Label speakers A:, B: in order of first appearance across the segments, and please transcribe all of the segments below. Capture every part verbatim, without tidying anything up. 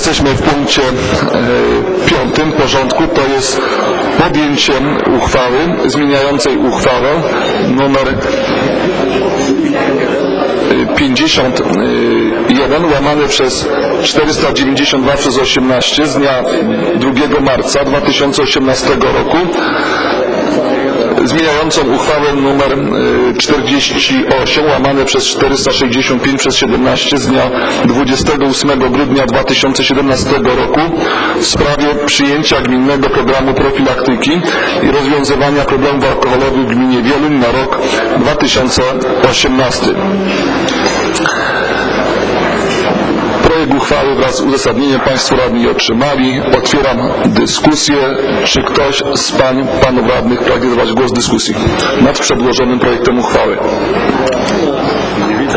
A: Jesteśmy w punkcie e, piątym porządku, to jest podjęcie uchwały zmieniającej uchwałę numer pięćdziesiąt jeden łamane przez czterysta dziewięćdziesiąt dwa przez osiemnaście z dnia drugiego marca dwa tysiące osiemnastego roku, zmieniającą uchwałę nr czterdzieści osiem łamane przez czterysta sześćdziesiąt pięć przez siedemnaście z dnia dwudziestego ósmego grudnia dwa tysiące siedemnastego roku w sprawie przyjęcia gminnego programu profilaktyki i rozwiązywania problemów alkoholowych w gminie Wieluń na rok dwa tysiące osiemnasty. Projekt uchwały wraz z uzasadnieniem Państwo radni otrzymali. Otwieram dyskusję. Czy ktoś z Pań, Panów Radnych pragnie zabrać głos w dyskusji nad przedłożonym projektem uchwały? Nie widzę.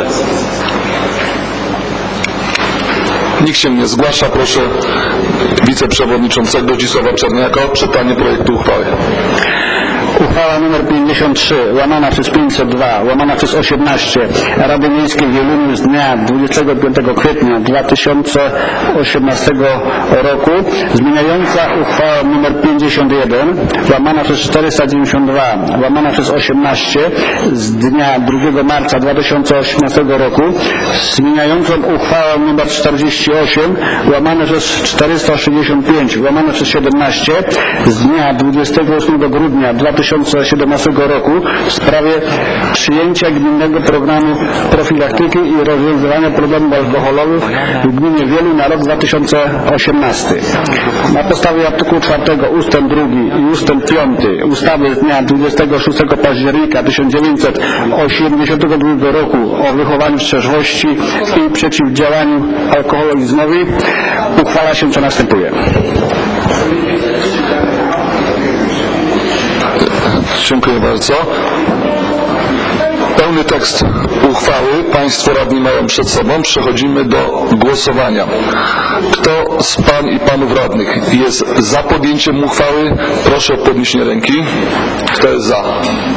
A: Nikt się nie zgłasza. Proszę wiceprzewodniczącego Zdzisława Czerniaka o czytanie projektu uchwały.
B: Uchwała nr pięćdziesiąt trzy łamana przez pięćset dwa łamana przez osiemnaście Rady Miejskiej w Wieluniu z dnia dwudziestego piątego kwietnia dwa tysiące osiemnastego roku zmieniająca uchwałę nr pięćdziesiąt jeden łamana przez czterysta dziewięćdziesiąt dwa łamana przez osiemnaście z dnia drugiego marca dwa tysiące osiemnastego roku, zmieniającą uchwałę nr czterdzieści osiem łamane przez czterysta sześćdziesiąt pięć łamane przez siedemnaście z dnia dwudziestego ósmego grudnia dwa tysiące siedemnastego roku w sprawie przyjęcia gminnego programu profilaktyki i rozwiązywania problemów alkoholowych w gminie Wieluń na rok dwa tysiące osiemnasty. Na podstawie artykułu czwartego ustęp drugi i ustęp piąty ustawy z dnia dwudziestego szóstego października tysiąc dziewięćset osiemdziesiątego drugiego roku o wychowaniu w trzeźwości i przeciwdziałaniu alkoholizmowi uchwala się co następuje.
A: Dziękuję bardzo. Pełny tekst uchwały Państwo radni mają przed sobą. Przechodzimy do głosowania. Kto z Pań i Panów Radnych jest za podjęciem uchwały? Proszę o podniesienie ręki. Kto jest za?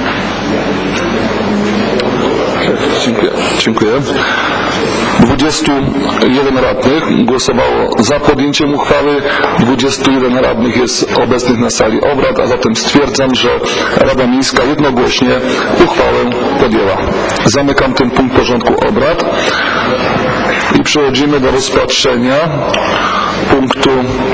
A: Dziękuję. Dziękuję. dwudziestu jeden radnych głosowało za podjęciem uchwały, dwudziestu jeden radnych jest obecnych na sali obrad, a zatem stwierdzam, że Rada Miejska jednogłośnie uchwałę podjęła. Zamykam ten punkt porządku obrad i przechodzimy do rozpatrzenia punktu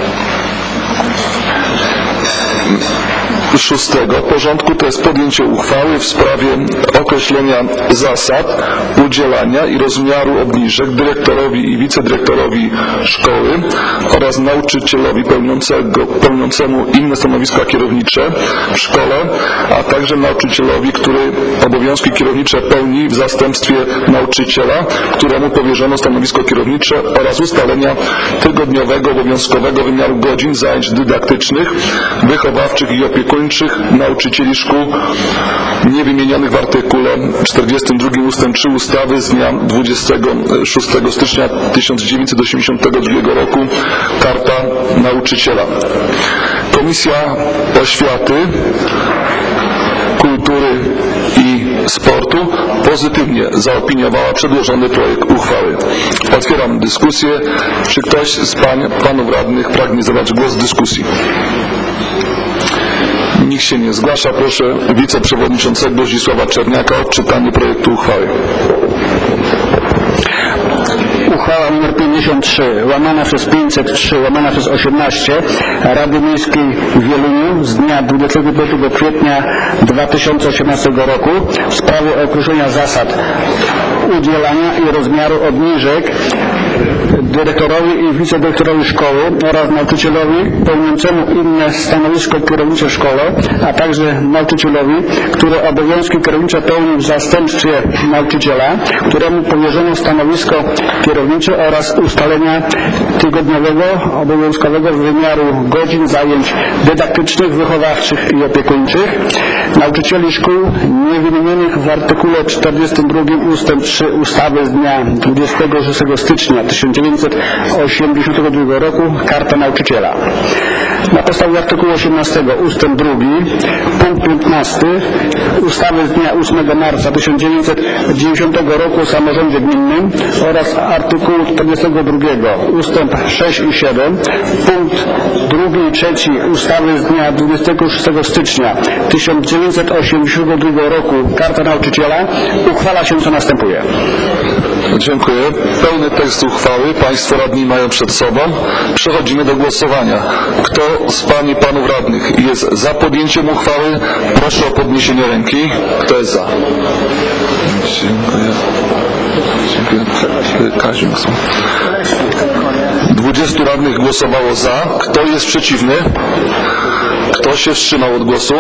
A: szóstego porządku, to jest podjęcie uchwały w sprawie określenia zasad udzielania i rozmiaru obniżek dyrektorowi i wicedyrektorowi szkoły oraz nauczycielowi pełniącego, pełniącemu inne stanowiska kierownicze w szkole, a także nauczycielowi, który obowiązki kierownicze pełni w zastępstwie nauczyciela, któremu powierzono stanowisko kierownicze, oraz ustalenia tygodniowego obowiązkowego wymiaru godzin zajęć dydaktycznych, wychowawczych i opiekuńczych nauczycieli szkół niewymienionych w artykule czterdziestym drugim ustęp trzy ustawy z dnia dwudziestego szóstego stycznia tysiąc dziewięćset osiemdziesiątego drugiego roku Karta Nauczyciela. Komisja Oświaty, Kultury i Sportu pozytywnie zaopiniowała przedłożony projekt uchwały. Otwieram dyskusję. Czy ktoś z Pań, Panów Radnych pragnie zabrać głos w dyskusji? Nikt się nie zgłasza. Proszę wiceprzewodniczącego Zdzisława Czerniaka o odczytanie projektu uchwały.
B: Uchwała nr pięćdziesiąt trzy łamana przez pięćset trzy łamana przez osiemnaście Rady Miejskiej w Wieluniu z dnia dwudziestego piątego kwietnia dwa tysiące osiemnastego roku w sprawie określenia zasad udzielania i rozmiaru obniżek dyrektorowi i wicedyrektorowi szkoły oraz nauczycielowi pełniącemu inne stanowisko kierownicze w szkole, a także nauczycielowi, który obowiązki kierownicze pełnił w zastępstwie nauczyciela, któremu powierzono stanowisko kierownicze, oraz ustalenia tygodniowego obowiązkowego wymiaru godzin zajęć dydaktycznych, wychowawczych i opiekuńczych nauczycieli szkół niewymienionych w artykule czterdziestym drugim ustęp trzy ustawy z dnia dwudziestego szóstego stycznia tysiąc dziewięćset osiemdziesiątego drugiego roku Karta Nauczyciela. Na podstawie artykułu osiemnastego ustęp drugi, punkt piętnasty ustawy z dnia ósmego marca tysiąc dziewięćset dziewięćdziesiątego roku o samorządzie gminnym oraz artykułu czterdziestego drugiego ustęp sześć i siedem, punkt drugi i trzeci ustawy z dnia dwudziestego szóstego stycznia tysiąc dziewięćset osiemdziesiątego drugiego roku Karta Nauczyciela uchwala się, co następuje.
A: Dziękuję. Pełny tekst uchwały Państwo radni mają przed sobą. Przechodzimy do głosowania. Kto z Pań i Panów radnych jest za podjęciem uchwały? Proszę o podniesienie ręki. Kto jest za? Dziękuję. Dziękuję. Kaziu. dwudziestu radnych głosowało za. Kto jest przeciwny? Kto się wstrzymał od głosu?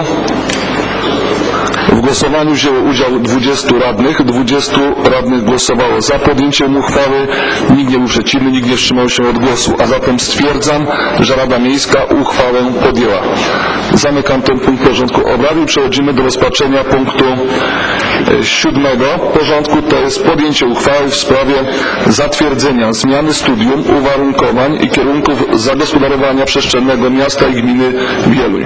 A: W głosowaniu wzięło udział dwudziestu radnych. dwudziestu radnych głosowało za podjęciem uchwały. Nikt nie był przeciwny, nikt nie wstrzymał się od głosu. A zatem stwierdzam, że Rada Miejska uchwałę podjęła. Zamykam ten punkt porządku obrad i przechodzimy do rozpatrzenia punktu siódmego porządku. To jest podjęcie uchwały w sprawie zatwierdzenia zmiany studium, uwarunkowań i kierunków zagospodarowania przestrzennego miasta i gminy Wieluń.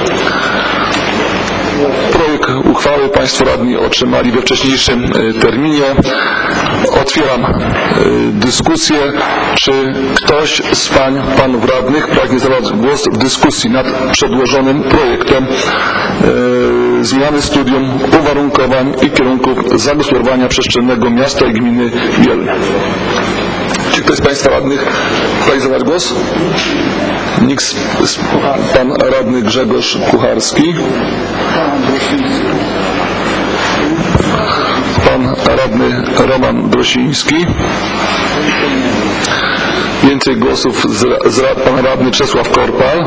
A: Projekt uchwały Państwo radni otrzymali we wcześniejszym terminie. Otwieram dyskusję. Czy ktoś z Pań, Panów radnych pragnie zabrać głos w dyskusji nad przedłożonym projektem zmiany studium, uwarunkowań i kierunków zagospodarowania przestrzennego miasta i gminy Wieluń? Czy ktoś z Państwa radnych pragnie zabrać głos? Nikt z, z, Pan radny Grzegorz Kucharski. Pan radny Roman Drosiński. Więcej głosów z, z pan radny Czesław Korpal.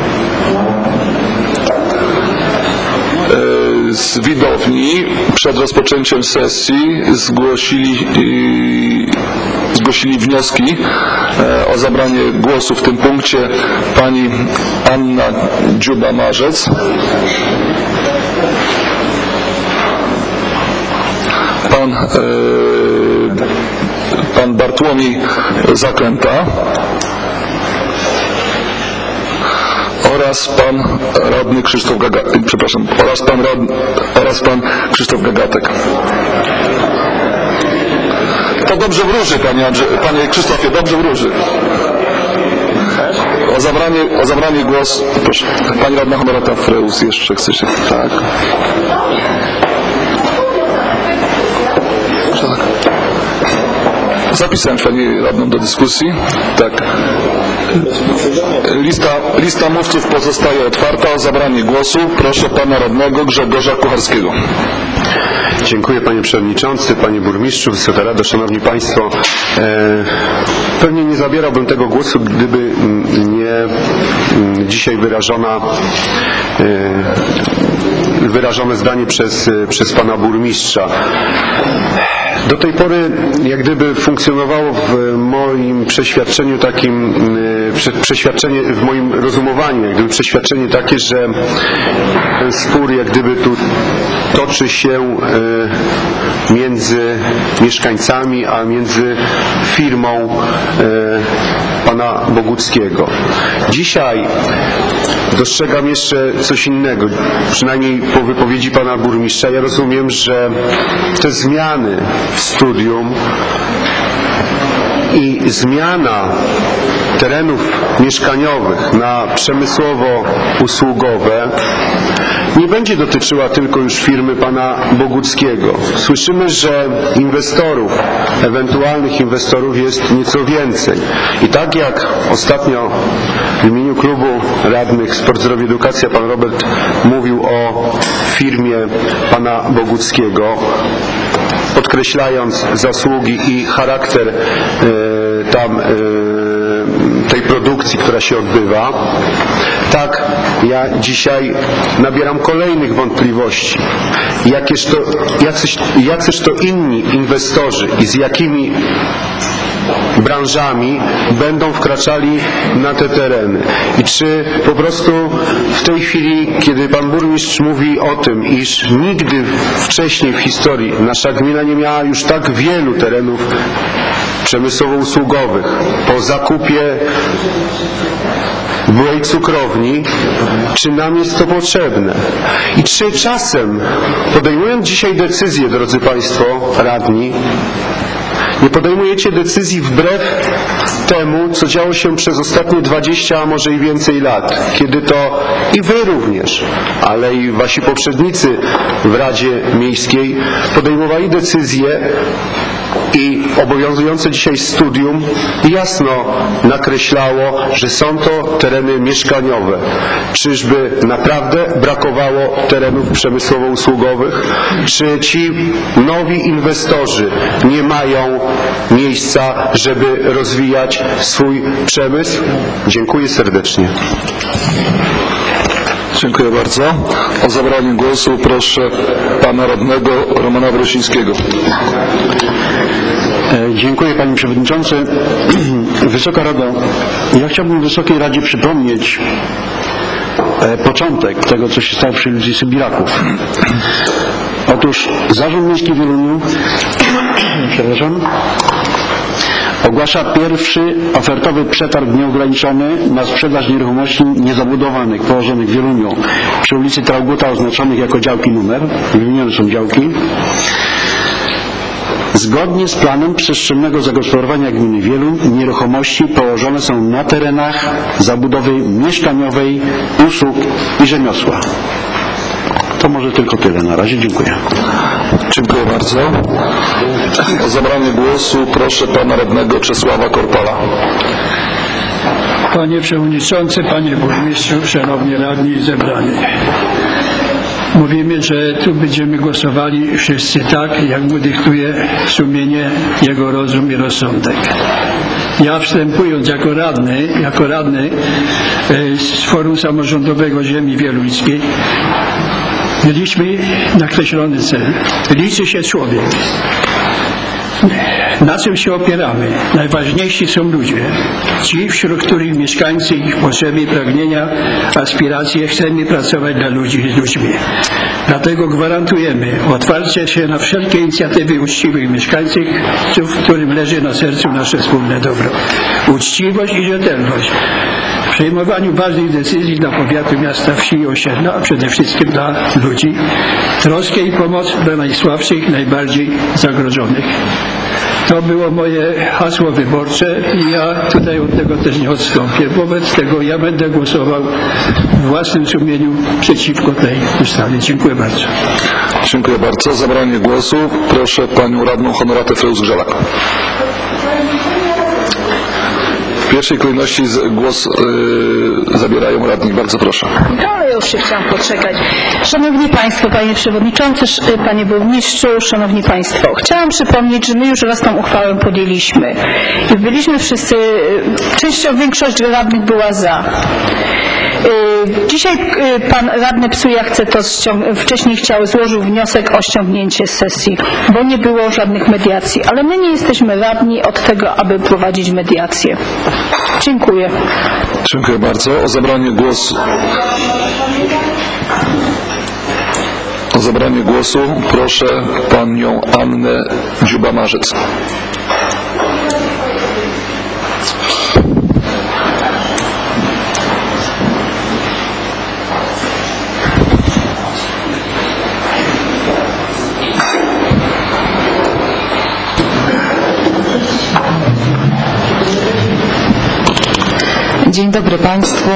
A: Z widowni przed rozpoczęciem sesji zgłosili, zgłosili wnioski o zabranie głosu w tym punkcie pani Anna Dziuba-Marzec, pan, pan Bartłomiej Zakręta oraz pan radny Krzysztof Gagatek, przepraszam, oraz pan, radny, oraz pan Krzysztof Gagatek. To dobrze wróży, panie, Andrze, panie Krzysztofie, dobrze wróży. O zabranie, o zabranie głosu, proszę, pani radna Honorata Freus jeszcze chce się, tak. Zapisałem Pani radną do dyskusji. Tak. Lista, lista mówców pozostaje otwarta. O zabranie głosu proszę Pana radnego Grzegorza Kucharskiego.
C: Dziękuję Panie Przewodniczący, Panie Burmistrzu, Wysoka Rado, Szanowni Państwo. E, pewnie nie zabierałbym tego głosu, gdyby nie dzisiaj wyrażona e, wyrażone zdanie przez, przez Pana Burmistrza. Do tej pory jak gdyby funkcjonowało w moim przeświadczeniu takim, przeświadczenie, w moim rozumowaniu, jak gdyby przeświadczenie takie, że ten spór jak gdyby tu toczy się między mieszkańcami, a między firmą Pana Boguckiego. Dzisiaj dostrzegam jeszcze coś innego, przynajmniej po wypowiedzi Pana Burmistrza. Ja rozumiem, że te zmiany w studium i zmiana terenów mieszkaniowych na przemysłowo-usługowe nie będzie dotyczyła tylko już firmy Pana Boguckiego. Słyszymy, że inwestorów, ewentualnych inwestorów jest nieco więcej. I tak jak ostatnio w imieniu klubu radnych Sport, Zdrowie, Edukacja pan Robert mówił o firmie Pana Boguckiego, podkreślając zasługi i charakter y, tam y, tej produkcji, która się odbywa, tak ja dzisiaj nabieram kolejnych wątpliwości. Jakież to, jacyś, jacyż to inni inwestorzy i z jakimi branżami będą wkraczali na te tereny. I czy po prostu w tej chwili, kiedy Pan Burmistrz mówi o tym, iż nigdy wcześniej w historii nasza gmina nie miała już tak wielu terenów przemysłowo-usługowych po zakupie byłej cukrowni, czy nam jest to potrzebne? I czy czasem, podejmując dzisiaj decyzje, drodzy Państwo radni, nie podejmujecie decyzji wbrew temu, co działo się przez ostatnie dwadzieścia, a może i więcej lat, kiedy to i wy również, ale i wasi poprzednicy w Radzie Miejskiej podejmowali decyzje i obowiązujące dzisiaj studium jasno nakreślało, że są to tereny mieszkaniowe. Czyżby naprawdę brakowało terenów przemysłowo-usługowych? Czy ci nowi inwestorzy nie mają miejsca, żeby rozwijać swój przemysł? Dziękuję serdecznie.
A: Dziękuję bardzo. O zabranie głosu proszę pana radnego Romana Wrosińskiego.
B: Dziękuję Panie Przewodniczący. Wysoka Rado, ja chciałbym Wysokiej Radzie przypomnieć początek tego, co się stało przy ulicy Sybiraków. Otóż Zarząd Miejski w Wieluniu przepraszam, ogłasza pierwszy ofertowy przetarg nieograniczony na sprzedaż nieruchomości niezabudowanych położonych w Wieluniu przy ulicy Trauguta oznaczonych jako działki numer. Wymienione są działki. Zgodnie z planem przestrzennego zagospodarowania gminy Wieluń nieruchomości położone są na terenach zabudowy mieszkaniowej, usług i rzemiosła. To może tylko tyle na razie. Dziękuję.
A: Dziękuję bardzo. O zabranie głosu proszę pana radnego Czesława Korpala.
D: Panie Przewodniczący, Panie Burmistrzu, Szanowni Radni i Zebrani. Mówimy, że tu będziemy głosowali wszyscy tak, jak mu dyktuje sumienie, jego rozum i rozsądek. Ja wstępując jako radny, jako radny z Forum Samorządowego Ziemi Wieluńskiej, mieliśmy nakreślony cel. Liczy się człowiek. Na czym się opieramy? Najważniejsi są ludzie. Ci, wśród których mieszkańcy, ich potrzeby, pragnienia, aspiracje, chcemy pracować dla ludzi z ludźmi. Dlatego gwarantujemy otwarcie się na wszelkie inicjatywy uczciwych mieszkańców, którym leży na sercu nasze wspólne dobro. Uczciwość i rzetelność w przyjmowaniu ważnych decyzji dla powiatu, miasta, wsi i osiedla, a przede wszystkim dla ludzi. Troskę i pomoc dla najsłabszych, najbardziej zagrożonych. To było moje hasło wyborcze i ja tutaj od tego też nie odstąpię. Wobec tego ja będę głosował w własnym sumieniu przeciwko tej ustawie. Dziękuję bardzo.
A: Dziękuję bardzo. O zabranie głosu proszę panią radną Honoratę Freus-Grzelak. W pierwszej kolejności głos yy, zabierają radni. Bardzo proszę.
E: No, już się chciałam poczekać. Szanowni Państwo, Panie Przewodniczący, Panie Burmistrzu, Szanowni Państwo, chciałam przypomnieć, że my już raz tą uchwałę podjęliśmy i byliśmy wszyscy, częścią większość radnych była za. Dzisiaj pan radny Psuja chce to wcześniej chciał, złożył wniosek o ściągnięcie z sesji, bo nie było żadnych mediacji, ale my nie jesteśmy radni od tego, aby prowadzić mediacje. Dziękuję.
A: Dziękuję bardzo. O zabranie głosu O zabranie głosu proszę panią Annę Dziuba-Marzec.
F: Dzień dobry Państwu.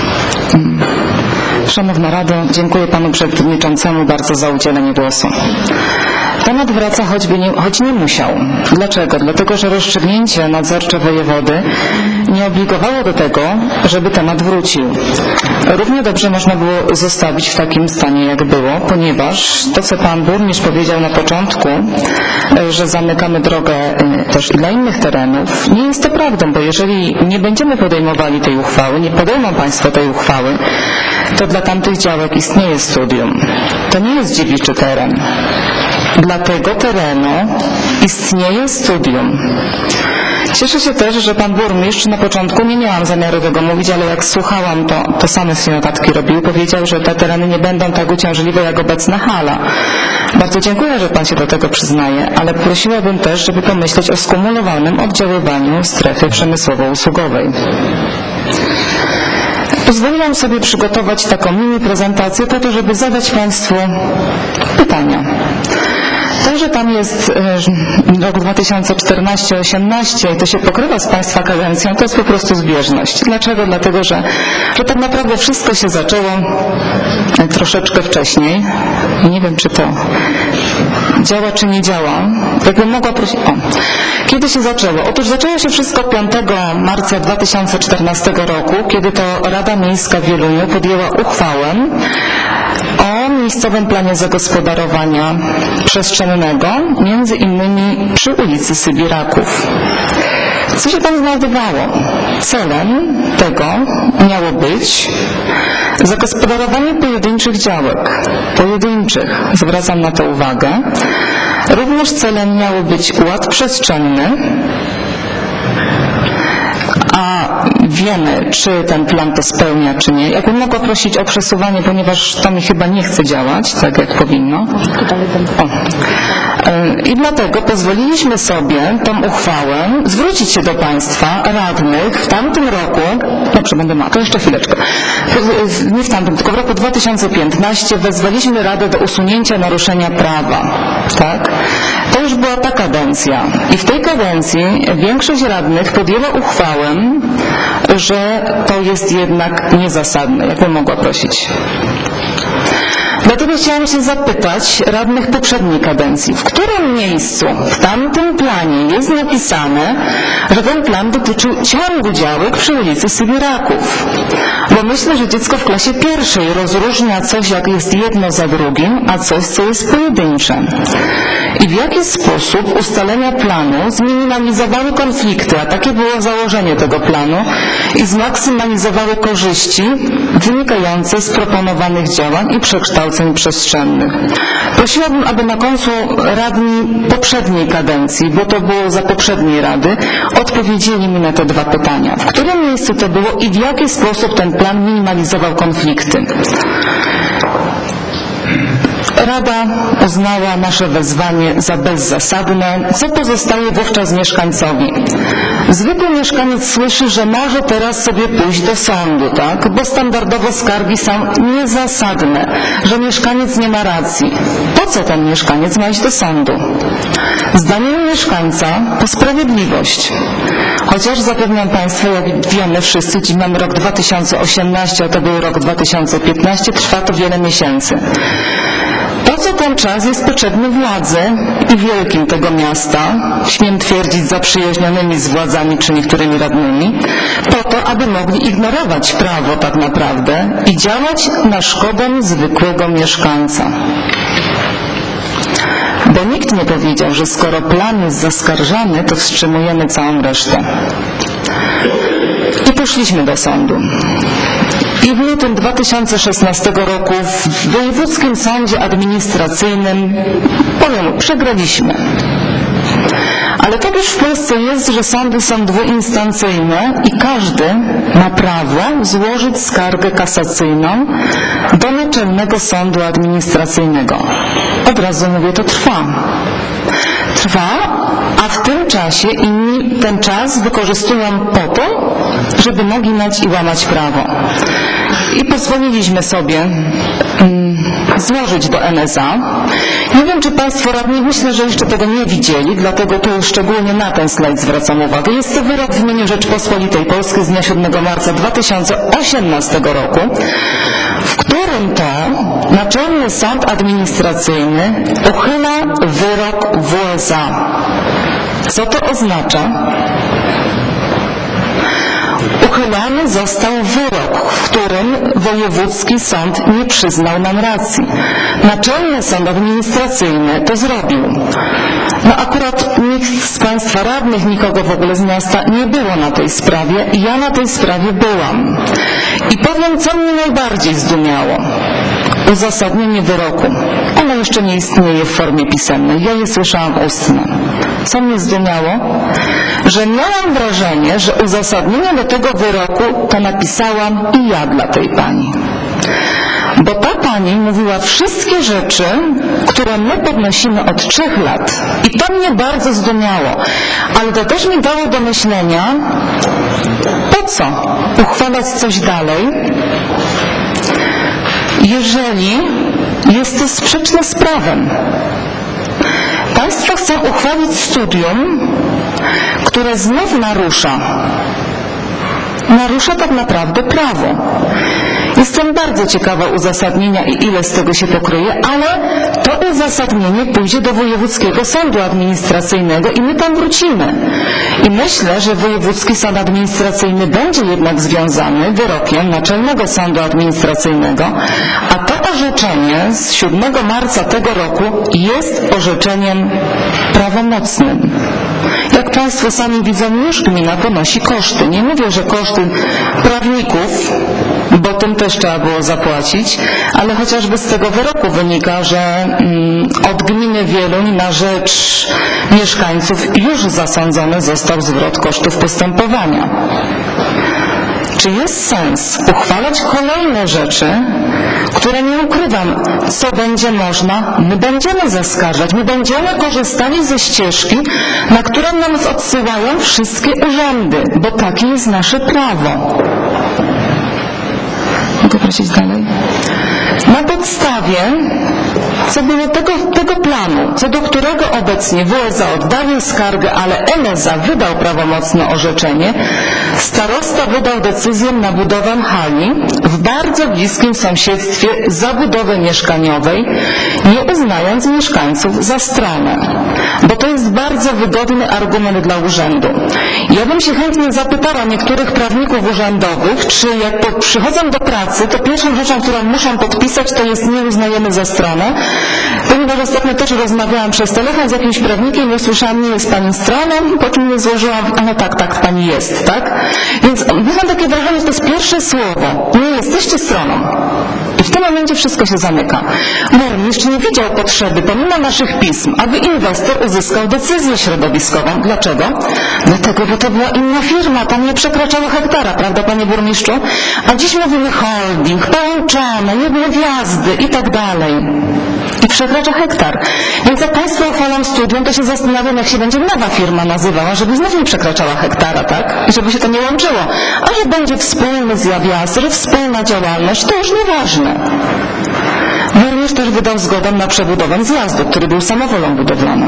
F: Szanowna Rado, dziękuję Panu Przewodniczącemu bardzo za udzielenie głosu. Temat wraca, choćby nie, choć nie musiał. Dlaczego? Dlatego, że rozstrzygnięcie nadzorcze wojewody nie obligowało do tego, żeby temat wrócił. Równie dobrze można było zostawić w takim stanie, jak było, ponieważ to, co Pan Burmistrz powiedział na początku, że zamykamy drogę też i dla innych terenów, nie jest to prawdą, bo jeżeli nie będziemy podejmowali tej uchwały, nie podejmą Państwo tej uchwały, to dla tamtych działek istnieje studium. To nie jest dziewiczy teren. Dla tego terenu istnieje studium. Cieszę się też, że Pan Burmistrz na początku, nie miałam zamiaru tego mówić, ale jak słuchałam, to, to same sobie notatki robił, powiedział, że te tereny nie będą tak uciążliwe jak obecna hala. Bardzo dziękuję, że Pan się do tego przyznaje, ale prosiłabym też, żeby pomyśleć o skumulowanym oddziaływaniu strefy przemysłowo-usługowej. pozwoliłam sobie przygotować taką mini prezentację po to, żeby zadać Państwu pytania. To, że tam jest rok dwa tysiące czternasty do osiemnastego i to się pokrywa z Państwa kadencją, to jest po prostu zbieżność. Dlaczego? Dlatego, że, że tak naprawdę wszystko się zaczęło troszeczkę wcześniej. Nie wiem, czy to działa, czy nie działa. Jakbym mogła prosić... O. Kiedy się zaczęło? Otóż zaczęło się wszystko piątego marca dwa tysiące czternastego roku, kiedy to Rada Miejska w Wieluniu podjęła uchwałę o miejscowym planie zagospodarowania przestrzennego, między innymi przy ulicy Sybiraków. Co się tam znajdowało? Celem tego miało być zagospodarowanie pojedynczych działek. Pojedynczych, zwracam na to uwagę. Również celem miało być ład przestrzenny, a wiemy, czy ten plan to spełnia, czy nie. Jakbym mogła prosić o przesuwanie, ponieważ to mi chyba nie chce działać, tak jak powinno. O. I dlatego pozwoliliśmy sobie tą uchwałę zwrócić się do Państwa radnych w tamtym roku, dobrze, będę ma, to jeszcze chwileczkę, nie w tamtym, tylko w roku dwa tysiące piętnastym wezwaliśmy Radę do usunięcia naruszenia prawa, tak? To już była ta kadencja i w tej kadencji większość radnych podjęła uchwałę, że to jest jednak niezasadne. Jakbym mogła prosić. Dlatego chciałam się zapytać radnych poprzedniej kadencji, w którym miejscu w tamtym planie jest napisane, że ten plan dotyczył ciągu działek przy ulicy Sybiraków. Bo myślę, że dziecko w klasie pierwszej rozróżnia coś, jak jest jedno za drugim, a coś, co jest pojedyncze. I w jaki sposób ustalenia planu zminimalizowały konflikty, a takie było założenie tego planu, i zmaksymalizowały korzyści wynikające z proponowanych działań i przekształceń przestrzennych. Prosiłabym, aby na końcu radni poprzedniej kadencji, bo to było za poprzedniej rady, odpowiedzieli mi na te dwa pytania. W którym miejscu to było i w jaki sposób ten plan minimalizował konflikty? Rada uznała nasze wezwanie za bezzasadne, co pozostaje wówczas mieszkańcowi. Zwykły mieszkaniec słyszy, że może teraz sobie pójść do sądu, tak? Bo standardowo skargi są niezasadne, że mieszkaniec nie ma racji. Po co ten mieszkaniec ma iść do sądu? Zdaniem mieszkańca to sprawiedliwość. Chociaż zapewniam Państwa, jak wiemy wszyscy, dziś mamy rok dwa tysiące osiemnasty, a to był rok dwa tysiące piętnasty, trwa to wiele miesięcy. Po co ten czas jest potrzebny władzy i wielkim tego miasta, śmiem twierdzić zaprzyjaźnionymi z władzami czy niektórymi radnymi, po to, aby mogli ignorować prawo tak naprawdę i działać na szkodę zwykłego mieszkańca. Bo nikt nie powiedział, że skoro plan jest zaskarżany, to wstrzymujemy całą resztę. I poszliśmy do sądu. I w lutym dwa tysiące szesnastego roku w Wojewódzkim Sądzie Administracyjnym, powiem, przegraliśmy. Ale tak już w Polsce jest, że sądy są dwuinstancyjne i każdy ma prawo złożyć skargę kasacyjną do Naczelnego Sądu Administracyjnego. Od razu mówię, to trwa. Trwa, a w tym czasie inni ten czas wykorzystują po to, żeby naginać i łamać prawo. I pozwoliliśmy sobie mm, złożyć do N S A. Nie wiem, czy Państwo radni, myślę, że jeszcze tego nie widzieli, dlatego tu szczególnie na ten slajd zwracam uwagę. Jest to wyrok w imieniu Rzeczpospolitej Polskiej z dnia siódmego marca dwa tysiące osiemnastego roku, w którym to Naczelny Sąd Administracyjny uchyla wyrok W S A. Co to oznacza? Uchylony został wyrok, w którym wojewódzki sąd nie przyznał nam racji. Naczelny Sąd Administracyjny to zrobił. No akurat nikt z Państwa radnych, nikogo w ogóle z miasta nie było na tej sprawie. Ja na tej sprawie byłam. I powiem, co mnie najbardziej zdumiało. Uzasadnienie wyroku. Ono jeszcze nie istnieje w formie pisemnej. Ja je słyszałam ustne. Co mnie zdumiało? Że miałam wrażenie, że uzasadnienie do tego wyroku to napisałam i ja dla tej pani. Bo ta pani mówiła wszystkie rzeczy, które my podnosimy od trzech lat. I to mnie bardzo zdumiało. Ale to też mi dało do myślenia, po co uchwalać coś dalej, jeżeli jest to sprzeczne z prawem. Państwo chcą uchwalić studium, które znów narusza. Narusza tak naprawdę prawo. Jestem bardzo ciekawa uzasadnienia i ile z tego się pokryje, ale to uzasadnienie pójdzie do Wojewódzkiego Sądu Administracyjnego i my tam wrócimy. I myślę, że Wojewódzki Sąd Administracyjny będzie jednak związany wyrokiem Naczelnego Sądu Administracyjnego, a to orzeczenie z siódmego marca tego roku jest orzeczeniem prawomocnym. Jak Państwo sami widzą, już gmina ponosi koszty. Nie mówię, że koszty prawników, bo tym też trzeba było zapłacić, ale chociażby z tego wyroku wynika, że mm, od gminy Wieluń na rzecz mieszkańców już zasądzony został zwrot kosztów postępowania. Czy jest sens uchwalać kolejne rzeczy, które, nie ukrywam, co będzie można, my będziemy zaskarżać, my będziemy korzystali ze ścieżki, na którą nas odsyłają wszystkie urzędy, bo takie jest nasze prawo. Mogę prosić dalej? Na podstawie co było tego, tego planu, co do którego obecnie W S A oddawił skargę, ale M S A wydał prawomocne orzeczenie, starosta wydał decyzję na budowę hali w bardzo bliskim sąsiedztwie zabudowy mieszkaniowej, nie uznając mieszkańców za stronę. Bo to jest bardzo wygodny argument dla urzędu. Ja bym się chętnie zapytała niektórych prawników urzędowych, czy jak po, przychodzą do pracy, to pierwszą rzeczą, którą muszą podpisać, to jest nie uznajemy za stronę. Ponieważ ostatnio też rozmawiałam przez telefon z jakimś prawnikiem i usłyszałam, nie jest pani stroną, po czym nie złożyłam, a no tak, tak, pani jest, tak? Więc mam takie wrażenie, że to jest pierwsze słowo. Nie jesteście stroną. I w tym momencie wszystko się zamyka. Burmistrz nie widział potrzeby, pomimo naszych pism, aby inwestor uzyskał decyzję środowiskową. Dlaczego? Dlatego, bo to była inna firma, tam nie przekraczało hektara, prawda, panie burmistrzu? A dziś mówimy holding, połączone, nie było wjazdy i tak dalej. I przekracza hektar. Więc jak Państwo uchwalą studium, to się zastanawiam, jak się będzie nowa firma nazywała, żeby znów nie przekraczała hektara, tak? I żeby się to nie łączyło. A że będzie wspólny zjawiasr, wspólna działalność, to już nieważne. Burmistrz też wydał zgodę na przebudowę zjazdu, który był samowolą budowlaną.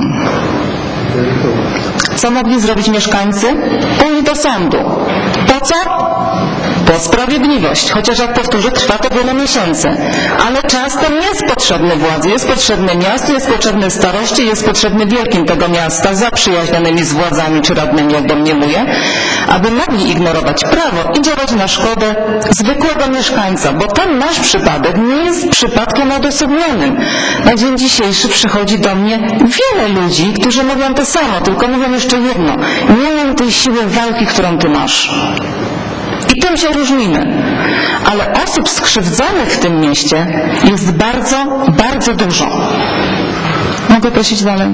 F: Co mogli zrobić mieszkańcy? Pójść do sądu. Po co? Po sprawiedliwość, chociaż jak powtórzę, trwa to wiele miesięcy. Ale czas ten jest potrzebny władzy, jest potrzebny miastu, jest potrzebny staroście, jest potrzebny wielkim tego miasta, zaprzyjaźnionymi z władzami czy radnymi, jak domniemuję, aby mogli ignorować prawo i działać na szkodę zwykłego mieszkańca, bo ten nasz przypadek nie jest przypadkiem odosobnionym. Na dzień dzisiejszy przychodzi do mnie wiele ludzi, którzy mówią to samo, tylko mówią jeszcze jedno. Nie mam tej siły walki, którą ty masz. I tym się różnimy. Ale osób skrzywdzonych w tym mieście jest bardzo, bardzo dużo. Mogę prosić dalej?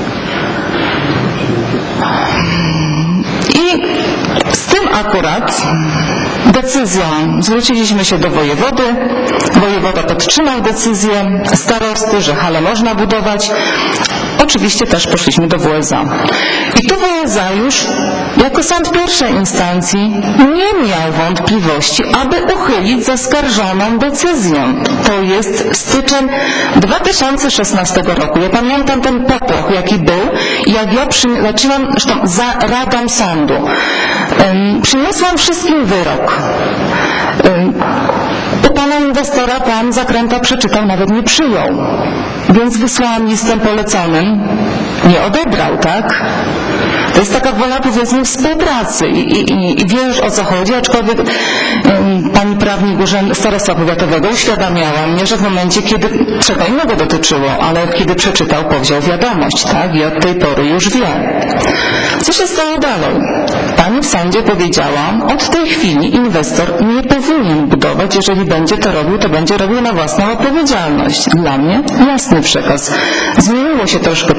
F: I z tym akurat decyzją zwróciliśmy się do wojewody. Wojewoda podtrzymał decyzję starosty, że halę można budować. Oczywiście też poszliśmy do W S A. I tu W S A już jako sąd pierwszej instancji nie miał wątpliwości, aby uchylić zaskarżoną decyzję. To jest styczeń dwa tysiące szesnastego roku. Ja pamiętam ten popłoch, jaki był, jak ja przyleczyłam, zresztą za radą sądu. Um, przyniosłam wszystkim wyrok. Um, u pana inwestora pan Zakręta przeczytał, nawet nie przyjął. Więc wysłałam listem poleconym, nie odebrał, tak? To jest taka wola, powiedzmy, współpracy i, i, i wie już, o co chodzi, aczkolwiek um, pani prawnik Urzędu Starostwa Powiatowego uświadamiała mnie, że w momencie, kiedy czego innego dotyczyło, ale kiedy przeczytał, powziął wiadomość, tak? I od tej pory już wie. Co się stało dalej? Pani w sądzie powiedziała, od tej chwili inwestor nie powinien budować, jeżeli będzie to robił, to będzie robił na własną odpowiedzialność. Dla mnie jasny przekaz. Zmieniło się troszkę prawo,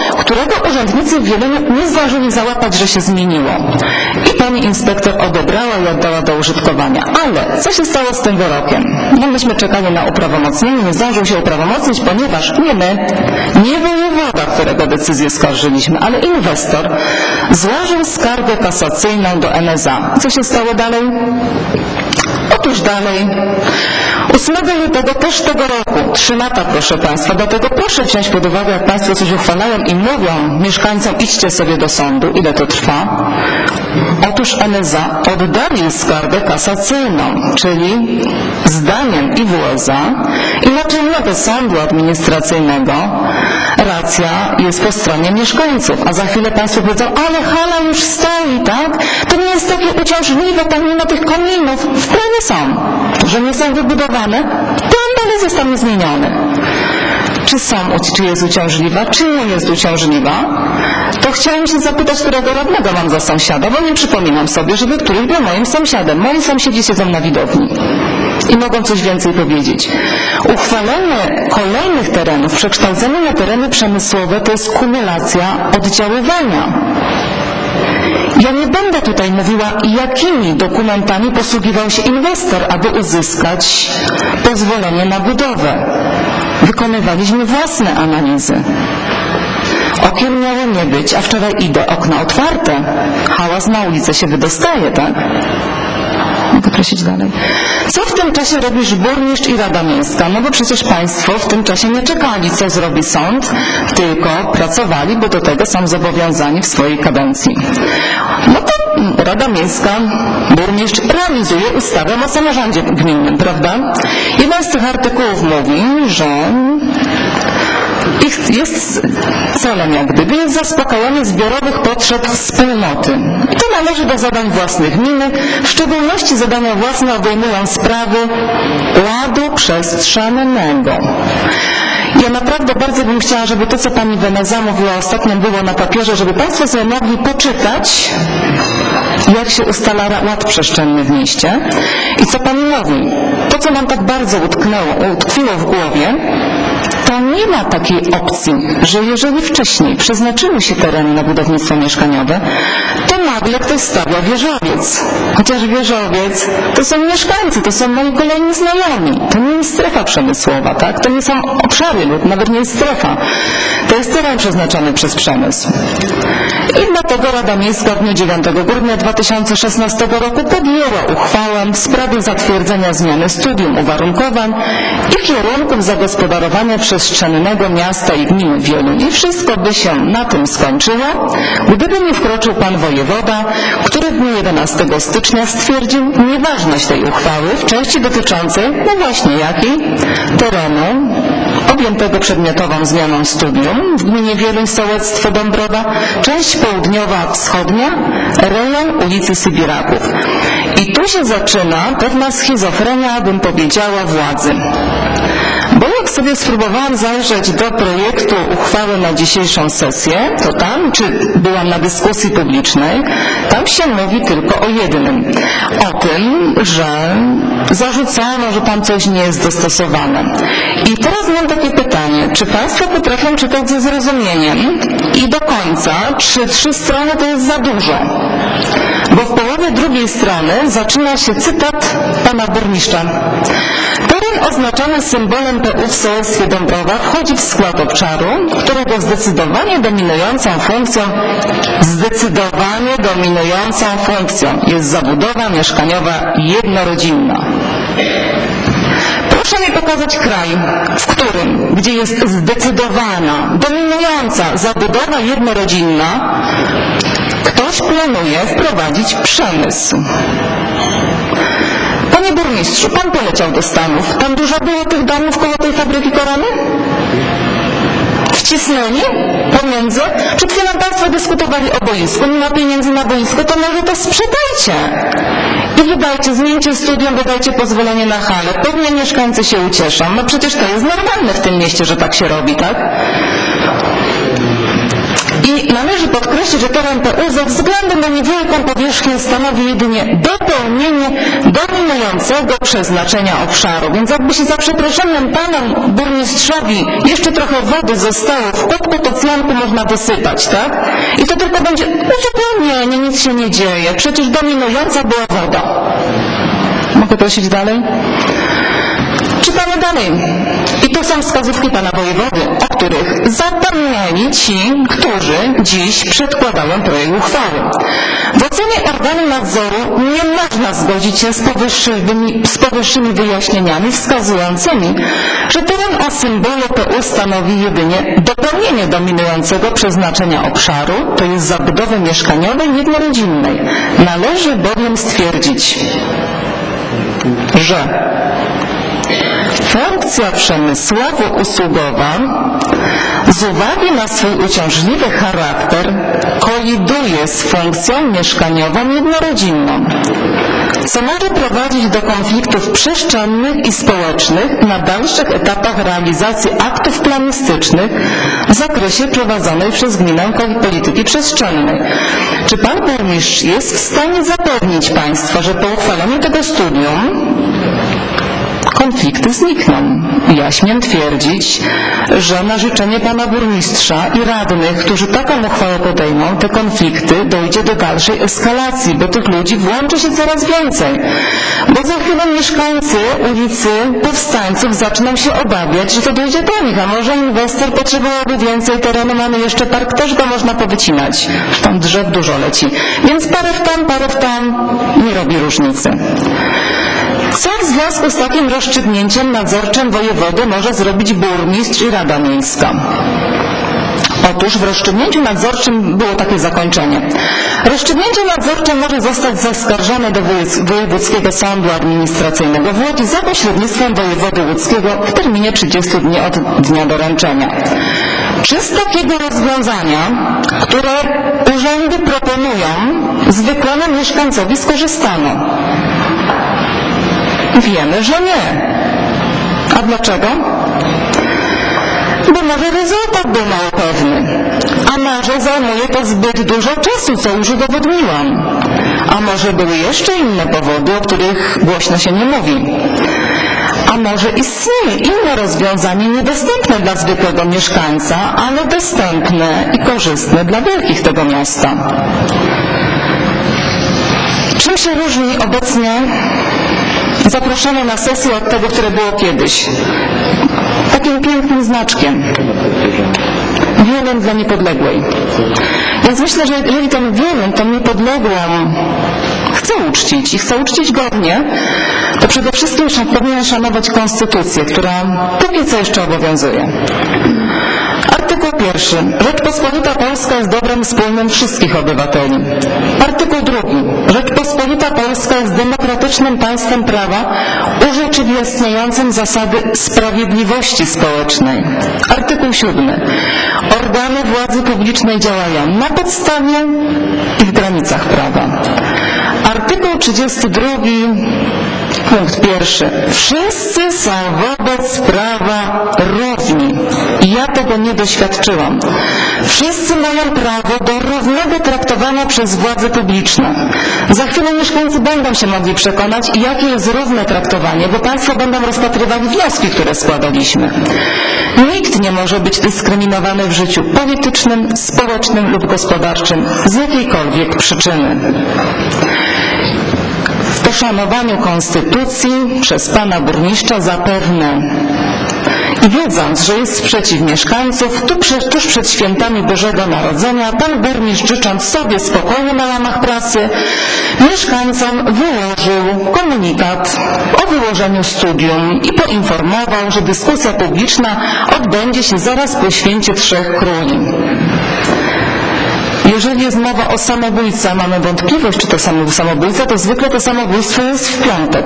F: którego urzędnicy w Wieluniu nie zdążyli załapać, że się zmieniło. I pani inspektor odebrała i oddała do użytkowania. Ale co się stało z tym wyrokiem? No myśmy czekali na uprawomocnienie, nie zdążył się uprawomocnić, ponieważ nie my, nie wojewoda, którego decyzję skarżyliśmy, ale inwestor złożył skargę kasacyjną do N S A. Co się stało dalej? Otóż dalej, ósmego lutego też tego roku, trzy lata proszę Państwa, dlatego proszę wziąć pod uwagę, jak Państwo coś uchwalają i mówią mieszkańcom, idźcie sobie do sądu, ile to trwa. Otóż N S A oddali skargę kasacyjną, czyli zdaniem I W S A i Naczelnego Sądu Administracyjnego racja jest po stronie mieszkańców, a za chwilę Państwo powiedzą, ale hala już stoi, tak? To nie jest takie uciążliwe, tam nie ma tych kominów. W planie są, że nie są wybudowane, plan dalej zostanie zmieniony. Czy, są, czy jest uciążliwa, czy nie jest uciążliwa, to chciałam się zapytać, którego radnego mam za sąsiada, bo nie przypominam sobie, żeby któryś był moim sąsiadem. Moi sąsiedzi siedzą na widowni i mogą coś więcej powiedzieć. Uchwalenie kolejnych terenów, przekształcenie na tereny przemysłowe to jest kumulacja oddziaływania. Ja nie będę tutaj mówiła, jakimi dokumentami posługiwał się inwestor, aby uzyskać pozwolenie na budowę. Wykonywaliśmy własne analizy. Okien miało nie być, a wczoraj idę, okna otwarte. Hałas na ulicę się wydostaje, tak? Mogę prosić dalej. Co w tym czasie robisz burmistrz i Rada Miejska? No bo przecież Państwo w tym czasie nie czekali, co zrobi sąd, tylko pracowali, bo do tego są zobowiązani w swojej kadencji. No to Rada Miejska, burmistrz realizuje ustawę o samorządzie gminnym, prawda? Jeden z tych artykułów mówi, że ich jest celem jak gdyby jest zaspokajanie zbiorowych potrzeb wspólnoty. I to należy do zadań własnych gminy. W szczególności zadania własne obejmują sprawy ładu przestrzennego. Ja naprawdę bardzo bym chciała, żeby to, co pani Weneza mówiła ostatnio, było na papierze, żeby Państwo sobie mogli poczytać, jak się ustala ład przestrzenny w mieście i co pani mówi. To, co nam tak bardzo utknęło, utkwiło w głowie, to nie ma takiej opcji, że jeżeli wcześniej przeznaczyły się tereny na budownictwo mieszkaniowe, to nagle ktoś stawia wieżowiec. Chociaż wieżowiec to są mieszkańcy, to są moi kolejni znajomi. To nie jest strefa przemysłowa, tak? To nie są obszary, nawet nie jest strefa. To jest teren przeznaczony przez przemysł. I dlatego Rada Miejska w dniu dziewiątego grudnia dwa tysiące szesnastego roku podjęła uchwałę w sprawie zatwierdzenia zmiany studium uwarunkowań i kierunków zagospodarowania przestrzennego miasta i gminy Wieluń. I wszystko by się na tym skończyło, gdyby nie wkroczył pan wojewoda, który w dniu jedenastego stycznia stwierdził nieważność tej uchwały w części dotyczącej, no właśnie jakiej, terenu objętego przedmiotową zmianą studium w gminie Wieluń, sołectwo Dąbrowa, część południowa wschodnia, rejon ulicy Sybiraków. I tu się zaczyna pewna schizofrenia, bym powiedziała, władzy. Bo jak sobie spróbowałam zajrzeć do projektu uchwały na dzisiejszą sesję, to tam, czy byłam na dyskusji publicznej, tam się mówi tylko o jednym. O tym, że zarzucano, że tam coś nie jest dostosowane. I teraz mam takie pytanie, czy Państwo potrafią czytać ze zrozumieniem i do końca, czy trzy strony to jest za dużo? Bo w połowie drugiej strony zaczyna się cytat pana burmistrza. Teren oznaczony symbolem P U w sołectwie Dąbrowa wchodzi w skład obszaru, którego zdecydowanie dominującą funkcją, zdecydowanie dominującą funkcją jest zabudowa mieszkaniowa jednorodzinna. Proszę mi pokazać kraj, w którym, gdzie jest zdecydowana, dominująca zabudowa jednorodzinna, ktoś planuje wprowadzić przemysł. Panie burmistrzu, pan poleciał do Stanów. Tam dużo było tych domów koło tej fabryki Korony? Wcisnęli pomiędzy? Przed chwilą Państwo dyskutowali o boisku. Nie ma pieniędzy na boisko, to może to sprzedajcie. I wydajcie, zmieńcie studium, wydajcie pozwolenie na halę. Pewnie mieszkańcy się ucieszą. No przecież to jest normalne w tym mieście, że tak się robi, tak? I należy podkreślić, że teren P U ze względu na niewielką powierzchnię stanowi jedynie dopełnienie dominującego przeznaczenia obszaru. Więc jakby się za przeproszeniem panu burmistrzowi jeszcze trochę wody zostało w kubku, to cjanku można wysypać, tak? I to tylko będzie uzupełnienie, nic się nie dzieje. Przecież dominująca była woda. Mogę prosić dalej? Czytamy dalej. I to są wskazówki pana wojewody, o których zapomnieli ci, którzy dziś przedkładają projekt uchwały. W ocenie organu nadzoru nie można zgodzić się z powyższymi, z powyższymi wyjaśnieniami wskazującymi, że teren o symbolu P U stanowi jedynie dopełnienie dominującego przeznaczenia obszaru, to jest zabudowy mieszkaniowej jednorodzinnej. Należy bowiem stwierdzić, że funkcja przemysłowo-usługowa z uwagi na swój uciążliwy charakter koliduje z funkcją mieszkaniową jednorodzinną, co może prowadzić do konfliktów przestrzennych i społecznych na dalszych etapach realizacji aktów planistycznych w zakresie prowadzonej przez gminę polityki przestrzennej. Czy pan burmistrz jest w stanie zapewnić państwa, że po uchwaleniu tego studium konflikty znikną? Ja śmiem twierdzić, że na życzenie pana burmistrza i radnych, którzy taką uchwałę podejmą, te konflikty dojdzie do dalszej eskalacji, bo tych ludzi włączy się coraz więcej. Bo za chwilę mieszkańcy ulicy Powstańców zaczną się obawiać, że to dojdzie do nich, a może inwestor potrzebowałby więcej terenu, mamy jeszcze park, też go można powycinać. Tam drzew dużo leci. Więc parę w tam, parę w tam nie robi różnicy. Co w związku z takim rozstrzygnięciem nadzorczym wojewody może zrobić burmistrz i Rada Miejska? Otóż w rozstrzygnięciu nadzorczym było takie zakończenie. Rozstrzygnięcie nadzorcze może zostać zaskarżone do Wojewódzkiego Sądu Administracyjnego w Łodzi za pośrednictwem wojewody łódzkiego w terminie trzydziestu dni od dnia doręczenia. Czy z takiego rozwiązania, które urzędy proponują, zwykłemu mieszkańcowi skorzystano? Wiemy, że nie. A dlaczego? Bo może rezultat był mało pewny, a może zajmuje to zbyt dużo czasu, co już udowodniłam, a może były jeszcze inne powody, o których głośno się nie mówi, a może istnieje inne rozwiązanie niedostępne dla zwykłego mieszkańca, ale dostępne i korzystne dla wielkich tego miasta. Czym się różni obecnie zaproszenie na sesję od tego, które było kiedyś? Takim pięknym znaczkiem. Wielem dla niepodległej. Więc myślę, że jeżeli ten wielem, tą niepodległą chce uczcić i chce uczcić godnie, to przede wszystkim powinien szanować konstytucję, która póki co jeszcze obowiązuje. Artykuł pierwszy. Rzeczpospolita Polska jest dobrem wspólnym wszystkich obywateli. Artykuł drugi. Rzeczpospolita Polska jest demokratycznym państwem prawa urzeczywistniającym zasady sprawiedliwości społecznej. Artykuł siódmy. Organy władzy publicznej działają na podstawie i w granicach prawa. Artykuł trzydziesty drugi. Punkt pierwszy. Wszyscy są wobec prawa równi. I ja tego nie doświadczyłam. Wszyscy mają prawo do równego traktowania przez władze publiczne. Za chwilę mieszkańcy będą się mogli przekonać, jakie jest równe traktowanie, bo państwo będą rozpatrywali wnioski, które składaliśmy. Nikt nie może być dyskryminowany w życiu politycznym, społecznym lub gospodarczym z jakiejkolwiek przyczyny. W poszanowaniu konstytucji przez pana burmistrza zapewne i wiedząc, że jest sprzeciw mieszkańców, tu przed, tuż przed świętami Bożego Narodzenia pan burmistrz, życząc sobie spokoju na łamach pracy, mieszkańcom wyłożył komunikat o wyłożeniu studium i poinformował, że dyskusja publiczna odbędzie się zaraz po święcie Trzech Króli. Jeżeli jest mowa o samobójcy, a mamy wątpliwość, czy to samobójca, to zwykle to samobójstwo jest w piątek.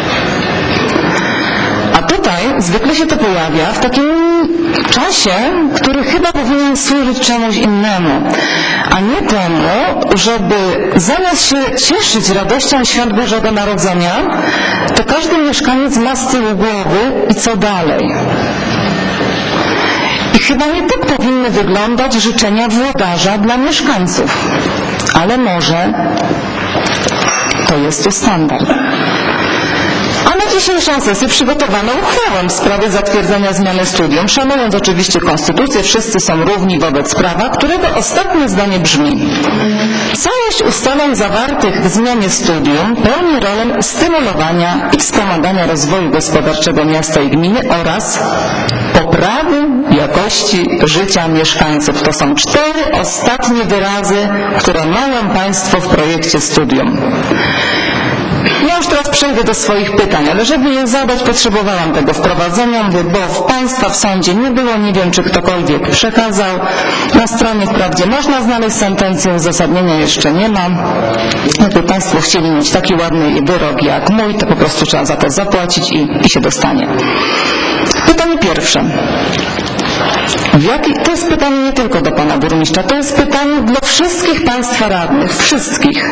F: A tutaj zwykle się to pojawia w takim czasie, który chyba powinien służyć czemuś innemu, a nie temu, żeby zamiast się cieszyć radością świąt Bożego Narodzenia, to każdy mieszkaniec ma z tyłu głowy i co dalej. I chyba nie tak powinny wyglądać życzenia włodarza dla mieszkańców. Ale może to jest tu standard. A na dzisiejszą sesję przygotowano uchwałę w sprawie zatwierdzenia zmiany studium, szanując oczywiście konstytucję, wszyscy są równi wobec prawa, którego ostatnie zdanie brzmi: całość ustaleń zawartych w zmianie studium pełni rolę stymulowania i wspomagania rozwoju gospodarczego miasta i gminy oraz poprawy jakości życia mieszkańców. To są cztery ostatnie wyrazy, które mają Państwo w projekcie studium. Ja już teraz przejdę do swoich pytań, ale żeby je zadać, potrzebowałam tego wprowadzenia, bo w Państwa w sądzie nie było, nie wiem, czy ktokolwiek przekazał. Na stronie wprawdzie można znaleźć sentencję, uzasadnienia jeszcze nie ma. Jakby Państwo chcieli mieć taki ładny wyrok jak mój, to po prostu trzeba za to zapłacić i, i się dostanie. Pytanie pierwsze. W jaki, to jest pytanie nie tylko do Pana Burmistrza, to jest pytanie dla wszystkich Państwa radnych, wszystkich.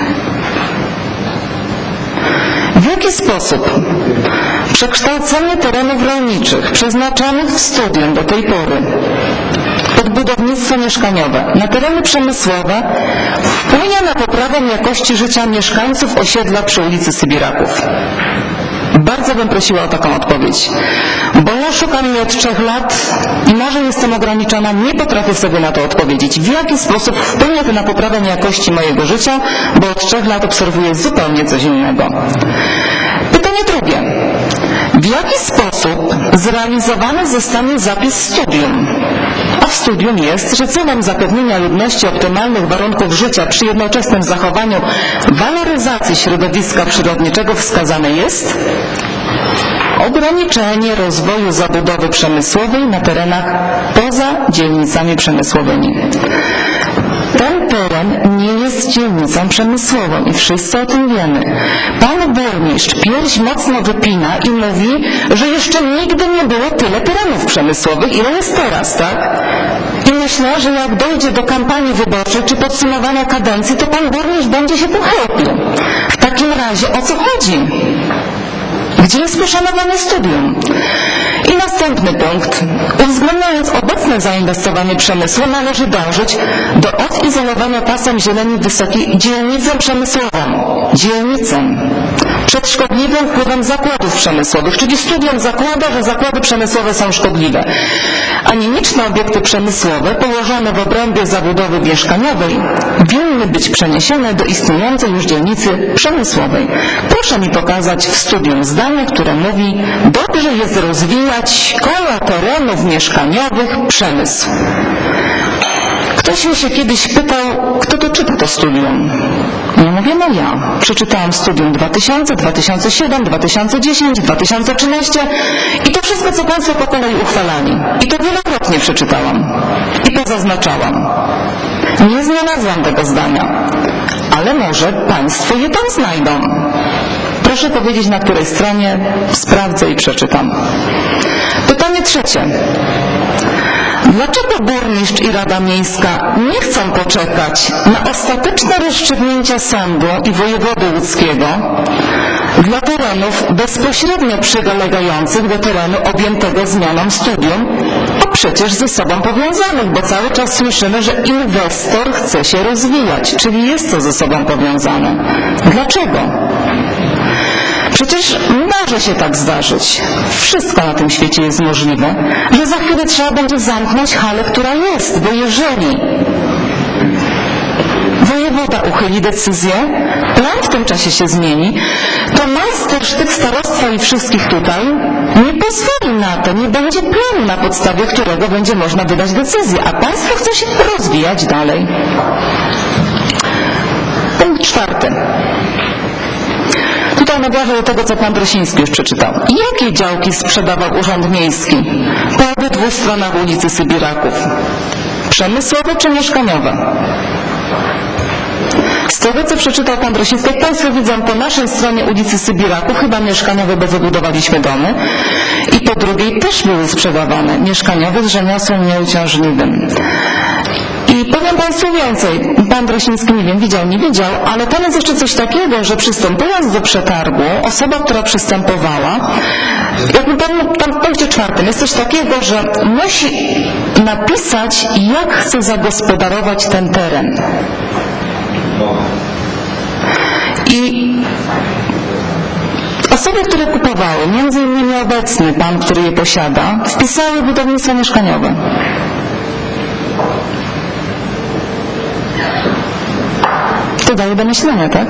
F: W jaki sposób przekształcenie terenów rolniczych przeznaczonych w studium do tej pory pod budownictwo mieszkaniowe na tereny przemysłowe wpłynie na poprawę jakości życia mieszkańców osiedla przy ulicy Sybiraków? Bardzo bym prosiła o taką odpowiedź, bo ja szukam jej od trzech lat i może jestem ograniczona, nie potrafię sobie na to odpowiedzieć. W jaki sposób wpłynie to na poprawę jakości mojego życia, bo od trzech lat obserwuję zupełnie coś innego. Pytanie drugie. W jaki sposób zrealizowany zostanie zapis studium? A w studium jest, że celem zapewnienia ludności optymalnych warunków życia przy jednoczesnym zachowaniu waloryzacji środowiska przyrodniczego wskazane jest ograniczenie rozwoju zabudowy przemysłowej na terenach poza dzielnicami przemysłowymi. Ten teren nie jest dzielnicą przemysłową i wszyscy o tym wiemy. Pan burmistrz pierś mocno wypina i mówi, że jeszcze nigdy nie było tyle terenów przemysłowych, ile jest teraz, tak? I myślę, że jak dojdzie do kampanii wyborczej czy podsumowania kadencji, to pan burmistrz będzie się tym chłopił. W takim razie o co chodzi? Gdzie jest poszanowanie studium? I następny punkt. Uwzględniając obecne zainwestowanie przemysłu, należy dążyć do odizolowania pasem zieleni wysokiej dzielnicą przemysłową. Dzielnicą. Przed szkodliwym wpływem zakładów przemysłowych, czyli studium zakłada, że zakłady przemysłowe są szkodliwe. Animiczne obiekty przemysłowe położone w obrębie zabudowy mieszkaniowej winny być przeniesione do istniejącej już dzielnicy przemysłowej. Proszę mi pokazać w studium zdanie, które mówi: dobrze jest rozwijać koło terenów mieszkaniowych przemysł. Ktoś mi się kiedyś pytał, kto to czyta to studium. Ja mówię, no ja. Przeczytałam studium dwa tysiące, dwa tysiące siedem, dwa tysiące dziesięć, dwa tysiące trzynaście i to wszystko, co Państwo po kolei uchwalali. I to wielokrotnie przeczytałam. I pozaznaczałam. Nie znalazłam tego zdania. Ale może Państwo je tam znajdą. Proszę powiedzieć, na której stronie, sprawdzę i przeczytam. Pytanie trzecie. Dlaczego burmistrz i Rada Miejska nie chcą poczekać na ostateczne rozstrzygnięcia sądu i wojewody łódzkiego dla terenów bezpośrednio przylegających do terenu objętego zmianą studium, a przecież ze sobą powiązanych, bo cały czas słyszymy, że inwestor chce się rozwijać, czyli jest to ze sobą powiązane. Dlaczego? Przecież może się tak zdarzyć. Wszystko na tym świecie jest możliwe, że za chwilę trzeba będzie zamknąć halę, która jest, bo jeżeli wojewoda uchyli decyzję, plan w tym czasie się zmieni, to majstersztyk starostwa i wszystkich tutaj nie pozwoli na to, nie będzie planu, na podstawie którego będzie można wydać decyzję, a państwo chce się rozwijać dalej. Punkt czwarty. Tutaj nawiążę do tego, co pan Drosiński już przeczytał. Jakie działki sprzedawał Urząd Miejski po obydwu stronach ulicy Sybiraków? Przemysłowe czy mieszkaniowe? Z tego, co przeczytał pan Drosiński, jak Państwo widzą, po naszej stronie ulicy Sybiraków chyba mieszkaniowe, bo wybudowaliśmy domy, i po drugiej też były sprzedawane mieszkaniowe z rzemiosłem nieuciążliwym. I powiem Państwu więcej. Pan Drosiński, nie wiem, widział, nie wiedział, ale tam jest jeszcze coś takiego, że przystępując do przetargu, osoba, która przystępowała, jakby tam, tam w punkcie czwartym jest coś takiego, że musi napisać, jak chce zagospodarować ten teren. I osoby, które kupowały, między innymi obecny pan, który je posiada, wpisały budownictwo mieszkaniowe. To daje do myślenia, tak?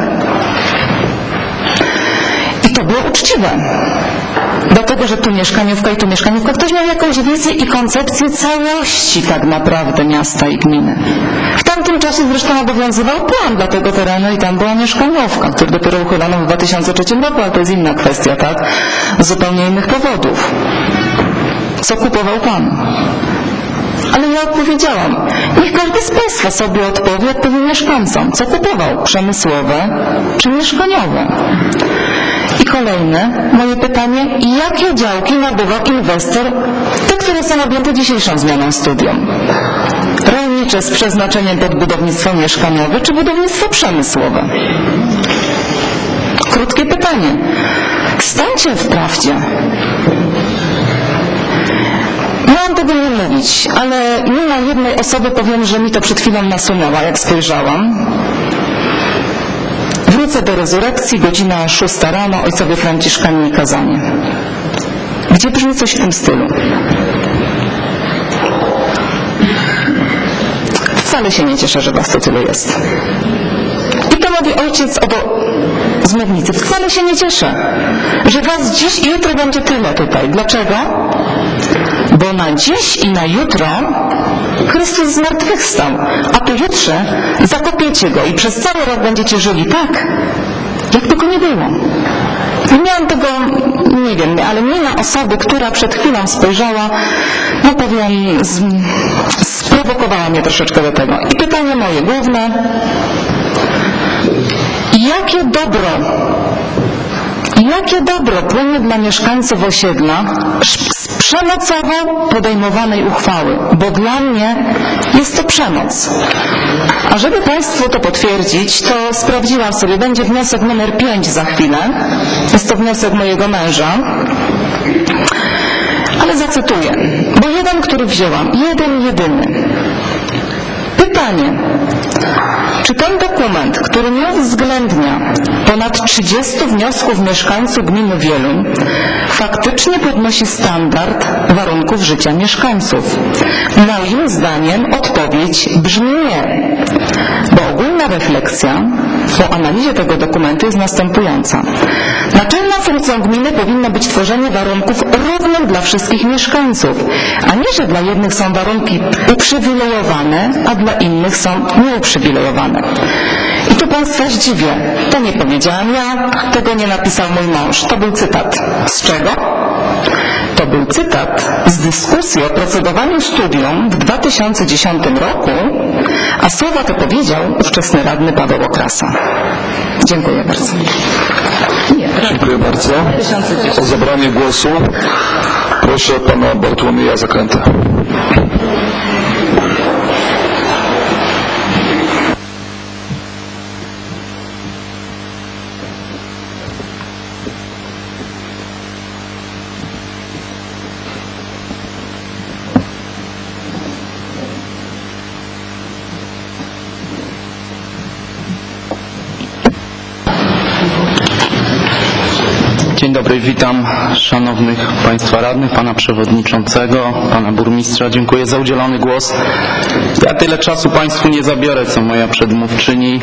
F: I to było uczciwe. Dlatego, że tu mieszkaniówka i tu mieszkaniówka. Ktoś miał jakąś wizję i koncepcję całości tak naprawdę miasta i gminy. W tamtym czasie zresztą obowiązywał plan dla tego terenu i tam była mieszkaniówka, który dopiero uchylono w dwa tysiące trzecim roku, ale to jest inna kwestia, tak? Z zupełnie innych powodów. Co kupował pan? Ale ja odpowiedziałam. Niech każdy z Państwa sobie odpowie, odpowie mieszkańcom, co kupował, przemysłowe czy mieszkaniowe. I kolejne, moje pytanie, jakie działki nabywał inwestor, te, które są objęte dzisiejszą zmianą studium? Rolnicze z przeznaczeniem pod budownictwo mieszkaniowe czy budownictwo przemysłowe? Krótkie pytanie. Stańcie w prawdzie. Miałam tego nie mówić, ale nie na jednej osoby powiem, że mi to przed chwilą nasunęła, jak spojrzałam. Wrócę do rezurekcji, godzina szósta rano, ojcowie Franciszkanie i kazanie. Gdzie brzmi coś w tym stylu. Wcale się nie cieszę, że was to tyle jest. I to mówi ojciec obo... z mównicy. Wcale się nie cieszę, że was dziś i jutro będzie tyle tutaj. Dlaczego? Bo na dziś i na jutro Chrystus zmartwychwstał, a pojutrze zakopiecie Go i przez cały rok będziecie żyli tak, jakby Go nie było. Nie miałam tego, nie wiem, ale nie na osoby, która przed chwilą spojrzała, no powiem, z, sprowokowała mnie troszeczkę do tego. I pytanie moje główne, jakie dobro, jakie dobro płynie dla mieszkańców osiedla z przemocowo podejmowanej uchwały, bo dla mnie jest to przemoc. A żeby Państwu to potwierdzić, to sprawdziłam sobie, będzie wniosek numer pięć za chwilę, jest to wniosek mojego męża, ale zacytuję, bo jeden, który wzięłam, jeden, jedyny. Pytanie, czy ten dokument, który nie uwzględnia ponad trzydziestu wniosków mieszkańców gminy Wieluń, faktycznie podnosi standard warunków życia mieszkańców? Moim zdaniem odpowiedź brzmi nie, bo ogólna refleksja po analizie tego dokumentu jest następująca. Naczelną funkcją gminy powinno być tworzenie warunków równych dla wszystkich mieszkańców, a nie, że dla jednych są warunki uprzywilejowane, a dla innych są nieuprzywilejowane. I tu Państwa zdziwię. To nie powiedziałam ja, tego nie napisał mój mąż. To był cytat. Z czego? To był cytat z dyskusji o procedowaniu studium w dwa tysiące dziesiątym roku, a słowa te powiedział ówczesny radny Paweł Okrasa. Dziękuję bardzo. Nie,
A: Dziękuję bardzo. O zabranie głosu proszę pana Bartłomieja Zakrętę.
G: Dzień dobry, witam szanownych Państwa radnych, Pana Przewodniczącego, Pana Burmistrza. Dziękuję za udzielony głos. Ja tyle czasu Państwu nie zabiorę, co moja przedmówczyni.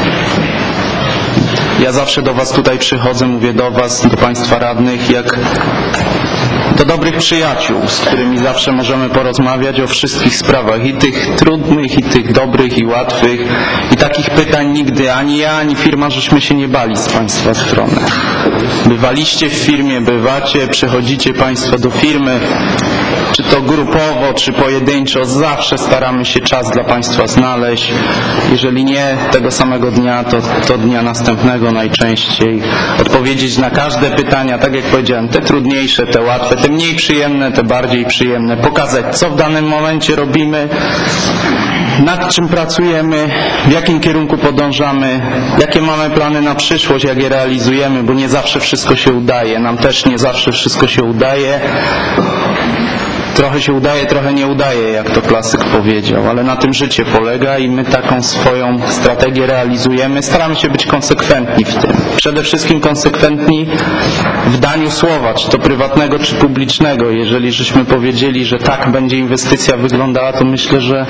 G: Ja zawsze do Was tutaj przychodzę, mówię do Was, do Państwa radnych, jak do dobrych przyjaciół, z którymi zawsze możemy porozmawiać o wszystkich sprawach, i tych trudnych, i tych dobrych, i łatwych. I takich pytań nigdy ani ja, ani firma, żeśmy się nie bali z Państwa strony. Bywaliście w firmie, bywacie, przychodzicie Państwo do firmy, czy to grupowo, czy pojedynczo, zawsze staramy się czas dla Państwa znaleźć. Jeżeli nie tego samego dnia, to, to dnia następnego najczęściej. Odpowiedzieć na każde pytania, tak jak powiedziałem, te trudniejsze, te łatwe, te mniej przyjemne, te bardziej przyjemne. Pokazać, co w danym momencie robimy. nad czym pracujemy, w jakim kierunku podążamy, jakie mamy plany na przyszłość, jak je realizujemy, bo nie zawsze wszystko się udaje, nam też nie zawsze wszystko się udaje. Trochę się udaje, trochę nie udaje, jak to klasyk powiedział, ale na tym życie polega i my taką swoją strategię realizujemy. Staramy się być konsekwentni w tym. Przede wszystkim konsekwentni w daniu słowa, czy to prywatnego, czy publicznego. Jeżeli żeśmy powiedzieli, że tak będzie inwestycja wyglądała, to myślę, że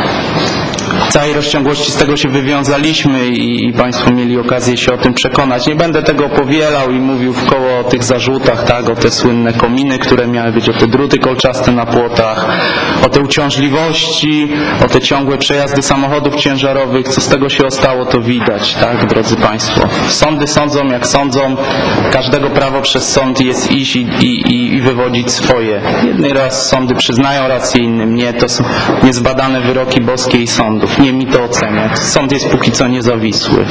G: w całej rozciągłości z tego się wywiązaliśmy i, i Państwo mieli okazję się o tym przekonać. Nie będę tego powielał i mówił w koło o tych zarzutach, tak, o te słynne kominy, które miały być, o te druty kolczaste na płotach, o te uciążliwości, o te ciągłe przejazdy samochodów ciężarowych. Co z tego się ostało, to widać, tak, drodzy Państwo. Sądy sądzą jak sądzą, każdego prawo przez sąd jest iść i, i, i wywodzić swoje. Jedny raz sądy przyznają rację, innym nie. To są niezbadane wyroki boskie i sądów. Nie mi to oceniać. Sąd jest póki co niezawisły.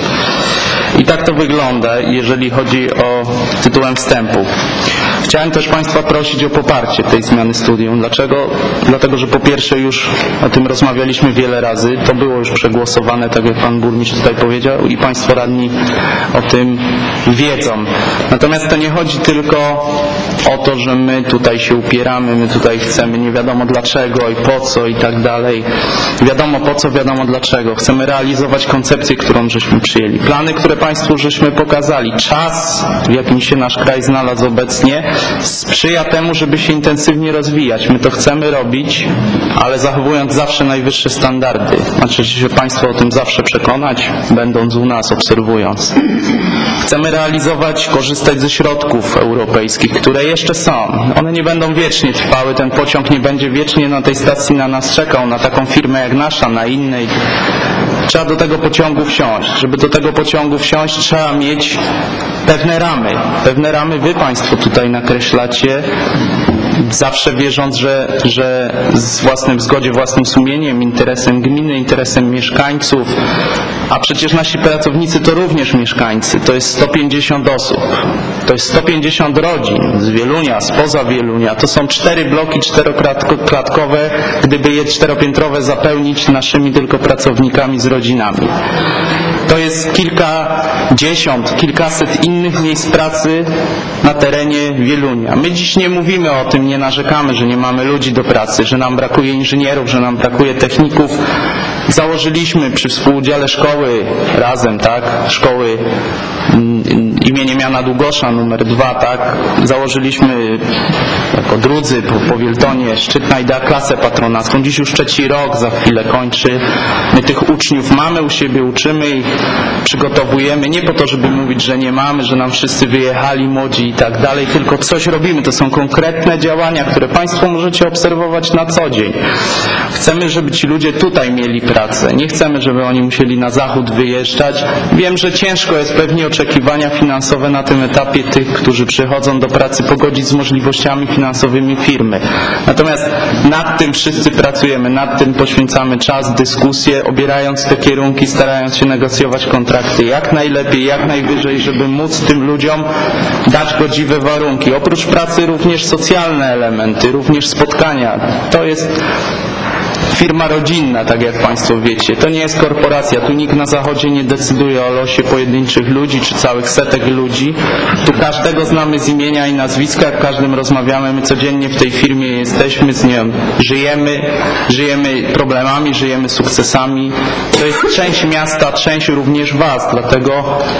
G: I tak to wygląda, jeżeli chodzi o tytułem wstępu. Chciałem też Państwa prosić o poparcie tej zmiany studium. Dlaczego? Dlatego, że po pierwsze już o tym rozmawialiśmy wiele razy. To było już przegłosowane, tak jak Pan Burmistrz tutaj powiedział i Państwo radni o tym wiedzą. Natomiast to nie chodzi tylko o to, że my tutaj się upieramy, my tutaj chcemy nie wiadomo dlaczego i po co i tak dalej. Wiadomo po co, wiadomo dlaczego. Chcemy realizować koncepcję, którą żeśmy przyjęli. Plany, które Państwu żeśmy pokazali. Czas, w jakim się nasz kraj znalazł obecnie, sprzyja temu, żeby się intensywnie rozwijać. My to chcemy robić, ale zachowując zawsze najwyższe standardy. Znaczy się Państwo o tym zawsze przekonać, będąc u nas, obserwując. Chcemy realizować, korzystać ze środków europejskich, które jeszcze są. One nie będą wiecznie trwały, ten pociąg nie będzie wiecznie na tej stacji na nas czekał, na taką firmę jak nasza, na innej. Trzeba do tego pociągu wsiąść. Żeby do tego pociągu wsiąść, trzeba mieć pewne ramy. Pewne ramy Wy Państwo tutaj nakreślacie, zawsze wierząc, że, że z własnym zgodzie, własnym sumieniem, interesem gminy, interesem mieszkańców, a przecież nasi pracownicy to również mieszkańcy, to jest sto pięćdziesiąt osób, to jest sto pięćdziesiąt rodzin z Wielunia, spoza Wielunia, to są cztery bloki czteroklatkowe, gdyby je czteropiętrowe zapełnić naszymi tylko pracownikami z rodzinami. To jest kilkadziesiąt, kilkaset innych miejsc pracy na terenie Wielunia. My dziś nie mówimy o tym, nie narzekamy, że nie mamy ludzi do pracy, że nam brakuje inżynierów, że nam brakuje techników. Założyliśmy przy współudziale szkoły razem, tak, szkoły imieniem Jana Długosza numer dwa, tak, założyliśmy jako drudzy po, po Wieltonie szczytna idea klasę patronacką. Dziś już trzeci rok, za chwilę kończy. My tych uczniów mamy u siebie, uczymy ich, przygotowujemy, nie po to, żeby mówić, że nie mamy, że nam wszyscy wyjechali młodzi i tak dalej, tylko coś robimy. To są konkretne działania, które Państwo możecie obserwować na co dzień. Chcemy, żeby ci ludzie tutaj mieli pracę. Nie chcemy, żeby oni musieli na zachód wyjeżdżać. Wiem, że ciężko jest pewnie oczekiwania finansowe na tym etapie tych, którzy przychodzą do pracy, pogodzić z możliwościami finansowymi firmy. Natomiast nad tym wszyscy pracujemy, nad tym poświęcamy czas, dyskusję, obierając te kierunki, starając się negocjować kontrakty jak najlepiej, jak najwyżej, żeby móc tym ludziom dać godziwe warunki. Oprócz pracy również socjalne elementy, również spotkania. To jest firma rodzinna, tak jak Państwo wiecie. To nie jest korporacja. Tu nikt na Zachodzie nie decyduje o losie pojedynczych ludzi, czy całych setek ludzi. Tu każdego znamy z imienia i nazwiska, jak każdym rozmawiamy. My codziennie w tej firmie jesteśmy, z nią żyjemy, żyjemy problemami, żyjemy sukcesami. To jest część miasta, część również Was, dlatego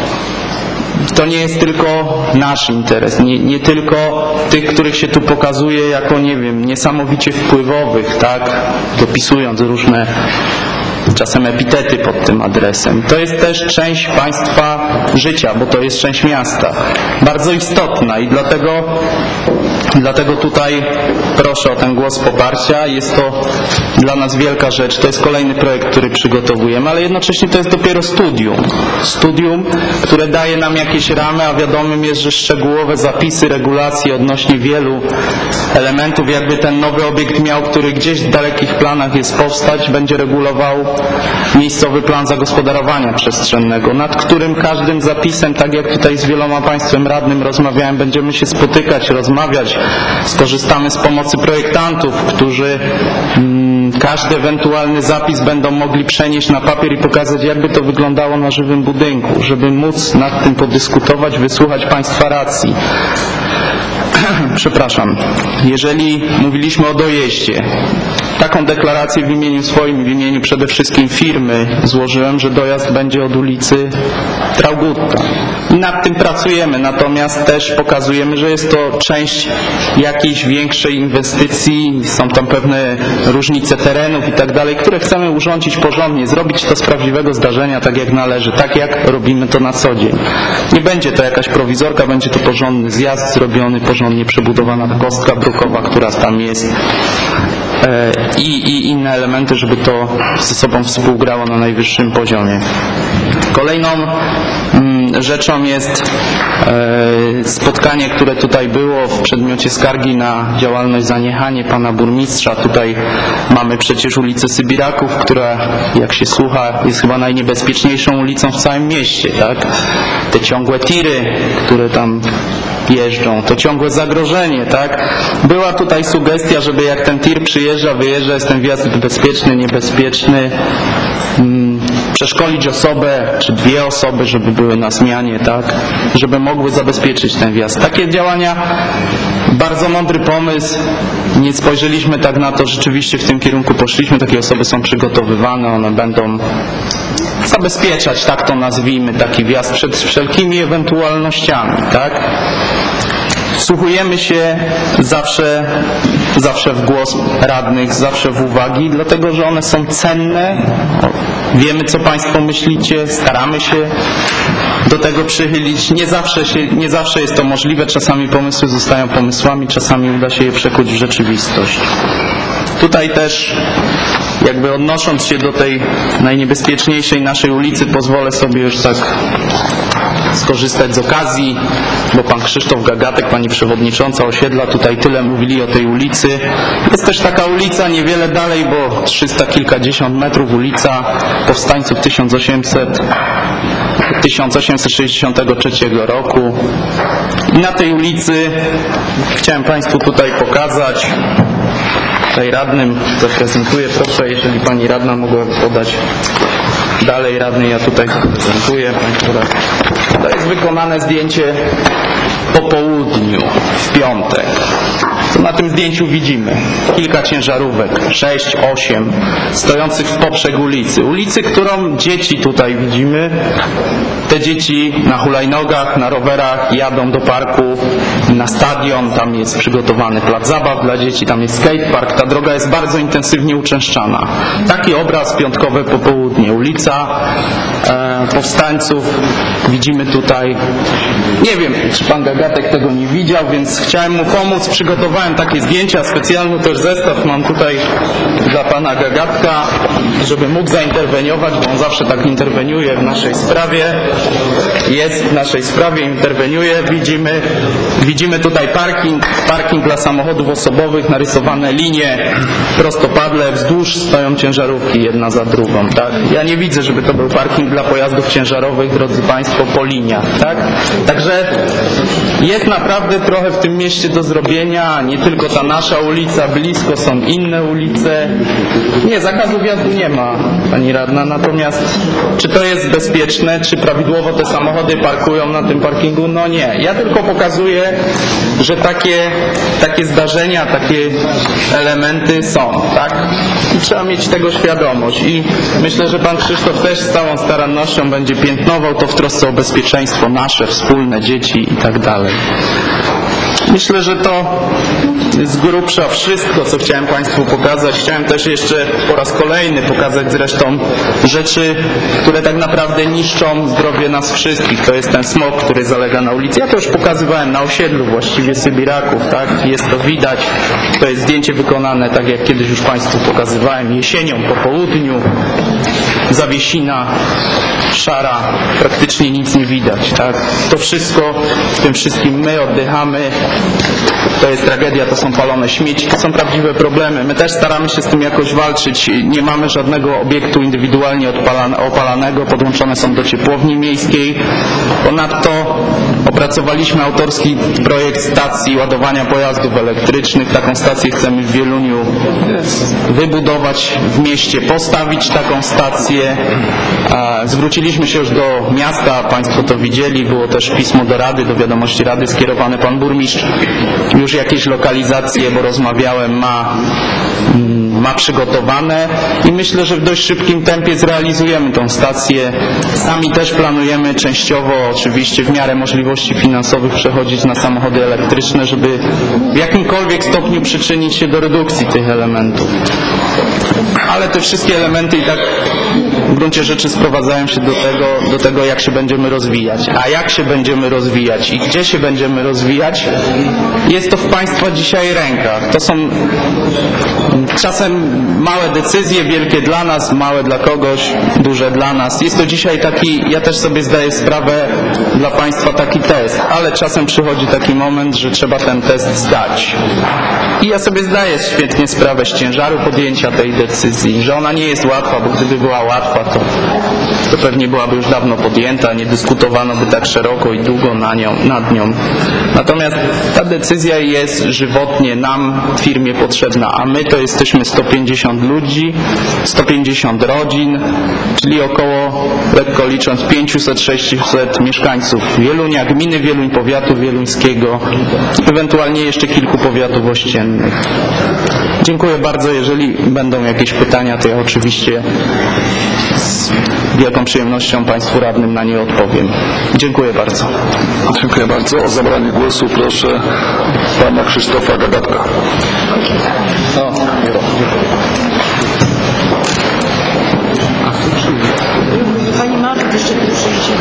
G: to nie jest tylko nasz interes, nie, nie tylko tych, których się tu pokazuje jako, nie wiem, niesamowicie wpływowych, tak, dopisując różne czasem epitety pod tym adresem. To jest też część Państwa życia, bo to jest część miasta. Bardzo istotna i dlatego, dlatego tutaj proszę o ten głos poparcia. Jest to dla nas wielka rzecz. To jest kolejny projekt, który przygotowujemy, ale jednocześnie to jest dopiero studium. Studium, które daje nam jakieś ramy, a wiadomym jest, że szczegółowe zapisy, regulacje odnośnie wielu elementów, jakby ten nowy obiekt miał, który gdzieś w dalekich planach jest powstać, będzie regulował miejscowy plan zagospodarowania przestrzennego, nad którym każdym zapisem, tak jak tutaj z wieloma Państwem radnym rozmawiałem, będziemy się spotykać, rozmawiać, skorzystamy z pomocy projektantów, którzy każdy ewentualny zapis będą mogli przenieść na papier i pokazać, jakby to wyglądało na żywym budynku, żeby móc nad tym podyskutować, wysłuchać Państwa racji. Przepraszam, jeżeli mówiliśmy o dojeździe, taką deklarację w imieniu swoim, w imieniu przede wszystkim firmy złożyłem, że dojazd będzie od ulicy Traugutta. I nad tym pracujemy, natomiast też pokazujemy, że jest to część jakiejś większej inwestycji, są tam pewne różnice terenów i tak dalej, które chcemy urządzić porządnie, zrobić to z prawdziwego zdarzenia, tak jak należy, tak jak robimy to na co dzień. Nie będzie to jakaś prowizorka, będzie to porządny zjazd zrobiony, porządnie przebudowana kostka brukowa, która tam jest. I, i inne elementy, żeby to ze sobą współgrało na najwyższym poziomie. Kolejną mm, rzeczą jest e, spotkanie, które tutaj było w przedmiocie skargi na działalność zaniechanie pana burmistrza. Tutaj mamy przecież ulicę Sybiraków, która, jak się słucha, jest chyba najniebezpieczniejszą ulicą w całym mieście, tak? Te ciągłe tiry, które tam jeżdżą, to ciągłe zagrożenie, tak? Była tutaj sugestia, żeby jak ten tir przyjeżdża, wyjeżdża, jest ten wjazd bezpieczny, niebezpieczny, hmm, przeszkolić osobę, czy dwie osoby, żeby były na zmianie, tak? Żeby mogły zabezpieczyć ten wjazd. Takie działania, bardzo mądry pomysł, nie spojrzeliśmy tak na to, rzeczywiście w tym kierunku poszliśmy, takie osoby są przygotowywane, one będą zabezpieczać, tak to nazwijmy, taki wjazd przed wszelkimi ewentualnościami, tak? Wsłuchujemy się zawsze, zawsze w głos radnych, zawsze w uwagi, dlatego że one są cenne, wiemy co Państwo myślicie, staramy się do tego przychylić. Nie zawsze, się, nie zawsze jest to możliwe, czasami pomysły zostają pomysłami, czasami uda się je przekuć w rzeczywistość. Tutaj też, jakby odnosząc się do tej najniebezpieczniejszej naszej ulicy, pozwolę sobie już tak skorzystać z okazji, bo pan Krzysztof Gagatek, pani przewodnicząca osiedla, tutaj tyle mówili o tej ulicy. Jest też taka ulica niewiele dalej, bo trzysta kilkadziesiąt metrów, ulica powstańców tysiąc osiemset sześćdziesiątego trzeciego roku. I na tej ulicy chciałem Państwu tutaj pokazać, tutaj radnym zaprezentuję, proszę, jeżeli pani radna mogła podać dalej, radny, ja tutaj prezentuję. To jest wykonane zdjęcie po południu, w piątek. Co na tym zdjęciu widzimy? Kilka ciężarówek, sześć, osiem, stojących w poprzek ulicy. Ulicy, którą dzieci tutaj widzimy. Te dzieci na hulajnogach, na rowerach jadą do parku, na stadion, tam jest przygotowany plac zabaw dla dzieci, tam jest skatepark, ta droga jest bardzo intensywnie uczęszczana. Taki obraz piątkowe popołudnie. Ulica e, Powstańców, widzimy tutaj, nie wiem, czy pan Gagatek tego nie widział, więc chciałem mu pomóc, przygotowałem takie zdjęcia, specjalny też zestaw mam tutaj dla pana Gagatka, żeby mógł zainterweniować, bo on zawsze tak interweniuje w naszej sprawie. Jest w naszej sprawie, interweniuje. Widzimy, widzimy tutaj parking, parking dla samochodów osobowych, narysowane linie prostopadle, wzdłuż stoją ciężarówki jedna za drugą, tak? Ja nie widzę, żeby to był parking dla pojazdów ciężarowych, drodzy Państwo, po liniach, tak? Także jest naprawdę trochę w tym mieście do zrobienia, nie tylko ta nasza ulica, blisko są inne ulice. Nie, zakazu wjazdu nie ma, pani radna, natomiast czy to jest bezpieczne, czy prawidłowo te samochody parkują na tym parkingu? No nie. Ja tylko pokazuję, że takie, takie zdarzenia, takie elementy są, tak? I trzeba mieć tego świadomość. I myślę, że pan Krzysztof też z całą starannością będzie piętnował to w trosce o bezpieczeństwo nasze, wspólne, dzieci i tak dalej. Myślę, że to z grubsza wszystko, co chciałem Państwu pokazać. Chciałem też jeszcze po raz kolejny pokazać zresztą rzeczy, które tak naprawdę niszczą zdrowie nas wszystkich. To jest ten smog, który zalega na ulicy. Ja to już pokazywałem na osiedlu właściwie Sybiraków, tak? Jest to widać. To jest zdjęcie wykonane, tak jak kiedyś już Państwu pokazywałem, jesienią po południu. zawiesina szara, praktycznie nic nie widać, tak? To wszystko, w tym wszystkim my oddychamy, to jest tragedia, to są palone śmieci, to są prawdziwe problemy. My też staramy się z tym jakoś walczyć. Nie mamy żadnego obiektu indywidualnie opalanego, podłączone są do ciepłowni miejskiej. Ponadto opracowaliśmy autorski projekt stacji ładowania pojazdów elektrycznych. Taką stację chcemy w Wieluniu wybudować w mieście, postawić taką stację. Zwróciliśmy się już do miasta, Państwo to widzieli, było też pismo do Rady, do wiadomości Rady skierowane. Pan burmistrz już jakieś lokalizacje, bo rozmawiałem, ma, ma przygotowane i myślę, że w dość szybkim tempie zrealizujemy tą stację. Sami też planujemy częściowo, oczywiście w miarę możliwości finansowych, przechodzić na samochody elektryczne, żeby w jakimkolwiek stopniu przyczynić się do redukcji tych elementów. Ale te wszystkie elementy i tak w gruncie rzeczy sprowadzają się do tego, do tego, jak się będziemy rozwijać. A jak się będziemy rozwijać i gdzie się będziemy rozwijać, jest to w Państwa dzisiaj rękach. To są czasem małe decyzje, wielkie dla nas, małe dla kogoś, duże dla nas. Jest to dzisiaj taki, ja też sobie zdaję sprawę, dla Państwa taki test, ale czasem przychodzi taki moment, że trzeba ten test zdać. I ja sobie zdaję świetnie sprawę z ciężaru podjęcia tej decyzji, że ona nie jest łatwa, bo gdyby była łatwa, to, to pewnie byłaby już dawno podjęta, nie dyskutowano by tak szeroko i długo na nią, nad nią. Natomiast ta decyzja jest żywotnie nam w firmie potrzebna, a my to jesteśmy sto pięćdziesiąt ludzi, sto pięćdziesiąt rodzin, czyli około, lekko licząc, pięćset sześćset mieszkańców Wielunia, gminy Wieluń, powiatu wieluńskiego, ewentualnie jeszcze kilku powiatów ościennych. Dziękuję bardzo. Jeżeli będą jakieś pytania, to ja oczywiście z wielką przyjemnością Państwu radnym na nie odpowiem. Dziękuję bardzo.
A: Dziękuję bardzo. O zabranie głosu proszę pana Krzysztofa Gagatka.
G: O,
H: Pani Marta jeszcze tu przyjdzie.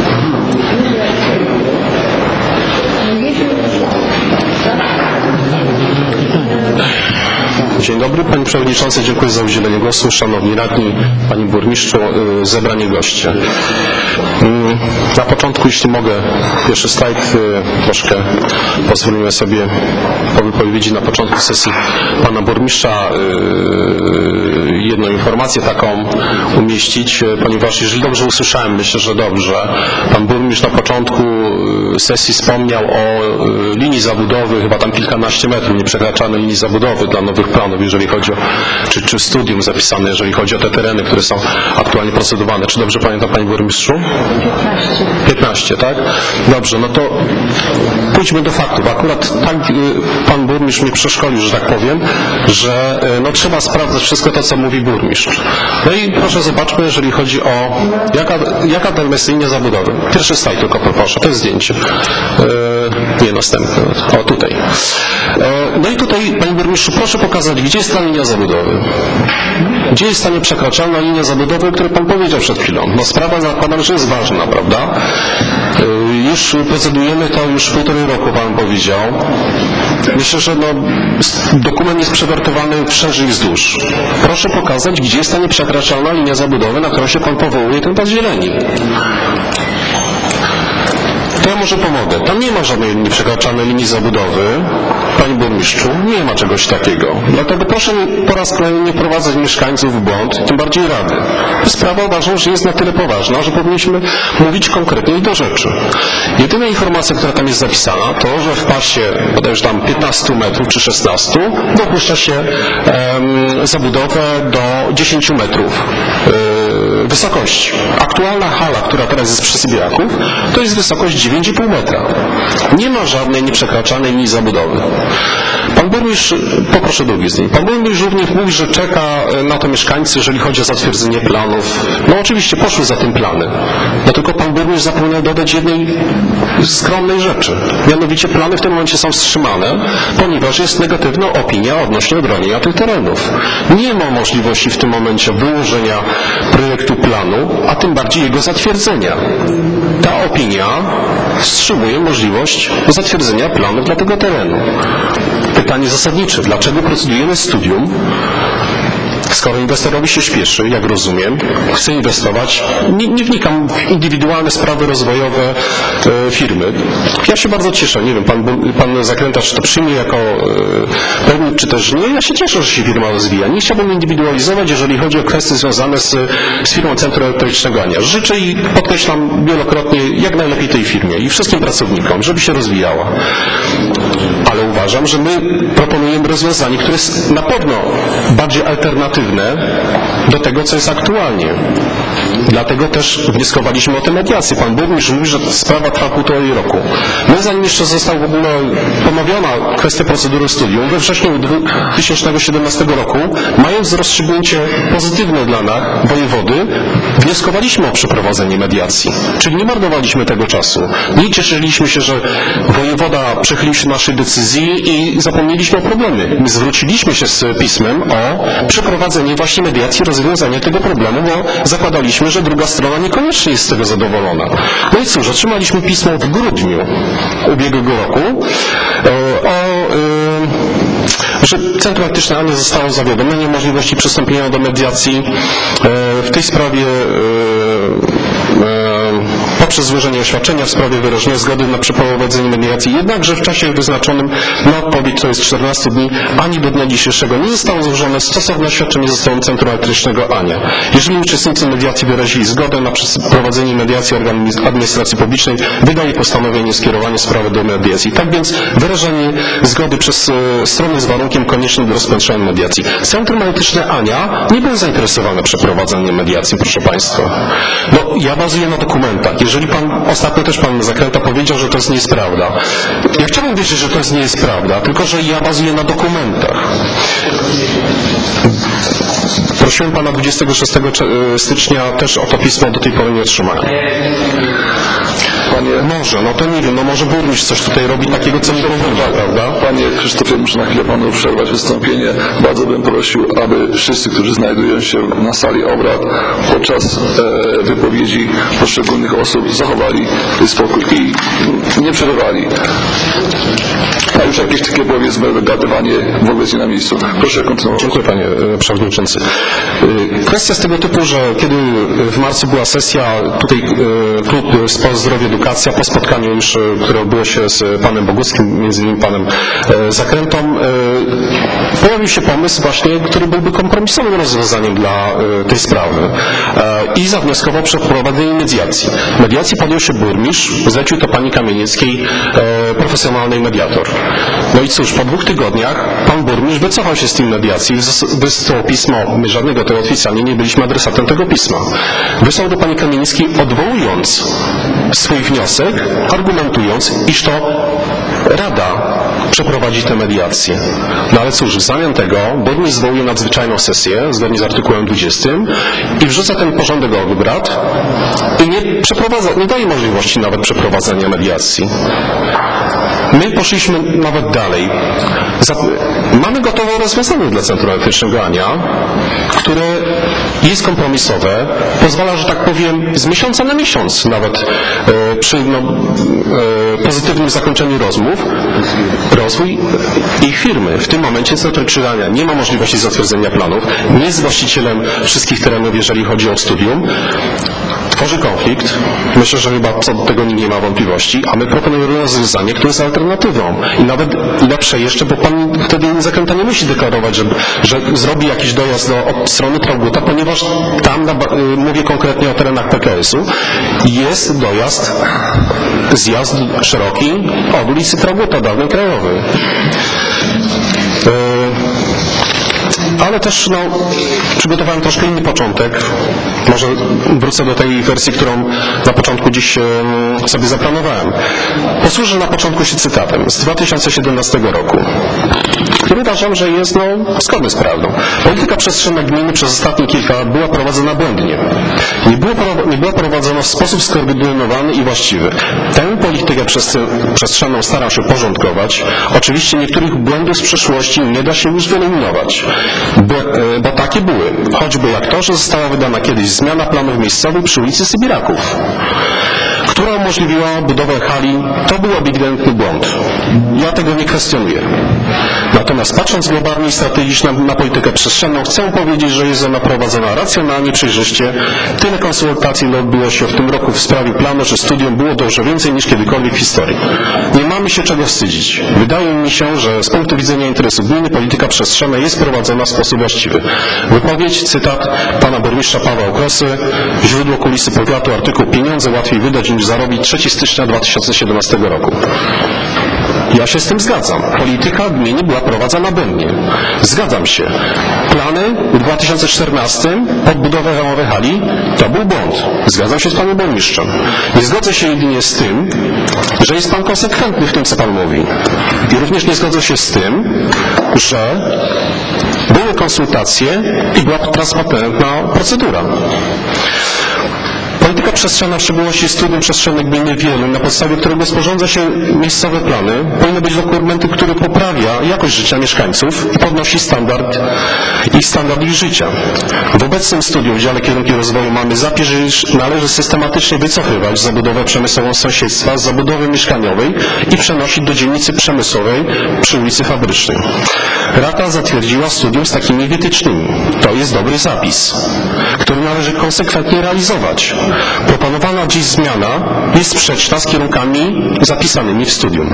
I: Dzień dobry, Panie Przewodniczący, dziękuję za udzielenie głosu. Szanowni radni, Panie Burmistrzu, zebrani goście. Na początku, jeśli mogę, pierwszy slajd, troszkę pozwolimy sobie po wypowiedzi na początku sesji Pana Burmistrza jedną informację taką umieścić, ponieważ jeżeli dobrze usłyszałem, myślę, że dobrze, Pan Burmistrz na początku sesji wspomniał o linii zabudowy, chyba tam kilkanaście metrów nieprzekraczalnej linii zabudowy dla nowych planów, jeżeli chodzi o, czy, czy studium zapisane, jeżeli chodzi o te tereny, które są aktualnie procedowane. Czy dobrze pamiętam, Panie Burmistrzu?
H: piętnaście.
I: piętnaście, tak? Dobrze, no to pójdźmy do faktów. Akurat tak Pan Burmistrz mnie przeszkolił, że tak powiem, że no, trzeba sprawdzać wszystko to, co mówi burmistrz. No i proszę zobaczmy, jeżeli chodzi o jaka, jaka to jest linia zabudowy. Pierwszy slajd tylko poproszę, to jest zdjęcie. E, nie, następny. O, tutaj. E, no i tutaj, Panie Burmistrzu, proszę pokazać, gdzie jest ta linia zabudowy. Gdzie jest ta nieprzekraczalna linia zabudowy, o której Pan powiedział przed chwilą. No sprawa, zakładam, że jest ważna, prawda? E, już procedujemy to już półtorej roku, Pan powiedział. Myślę, że no, dokument jest przewertowany szerzej i wzdłuż. Proszę pokazać, gdzie jest ta nieprzekraczalna linia zabudowy, na którą się Pan powołuje, ten pas zieleni. To ja może pomogę. Tam nie ma żadnej nieprzekraczalnej linii zabudowy, Panie Burmistrzu, nie ma czegoś takiego. Dlatego proszę po raz kolejny nie wprowadzać mieszkańców w błąd, tym bardziej Rady. Sprawa uważam, że jest na tyle poważna, że powinniśmy mówić konkretnie i do rzeczy. Jedyna informacja, która tam jest zapisana, to, że w pasie bodajże tam piętnastu metrów czy szesnastu dopuszcza się um, zabudowę do dziesięciu metrów yy, wysokości. Aktualna hala, która teraz jest przy Sybiaków, to jest wysokość dziewięć i pół metra. Nie ma żadnej nieprzekraczalnej linii zabudowy. Pan burmistrz, poproszę drugi z niej. Pan burmistrz również mówi, że czeka na to mieszkańcy, jeżeli chodzi o zatwierdzenie planów. No oczywiście poszły za tym plany. No tylko pan burmistrz zapomniał dodać jednej skromnej rzeczy. Mianowicie plany w tym momencie są wstrzymane, ponieważ jest negatywna opinia odnośnie obronienia tych terenów. Nie ma możliwości w tym momencie wyłożenia projektu planu, a tym bardziej jego zatwierdzenia. Ta opinia wstrzymuje możliwość zatwierdzenia planów dla tego terenu. Pytanie zasadnicze, dlaczego procedujemy studium Skoro inwestorowi się śpieszy, jak rozumiem, chce inwestować, nie, nie wnikam w indywidualne sprawy rozwojowe e, firmy. Ja się bardzo cieszę, nie wiem, pan, pan Zakrętacz to przyjmie jako e, pewnik, czy też nie. Ja się cieszę, że się firma rozwija. Nie chciałbym indywidualizować, jeżeli chodzi o kwestie związane z, z firmą Centrum Elektrycznego Ania. Życzę i podkreślam wielokrotnie jak najlepiej tej firmie i wszystkim pracownikom, żeby się rozwijała. Ale uważam, że my proponujemy rozwiązanie, które jest na pewno bardziej alternatywne do tego, co jest aktualnie. Dlatego też wnioskowaliśmy o tę mediację. Pan burmistrz mówi, że sprawa trwa półtorej roku. My, zanim jeszcze została w ogóle ponowiona kwestia procedury studium, we wrześniu dwa tysiące siedemnastego roku, mając rozstrzygnięcie pozytywne dla nas, wojewody, wnioskowaliśmy o przeprowadzenie mediacji. Czyli nie marnowaliśmy tego czasu. Nie cieszyliśmy się, że wojewoda przychylił się do naszej decyzji i zapomnieliśmy o problemy. My zwróciliśmy się z pismem o przeprowadzenie właśnie mediacji, rozwiązanie tego problemu, bo zakładaliśmy, że druga strona niekoniecznie jest z tego zadowolona. No i cóż, otrzymaliśmy pismo w grudniu ubiegłego roku o, o że Centrum Elektryczne Ania zostało zawiadomione o możliwości przystąpienia do mediacji w tej sprawie poprzez złożenie oświadczenia w sprawie wyrażenia zgody na przeprowadzenie mediacji, jednakże w czasie wyznaczonym na odpowiedź, to jest czternaście dni, ani do dnia dzisiejszego nie zostało złożone stosowne oświadczenie ze strony Centrum Elektrycznego Ania. Jeżeli uczestnicy mediacji wyrazili zgodę na przeprowadzenie mediacji, organ administracji publicznej wydaje postanowienie skierowania sprawy do mediacji. Tak więc wyrażenie zgody przez stronę z warunkiem koniecznym do rozpoczęcia mediacji. Centrum Elektryczne Ania nie było zainteresowane przeprowadzaniem mediacji, proszę Państwa. No, ja bazuję na dokumentach. Jeżeli pan, ostatnio też pan Zakręta powiedział, że to jest nie jest prawda. Ja chciałbym wiedzieć, że to jest nie jest prawda, tylko że ja bazuję na dokumentach. Prosiłem pana dwudziestego szóstego stycznia też o to pismo, do tej pory nie otrzymałem. Panie... Może, no to nie wiem, no może burmistrz coś tutaj robi takiego, co nie powinno, prawda?
A: Panie Krzysztofie, muszę na chwilę panu przerwać wystąpienie. Bardzo bym prosił, aby wszyscy, którzy znajdują się na sali obrad podczas e, wypowiedzi poszczególnych osób zachowali spokój i nie przerywali. A już jakieś takie powiedzmy wygadywanie w ogóle jest nie na miejscu. Proszę kontynuować.
I: Dziękuję panie e, przewodniczący. E, kwestia z tego typu, że kiedy w marcu była sesja, tutaj e, klub Sport, Zdrowie, Edukacja, po spotkaniu już, e, które odbyło się z panem Boguckim, między innymi panem e, Zakrętą, e, pojawił się pomysł właśnie, który byłby kompromisowym rozwiązaniem dla e, tej sprawy e, i zawnioskował przeprowadzenie mediacji. Mediacji podjął się burmistrz, zlecił to pani Kamienieckiej, e, profesjonalnej mediator. No i cóż, po dwóch tygodniach pan burmistrz wycofał się z tej mediacji, wysłał pismo, my żadnego tego oficjalnie nie byliśmy adresatem tego pisma. Wysłał do pani Kamienieckiej, odwołując swój wniosek, argumentując, iż to Rada przeprowadzi tę mediację. No ale cóż, w zamian tego burmistrz zwołuje nadzwyczajną sesję, zgodnie z artykułem dwudziestym i wrzuca ten porządek obrad i nie przeprowadza, nie daje możliwości nawet przeprowadzenia mediacji. My poszliśmy nawet dalej. Mamy gotowe rozwiązanie dla Centrum Elektrycznego Ania, które jest kompromisowe, pozwala, że tak powiem, z miesiąca na miesiąc nawet e, przy no, e, pozytywnym zakończeniu rozmów, rozwój ich firmy. W tym momencie Centrum Elektrycznego Ania nie ma możliwości zatwierdzenia planów, nie jest właścicielem wszystkich terenów, jeżeli chodzi o studium. Tworzy konflikt. Myślę, że chyba co do tego nikt nie ma wątpliwości, a my proponujemy rozwiązanie, które jest alternatywą. I nawet lepsze jeszcze, bo pan wtedy Zakręta nie musi deklarować, że, że zrobi jakiś dojazd do, od strony Trauguta, ponieważ tam, na, mówię konkretnie o terenach P K S-u, jest dojazd, zjazd szeroki od ulicy Trauguta, dawnej Krajowej. Ale też no, przygotowałem troszkę inny początek. Może wrócę do tej wersji, którą na początku dziś sobie zaplanowałem. Posłużę na początku się cytatem z dwa tysiące siedemnastego roku, który uważam, że jest no, zgodny z prawdą. Polityka przestrzenna gminy przez ostatnie kilka lat była prowadzona błędnie. Nie, było, nie była prowadzona w sposób skoordynowany i właściwy. Tę politykę przestrzenną staram się porządkować. Oczywiście niektórych błędów z przeszłości nie da się już wyeliminować. Bo, bo takie były, choćby jak to, że została wydana kiedyś zmiana planów miejscowych przy ulicy Sybiraków. która umożliwiła budowę hali, to był ewidentny błąd. Ja tego nie kwestionuję. Natomiast patrząc globalnie i strategicznie na, na politykę przestrzenną, chcę powiedzieć, że jest ona prowadzona racjonalnie, przejrzyście. Tyle konsultacji odbyło się w tym roku w sprawie planu, że studium było dużo więcej niż kiedykolwiek w historii. Nie mamy się czego wstydzić. Wydaje mi się, że z punktu widzenia interesu gminy polityka przestrzenna jest prowadzona w sposób właściwy. Wypowiedź, cytat pana burmistrza Pawła Okrosy, źródło kulisy powiatu, artykuł pieniądze łatwiej wydać niż zarobić, trzeciego stycznia dwa tysiące siedemnastego roku. Ja się z tym zgadzam. Polityka gminy była prowadzona błędnie. Zgadzam się. Plany w dwa tysiące czternastym pod budowę ramowej hali to był błąd. Zgadzam się z panem burmistrzem. Nie zgodzę się jedynie z tym, że jest pan konsekwentny w tym, co pan mówi. I również nie zgodzę się z tym, że były konsultacje i była transparentna procedura. Polityka przestrzenna, w szczególności studium przestrzenne gminy Wieluń, na podstawie którego sporządza się miejscowe plany, powinny być dokumentem, który poprawia jakość życia mieszkańców i podnosi standard ich standard ich życia. W obecnym studium w dziale kierunki rozwoju mamy zapis, że należy systematycznie wycofywać zabudowę przemysłową sąsiedztwa z zabudowy mieszkaniowej i przenosić do dzielnicy przemysłowej przy ulicy Fabrycznej. Rada zatwierdziła studium z takimi wytycznymi. To jest dobry zapis, który należy konsekwentnie realizować. Proponowana dziś zmiana jest sprzeczna z kierunkami zapisanymi w studium.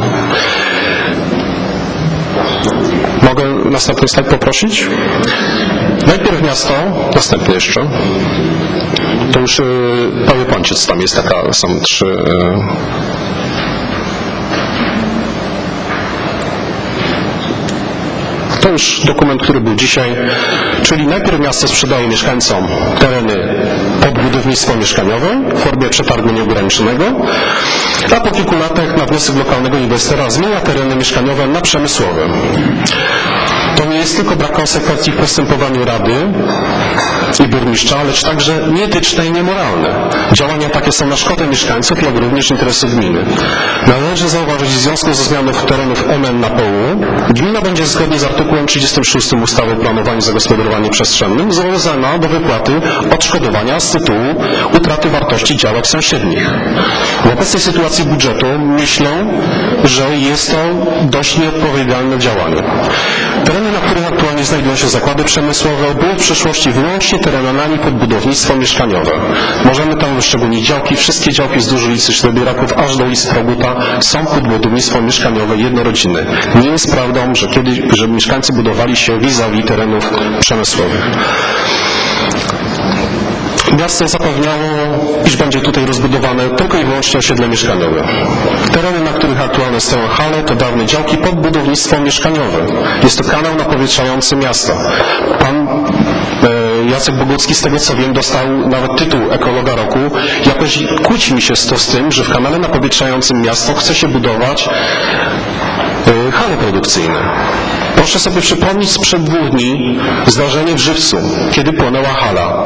I: Mogę następny slajd poprosić? Najpierw miasto, następny jeszcze. To już yy, PowerPoincie, tam jest taka, są trzy... Yy, To już dokument, który był dzisiaj, czyli najpierw miasto sprzedaje mieszkańcom tereny pod budownictwo mieszkaniowe w formie przetargu nieograniczonego, a po kilku latach na wniosek lokalnego inwestora zmienia tereny mieszkaniowe na przemysłowe. To nie jest tylko brak konsekwencji w postępowaniu Rady i burmistrza, lecz także nieetyczne i niemoralne. Działania takie są na szkodę mieszkańców, jak również interesów gminy. Należy zauważyć, w związku ze zmianą terenów M N na P U, gmina będzie zgodnie z artykułem trzydziestym szóstym ustawy o planowaniu i zagospodarowaniu przestrzennym zobowiązana do wypłaty odszkodowania z tytułu utraty wartości działek sąsiednich. W obecnej sytuacji budżetu myślę, że jest to dość nieodpowiedzialne działanie. Tereny, na których aktualnie znajdują się zakłady przemysłowe, były w przyszłości wyłącznie terenami pod budownictwo mieszkaniowe. Możemy tam wyszczególnić działki. Wszystkie działki wzdłuż ulicy Ślebieraków aż do ulicy Traguta są pod budownictwo mieszkaniowe jednorodzinne. Nie jest prawdą, że kiedyś, że mieszkańcy budowali się vis-a-vis terenów przemysłowych. Miasto zapewniało, iż będzie tutaj rozbudowane tylko i wyłącznie osiedle mieszkaniowe. Tereny, na których aktualne stoją hale, to dawne działki pod budownictwo mieszkaniowe. Jest to kanał napowietrzający miasta. Pan e, Jacek Bogucki, z tego co wiem, dostał nawet tytuł ekologa roku. Jakoś kłóci mi się to z tym, że w kanale napowietrzającym miasto chce się budować e, hale produkcyjne. Proszę sobie przypomnieć sprzed dwóch dni zdarzenie w Żywcu, kiedy płonęła hala.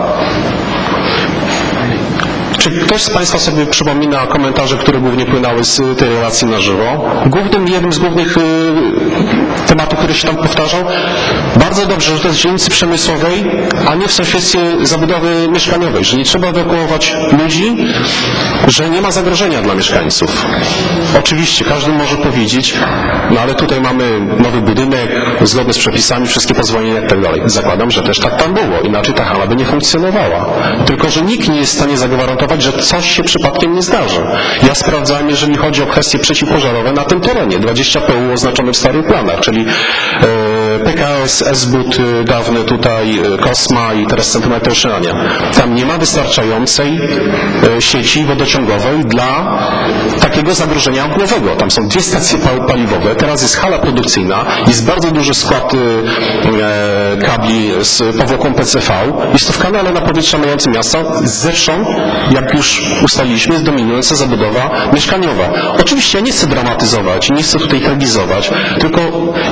I: Czy ktoś z Państwa sobie przypomina komentarze, które głównie płynęły z tej relacji na żywo? Głównym, jednym z głównych y, tematów, który się tam powtarzał, bardzo dobrze, że to jest w dzielnicy przemysłowej, a nie w sąsiedztwie zabudowy mieszkaniowej, że nie trzeba ewakuować ludzi, że nie ma zagrożenia dla mieszkańców. Oczywiście, każdy może powiedzieć, no ale tutaj mamy nowy budynek, zgodny z przepisami, wszystkie pozwolenia i tak dalej. Zakładam, że też tak tam było, inaczej ta hala by nie funkcjonowała. Tylko, że nikt nie jest w stanie zagwarantować, że coś się przypadkiem nie zdarzy. Ja sprawdzałem, jeżeli chodzi o kwestie przeciwpożarowe na tym terenie, dwadzieścia P U oznaczone w starych planach, czyli e, P K S, S-But, e, dawny tutaj e, Kosma i teraz Centymetr Szylania. Tam nie ma wystarczającej e, sieci wodociągowej dla takiego zagrożenia ogniowego. Tam są dwie stacje paliwowe, teraz jest hala produkcyjna, jest bardzo duży skład e, kabli z powłoką P C V, jest to w kanale napowietrzającym miasta, zewsząd, jak już ustaliliśmy, jest dominująca zabudowa mieszkaniowa. Oczywiście ja nie chcę dramatyzować, nie chcę tutaj tragizować, tylko jak ja wsiadam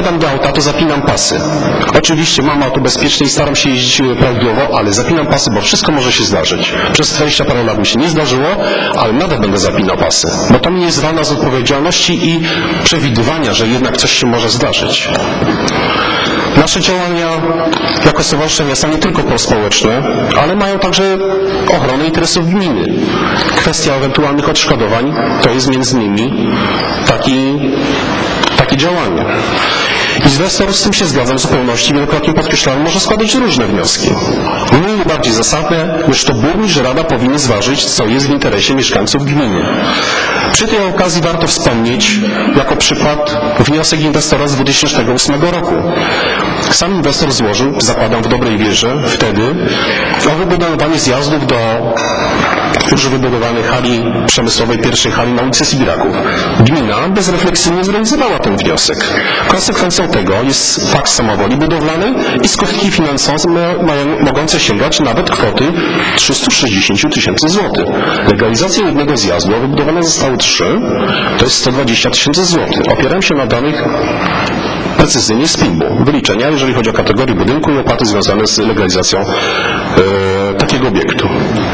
I: wsiadam do auta, to zapinam pasy. Oczywiście mam auto bezpieczne i staram się jeździć prawidłowo, ale zapinam pasy, bo wszystko może się zdarzyć. Przez dwadzieścia parę lat mi się nie zdarzyło, ale nadal będę zapinał pasy, bo to mi jest zwalnia z odpowiedzialności i przewidywania, że jednak coś się może zdarzyć. Nasze działania jako stowarzyszenia są nie tylko prospołeczne, ale mają także ochronę interesów gminy. Kwestia ewentualnych odszkodowań to jest między innymi taki, takie działanie. Inwestor, z tym się zgadzam w zupełności, wielokrotnie podkreślałem, może składać różne wnioski. Mniej bardziej zasadne, już to burmistrz, rada powinien zważyć, co jest w interesie mieszkańców gminy. Przy tej okazji warto wspomnieć, jako przykład, wniosek inwestora z dwa tysiące ósmego roku. Sam inwestor złożył, zakładam w dobrej wierze, wtedy o wybudowanie zjazdów do już wybudowanej hali przemysłowej, pierwszej hali na ulicy Sybiraków. Gmina bezrefleksyjnie zrealizowała ten wniosek. Konsekwencją tego jest fakt samowoli budowlanej i skutki finansowe mają, mogące sięgać nawet kwoty trzysta sześćdziesiąt tysięcy złotych. Legalizacja jednego zjazdu, a wybudowane zostały trzy, to jest sto dwadzieścia tysięcy złotych. Opieram się na danych precyzyjnie z P I M u. Wyliczenia, jeżeli chodzi o kategorię budynku i opłaty związane z legalizacją e, takiego obiektu.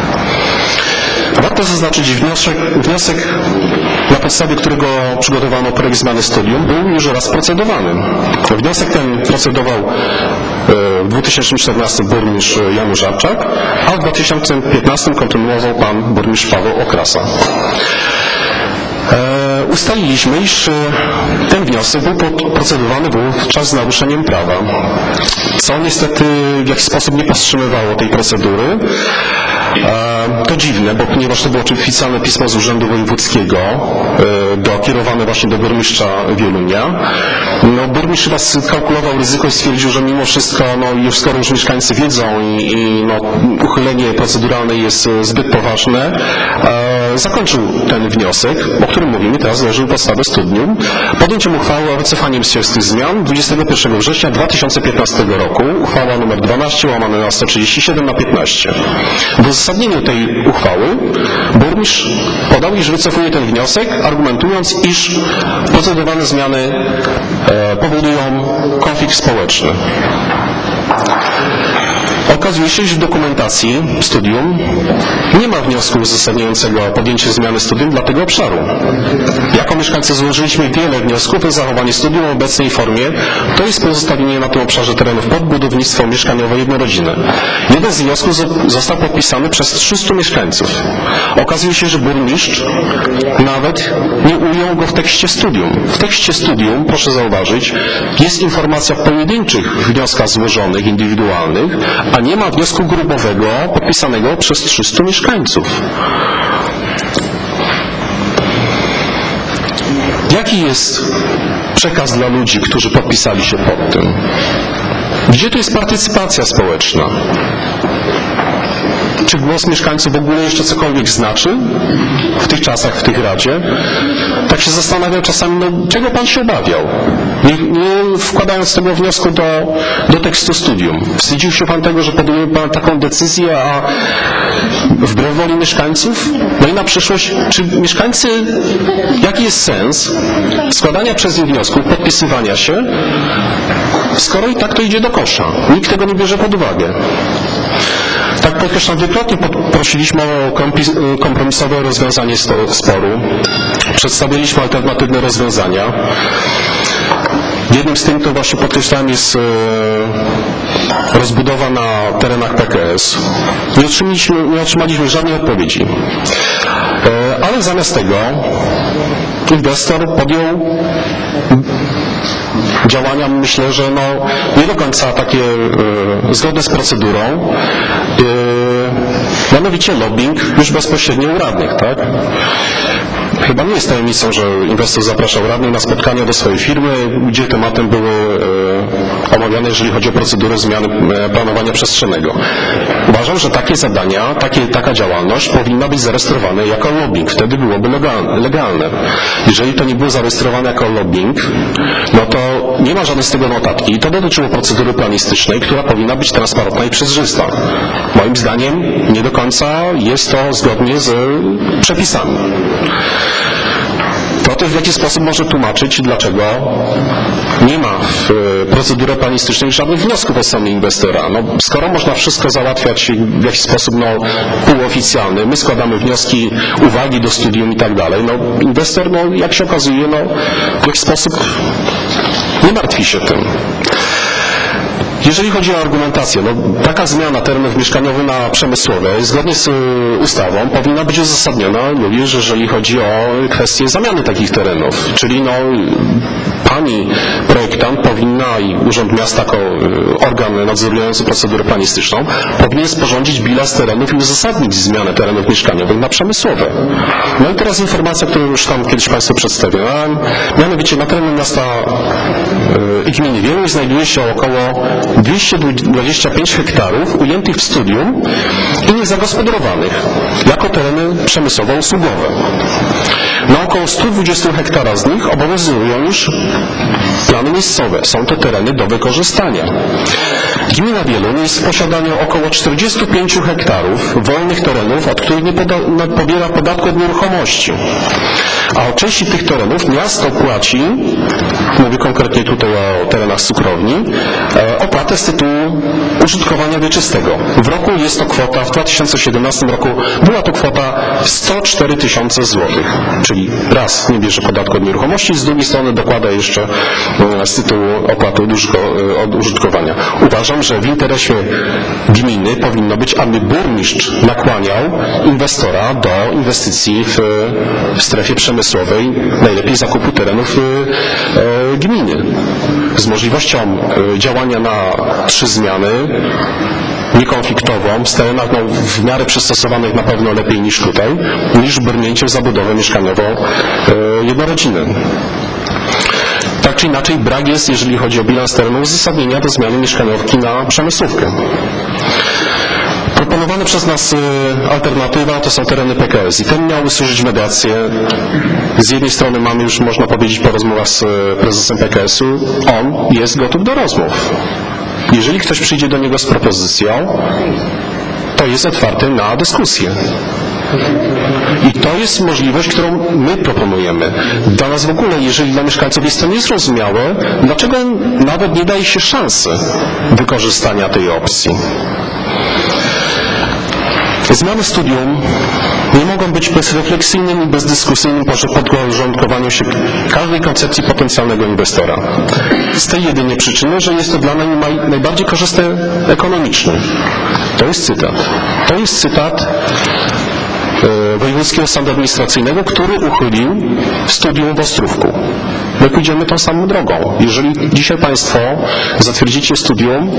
I: Warto zaznaczyć, wniosek, wniosek, na podstawie którego przygotowano projekt zmiany studium, był już raz procedowany. Wniosek ten procedował w dwa tysiące czternastym burmistrz Janusz Żabczak, a w dwa tysiące piętnastym kontynuował pan burmistrz Paweł Okrasa. E, ustaliliśmy, iż ten wniosek był procedowany wówczas z naruszeniem prawa, co niestety w jakiś sposób nie powstrzymywało tej procedury. E, to dziwne, bo ponieważ to było oficjalne pismo z Urzędu Wojewódzkiego, e, do, kierowane właśnie do burmistrza Wielunia, no burmistrz chyba skalkulował ryzyko i stwierdził, że mimo wszystko, no już skoro już mieszkańcy wiedzą i, i no, uchylenie proceduralne jest zbyt poważne, e, zakończył ten wniosek, o którym mówimy, teraz złożył podstawę studium, podjęciem uchwały o wycofaniu się z tych zmian dwudziestego pierwszego września dwa tysiące piętnastego roku, uchwała nr dwanaście łamane na sto trzydzieści siedem na piętnaście. W uzasadnieniu tej uchwały burmistrz podał, iż wycofuje ten wniosek, argumentując, iż procedowane zmiany e, powodują konflikt społeczny. Okazuje się, że w dokumentacji studium nie ma wniosku uzasadniającego podjęcie zmiany studium dla tego obszaru. Jako mieszkańcy złożyliśmy wiele wniosków o zachowanie studium w obecnej formie, to jest pozostawienie na tym obszarze terenów pod budownictwo mieszkaniowe jednorodzinne. Jeden z wniosków został podpisany przez trzystu mieszkańców. Okazuje się, że burmistrz nawet nie ujął go w tekście studium. W tekście studium, proszę zauważyć, jest informacja w pojedynczych wnioskach złożonych, indywidualnych, a nie ma wniosku grupowego podpisanego przez trzystu mieszkańców. Jaki jest przekaz dla ludzi, którzy podpisali się pod tym? Gdzie tu jest partycypacja społeczna? Czy głos mieszkańców w ogóle jeszcze cokolwiek znaczy w tych czasach, w tych Radzie? Tak się zastanawiam czasami, no, czego pan się obawiał, nie, nie wkładając tego wniosku do, do tekstu studium. Wstydził się pan tego, że podjął pan taką decyzję, a wbrew woli mieszkańców? No i na przyszłość, czy mieszkańcy, jaki jest sens składania przez nich wniosków, podpisywania się, skoro i tak to idzie do kosza? Nikt tego nie bierze pod uwagę. Tak podkreślam, wielokrotnie prosiliśmy o kompromisowe rozwiązanie sporu. Przedstawiliśmy alternatywne rozwiązania. Jednym z tym, to właśnie podkreślałem, jest rozbudowa na terenach P K S. Nie otrzymaliśmy, nie otrzymaliśmy żadnej odpowiedzi. Ale zamiast tego inwestor podjął działania, myślę, że no, nie do końca takie e, zgodne z procedurą, e, mianowicie lobbying już bezpośrednio u radnych, tak? Chyba nie jest tajemnicą, że inwestor zapraszał radnych na spotkania do swojej firmy, gdzie tematem były e, omawiane, jeżeli chodzi o procedurę zmiany e, planowania przestrzennego. Uważam, że takie zadania, takie, taka działalność powinna być zarejestrowana jako lobbying. Wtedy byłoby legalne, legalne. Jeżeli to nie było zarejestrowane jako lobbying, no to nie ma żadnej z tego notatki. I to dotyczyło procedury planistycznej, która powinna być transparentna i przejrzysta. Moim zdaniem nie do końca jest to zgodnie z przepisami. To też w jaki sposób może tłumaczyć, dlaczego nie ma w procedurę planistyczną i żadnych wniosków o stronie inwestora. No, skoro można wszystko załatwiać w jakiś sposób no, półoficjalny, my składamy wnioski, uwagi do studium i tak dalej, no inwestor, no, jak się okazuje, no, w jakiś sposób nie martwi się tym. Jeżeli chodzi o argumentację, no, taka zmiana terenów mieszkaniowych na przemysłowe, zgodnie z y, ustawą, powinna być uzasadniona również, jeżeli chodzi o kwestię zamiany takich terenów. Czyli no, pani projektant powinna i Urząd Miasta jako y, organ nadzorujący procedurę planistyczną powinien sporządzić bilans terenów i uzasadnić zmianę terenów mieszkaniowych na przemysłowe. No i teraz informacja, którą już tam kiedyś Państwu przedstawiałem. Mianowicie na terenie miasta y, i gminy Wieluń znajduje się około dwieście dwadzieścia pięć hektarów ujętych w studium i niezagospodarowanych jako tereny przemysłowo-usługowe. Na około sto dwadzieścia hektarów z nich obowiązują już plany miejscowe. Są to tereny do wykorzystania. Gmina Wieluń jest w posiadaniu około czterdziestu pięciu hektarów wolnych terenów, od których nie poda, no, pobiera podatku od nieruchomości. A od części tych terenów miasto płaci, mówię konkretnie tutaj o terenach cukrowni, e, opłatę z tytułu użytkowania wieczystego. W roku jest to kwota, w dwa tysiące siedemnastym roku była to kwota sto cztery tysiące złotych. Czyli raz nie bierze podatku od nieruchomości, z drugiej strony dokłada jeszcze e, z tytułu opłaty od, użytko, e, od użytkowania. Uważam, że w interesie gminy powinno być, aby burmistrz nakłaniał inwestora do inwestycji w, w strefie przemysłowej, najlepiej zakupu terenów e, gminy. Z możliwością e, działania na trzy zmiany, niekonfliktową, z terenach no, w miarę przystosowanych na pewno lepiej niż tutaj, niż brnięcie w zabudowę mieszkaniową e, jednorodziny. Tak czy inaczej brak jest, jeżeli chodzi o bilans terenu, uzasadnienia do zmiany mieszkaniówki na przemysłówkę. Proponowana przez nas alternatywa to są tereny P K S i ten miały służyć mediację. Z jednej strony mamy już, można powiedzieć, po rozmowach z prezesem P K S u, on jest gotów do rozmów. Jeżeli ktoś przyjdzie do niego z propozycją, to jest otwarty na dyskusję. I to jest możliwość, którą my proponujemy. Dla nas w ogóle, jeżeli dla mieszkańców jest to niezrozumiałe, dlaczego nawet nie daje się szansy wykorzystania tej opcji? Zmiany studium nie mogą być bezrefleksyjnym i bezdyskusyjnym podporządkowaniu się każdej koncepcji potencjalnego inwestora. Z tej jedynie przyczyny, że jest to dla nas najbardziej korzystne ekonomicznie. To jest cytat. To jest cytat Wojewódzkiego Sądu Administracyjnego, który uchylił studium w Ostrówku. My pójdziemy tą samą drogą. Jeżeli dzisiaj Państwo zatwierdzicie studium,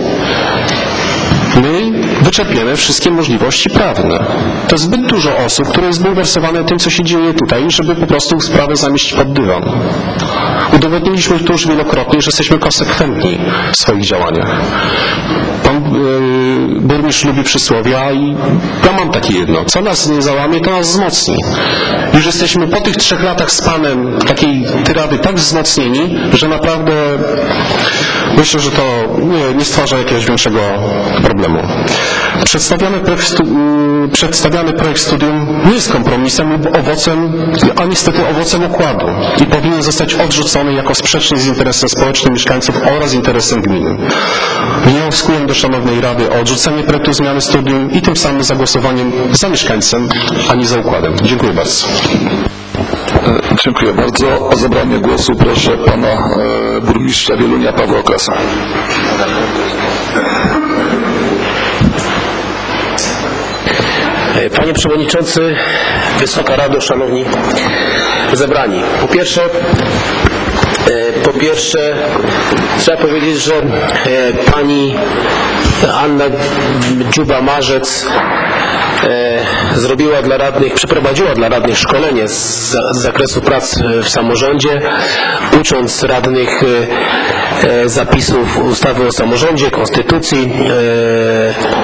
I: my wyczerpiemy wszystkie możliwości prawne. To jest zbyt dużo osób, które jest zbulwersowane tym, co się dzieje tutaj, żeby po prostu sprawę zamieścić pod dywan. Udowodniliśmy to już wielokrotnie, że jesteśmy konsekwentni w swoich działaniach. Pan yy, burmistrz lubi przysłowia i ja mam takie jedno. Co nas nie załamie, to nas wzmocni. Już jesteśmy po tych trzech latach z Panem takiej tyrady tak wzmocnieni, że naprawdę myślę, że to nie, nie stwarza jakiegoś większego problemu. Przedstawiany projekt, stu, przedstawiany projekt studium nie jest kompromisem lub owocem, a niestety owocem układu i powinien zostać odrzucony jako sprzeczny z interesem społecznym mieszkańców oraz interesem gminy. Wnioskuję do Szanownej Rady o odrzucenie projektu zmiany studium i tym samym zagłosowaniem za mieszkańcem, a nie za układem. Dziękuję bardzo.
A: Dziękuję bardzo. O zabranie głosu proszę pana e, burmistrza Wielunia Pawła Okrasa.
J: Panie Przewodniczący, Wysoka Rado, Szanowni zebrani. Po pierwsze, po pierwsze trzeba powiedzieć, że pani Anna Dziuba-Marzec zrobiła dla radnych, przeprowadziła dla radnych szkolenie z, z zakresu prac w samorządzie, ucząc radnych zapisów ustawy o samorządzie, konstytucji,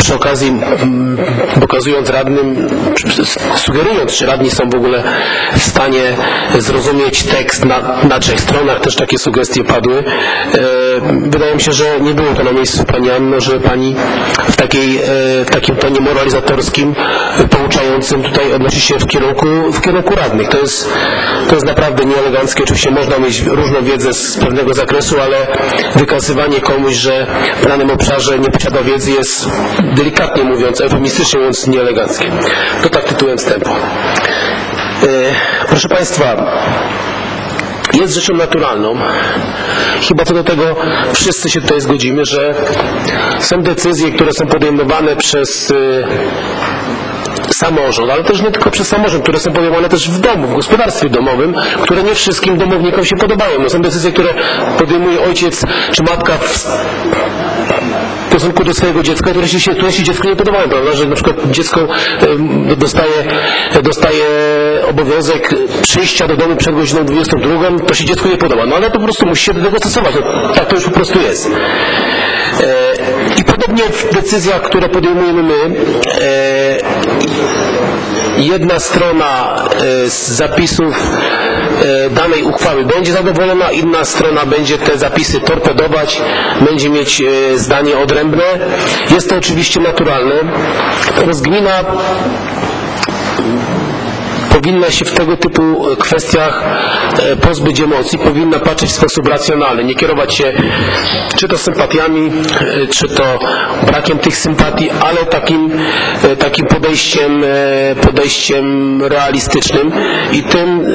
J: przy okazji mm, pokazując radnym, sugerując, czy radni są w ogóle w stanie zrozumieć tekst na, na trzech stronach, też takie sugestie padły. E, wydaje mi się, że nie było to na miejscu Pani Anno, że Pani w, takiej, e, w takim tonie moralizatorskim, pouczającym tutaj odnosi się w kierunku, w kierunku radnych. To jest, to jest naprawdę nieeleganckie. Oczywiście można mieć różną wiedzę z pewnego zakresu, ale wykazywanie komuś, że w danym obszarze nie posiada wiedzy, jest delikatnie mówiąc, eufemistycznie mówiąc, nieeleganckie. To tak tytułem wstępu. E, proszę Państwa, jest rzeczą naturalną, chyba co do tego wszyscy się tutaj zgodzimy, że są decyzje, które są podejmowane przez y, samorząd, ale też nie tylko przez samorząd, które są podejmowane też w domu, w gospodarstwie domowym, które nie wszystkim domownikom się podobają. No, są decyzje, które podejmuje ojciec czy matka w w stosunku do swojego dziecka, które się, które się dziecku nie podobają, prawda? Że na przykład dziecko e, dostaje, dostaje obowiązek przyjścia do domu przed godziną dwudziestą drugą, to się dziecku nie podoba. No ale to po prostu musi się do tego stosować. No, tak to już po prostu jest. E, I podobnie w decyzjach, które podejmujemy my, e, jedna strona e, z zapisów e, danej uchwały będzie zadowolona, inna strona będzie te zapisy torpedować, będzie mieć e, zdanie odrębne. Jest to oczywiście naturalne. Natomiast gmina powinna się w tego typu kwestiach pozbyć emocji, powinna patrzeć w sposób racjonalny, nie kierować się czy to sympatiami, czy to brakiem tych sympatii, ale takim, takim podejściem, podejściem realistycznym i tym,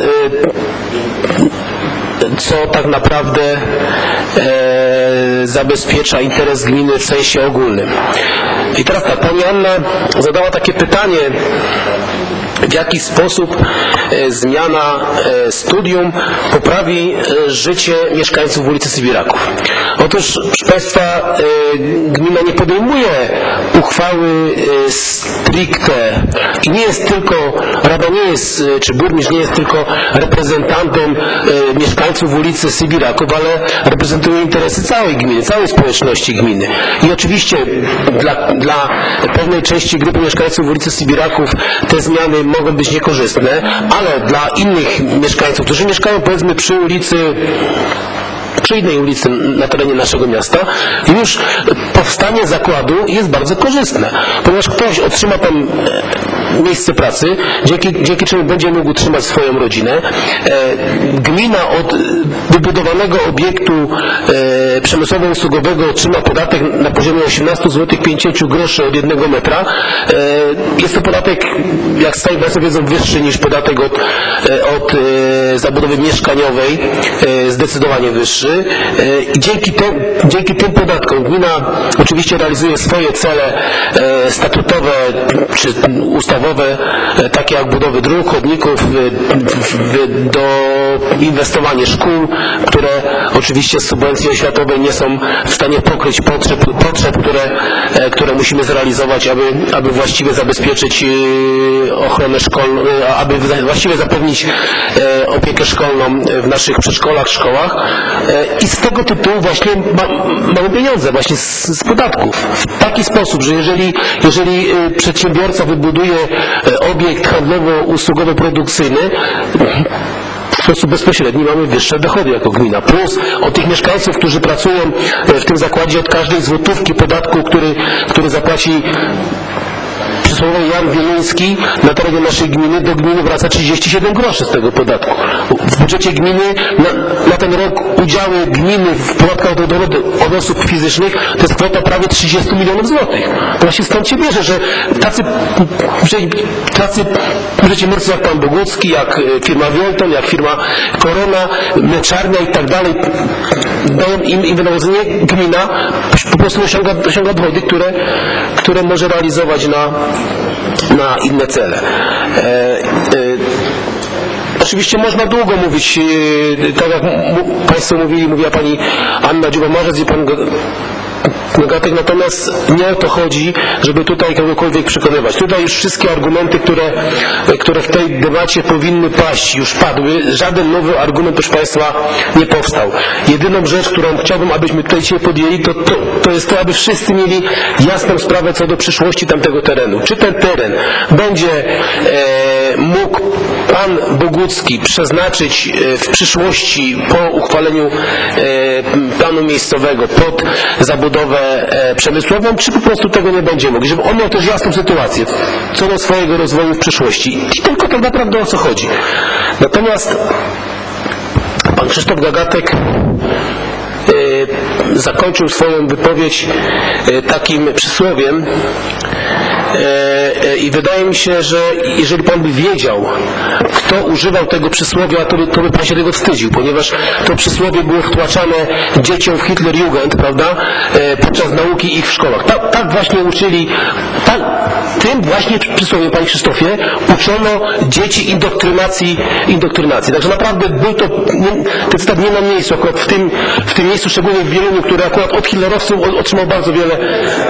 J: co tak naprawdę e, zabezpiecza interes gminy w sensie ogólnym. I teraz tak, Pani Anna zadała takie pytanie, w jaki sposób e, zmiana e, studium poprawi e, życie mieszkańców ulicy Sybiraków. Otóż, proszę Państwa, e, gmina nie podejmuje uchwały e, stricte i nie jest tylko, Rada nie jest, e, czy burmistrz nie jest tylko reprezentantem e, mieszkańców ulicy Sybiraków, ale reprezentuje interesy całej gminy, całej społeczności gminy. I oczywiście dla, dla pewnej części grupy mieszkańców ulicy Sybiraków te zmiany mogą być niekorzystne, ale dla innych mieszkańców, którzy mieszkają powiedzmy przy ulicy, przy innej ulicy na terenie naszego miasta, już powstanie zakładu jest bardzo korzystne, ponieważ ktoś otrzyma tam miejsce pracy, dzięki, dzięki czemu będzie mógł utrzymać swoją rodzinę. Gmina od wybudowanego obiektu przemysłowo-usługowego otrzyma podatek na poziomie osiemnaście złotych pięćdziesiąt groszy od jednego metra. Jest to podatek, jak sami Państwo wiedzą, wyższy niż podatek od, od zabudowy mieszkaniowej, zdecydowanie wyższy. I dzięki, te, dzięki tym podatkom gmina oczywiście realizuje swoje cele statutowe czy ustawowe, takie jak budowy dróg, chodników, doinwestowanie szkół, które oczywiście z subwencji oświatowej nie są w stanie pokryć potrzeb, potrzeb które, które musimy zrealizować, aby, aby właściwie zabezpieczyć ochronę szkolną, aby właściwie zapewnić opiekę szkolną w naszych przedszkolach, szkołach. I z tego tytułu właśnie ma, mamy pieniądze właśnie z, z podatków. W taki sposób, że jeżeli, jeżeli przedsiębiorca wybuduje obiekt handlowo-usługowo-produkcyjny, w sposób bezpośredni mamy wyższe dochody jako gmina. Plus od tych mieszkańców, którzy pracują w tym zakładzie, od każdej złotówki podatku, który, który zapłaci przysłowiowy Jan Wieluński na terenie naszej gminy, do gminy wraca trzydzieści siedem groszy z tego podatku. W budżecie gminy na, na ten rok udziały gminy w podatkach od, od, od osób fizycznych to jest kwota prawie trzydzieści milionów złotych. To właśnie stąd się bierze, że tacy, tacy przedsiębiorcy jak pan Bogucki, jak firma Wielton, jak firma Korona, Mleczarnia i tak dalej, dają im, im wynagrodzenie, gmina po prostu osiąga, osiąga dochody, które, które może realizować na na inne cele. E, e, oczywiście można długo mówić, e, tak jak mu, Państwo mówili, mówiła Pani Anna Dziuba-Marzec i Pan Gagatek, natomiast nie o to chodzi, żeby tutaj kogokolwiek przekonywać. Tutaj już wszystkie argumenty, które, które w tej debacie powinny paść, już padły. Żaden nowy argument, proszę Państwa, nie powstał. Jedyną rzecz, którą chciałbym, abyśmy tutaj dzisiaj podjęli, to, to, to jest to, aby wszyscy mieli jasną sprawę co do przyszłości tamtego terenu. Czy ten teren będzie e, mógł pan Bogucki przeznaczyć e, w przyszłości po uchwaleniu e, planu miejscowego pod zabudowę e, przemysłową, czy po prostu tego nie będzie mógł. Żeby on miał też jasną sytuację co do swojego rozwoju w przyszłości. I tylko tak naprawdę o co chodzi. Natomiast pan Krzysztof Gagatek e, zakończył swoją wypowiedź e, takim przysłowiem e, e, i wydaje mi się, że jeżeli pan by wiedział, kto używał tego przysłowia, to by, to by pan się tego wstydził, ponieważ to przysłowie było wtłaczane dzieciom w Hitlerjugend, prawda, e, podczas nauki ich w szkołach. Ta, tak właśnie uczyli, tak, tym właśnie przysłowiem, panie Krzysztofie, uczono dzieci indoktrynacji, indoktrynacji. Także naprawdę był to, nie, ten cytat nie na miejscu, akurat w tym, w tym miejscu, szczególnie w Wieluniu, który akurat od hitlerowców otrzymał bardzo wiele.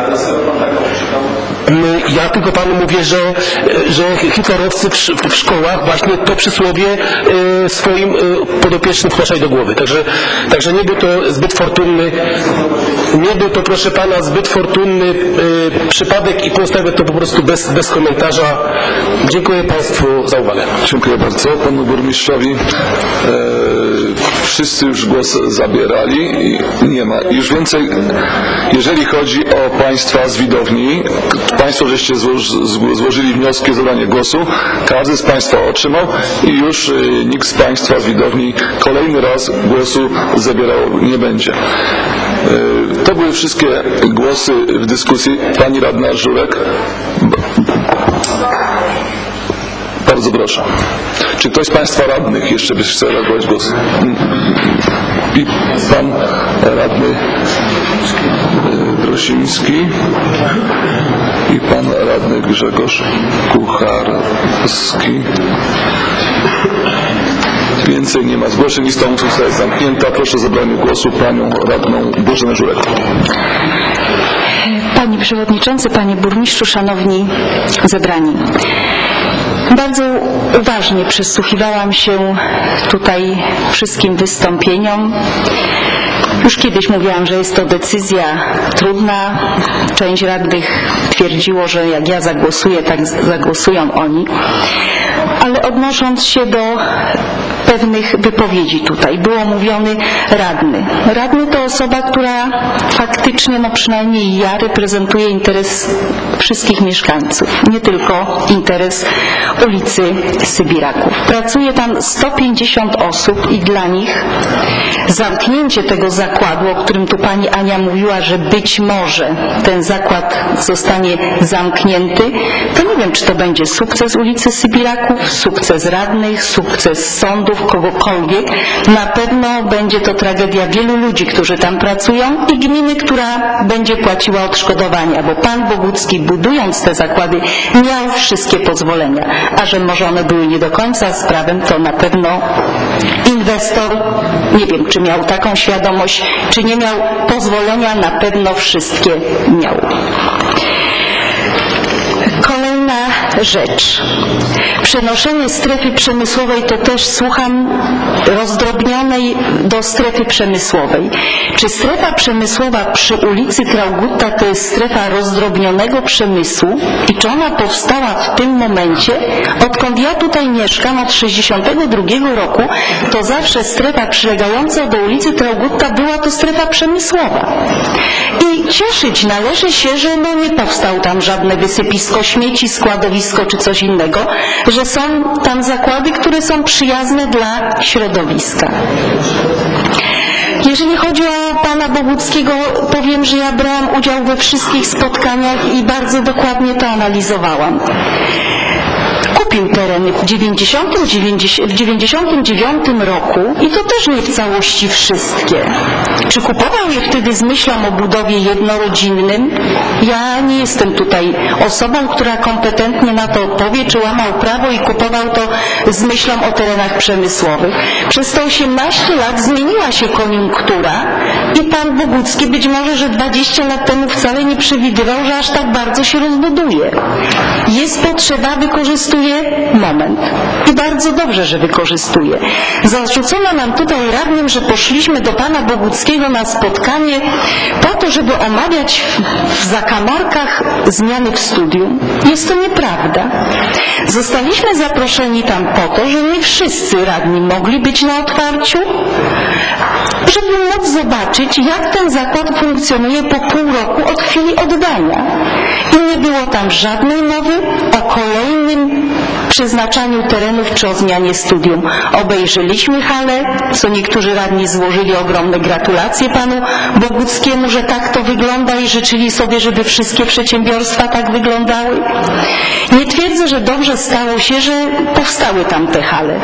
J: Ja tylko panu mówię, że, że hitlerowcy w, w szkołach właśnie to przysłowie e, swoim e, podopiecznym wkładali do głowy. Także, także nie był to zbyt fortunny, nie był to, proszę pana, zbyt fortunny e, przypadek i pozostawię to po prostu bez, bez komentarza. Dziękuję państwu za uwagę.
A: Dziękuję bardzo panu burmistrzowi. E, wszyscy już głos zabierali i nie ma. Już więcej, jeżeli chodzi o państwa z widowni, państwo żeście złożyli wnioski o zabranie głosu, każdy z państwa otrzymał i już nikt z państwa z widowni kolejny raz głosu zabierał nie będzie. To były wszystkie głosy w dyskusji. Pani radna Żurek. Bardzo proszę. Czy ktoś z państwa radnych jeszcze by chciał zabrać głos? I pan radny Grosiński i pan radny Grzegorz Kucharski. Więcej nie ma zgłoszeń, lista musi zostać zamknięta. Proszę o zabranie głosu panią radną Bożenę Żurek.
E: Panie Przewodniczący, Panie Burmistrzu, Szanowni Zebrani. Bardzo uważnie przysłuchiwałam się tutaj wszystkim wystąpieniom. Już kiedyś mówiłam, że jest to decyzja trudna. Część radnych twierdziło, że jak ja zagłosuję, tak zagłosują oni. Ale odnosząc się do pewnych wypowiedzi tutaj, było mówiony radny. Radny to osoba, która faktycznie, no przynajmniej ja, reprezentuje interes wszystkich mieszkańców, nie tylko interes ulicy Sybiraków. Pracuje tam sto pięćdziesiąt osób i dla nich zamknięcie tego zakładu, o którym tu pani Ania mówiła, że być może ten zakład zostanie zamknięty, to nie wiem, czy to będzie sukces ulicy Sybiraków, sukces radnych, sukces sądów, kogokolwiek. Na pewno będzie to tragedia wielu ludzi, którzy tam pracują i gminy, która będzie płaciła odszkodowania, bo pan Bogucki, budując te zakłady, miał wszystkie pozwolenia, a że może one były nie do końca z prawem, to na pewno inwestor, nie wiem, czy miał taką świadomość, czy nie miał pozwolenia, na pewno wszystkie miał. Kolejna rzecz. Przenoszenie strefy przemysłowej to też słucham rozdrobnionej do strefy przemysłowej. Czy strefa przemysłowa przy ulicy Traugutta to jest strefa rozdrobnionego przemysłu i czy ona powstała w tym momencie? Odkąd ja tutaj mieszkam od sześćdziesiątego drugiego roku, to zawsze strefa przylegająca do ulicy Traugutta była to strefa przemysłowa. I cieszyć należy się, że no nie powstał tam żadne wysypisko śmieci, składowisko czy coś innego, że są tam zakłady, które są przyjazne dla środowiska. Jeżeli chodzi o pana Boguckiego, powiem, że ja brałam udział we wszystkich spotkaniach i bardzo dokładnie to analizowałam. Kupił tereny w dziewięćdziesiątym dziewiątym roku i to też nie w całości wszystkie. Czy kupował je wtedy z myślą o budowie jednorodzinnym? Ja nie jestem tutaj osobą, która kompetentnie na to odpowie, czy łamał prawo i kupował to z myślą o terenach przemysłowych. Przez te osiemnaście lat zmieniła się koniunktura i pan
K: Bogucki być może, że dwadzieścia lat temu wcale nie przewidywał, że aż tak bardzo się rozbuduje. Jest potrzeba, wykorzystuje moment. I bardzo dobrze, że wykorzystuje. Zarzucono nam tutaj radnym, że poszliśmy do pana Boguckiego na spotkanie po to, żeby omawiać w zakamarkach zmiany w studium. Jest to nieprawda. Zostaliśmy zaproszeni tam po to, że nie wszyscy radni mogli być na otwarciu, żeby móc zobaczyć, jak ten zakład funkcjonuje po pół roku od chwili oddania. I nie było tam żadnej mowy o kolejnym przeznaczaniu terenów czy o zmianie studium. Obejrzeliśmy halę, co niektórzy radni złożyli ogromne gratulacje panu Boguckiemu, że tak to wygląda i życzyli sobie, żeby wszystkie przedsiębiorstwa tak wyglądały. Nie twierdzę, że dobrze stało się, że powstały tam te hale.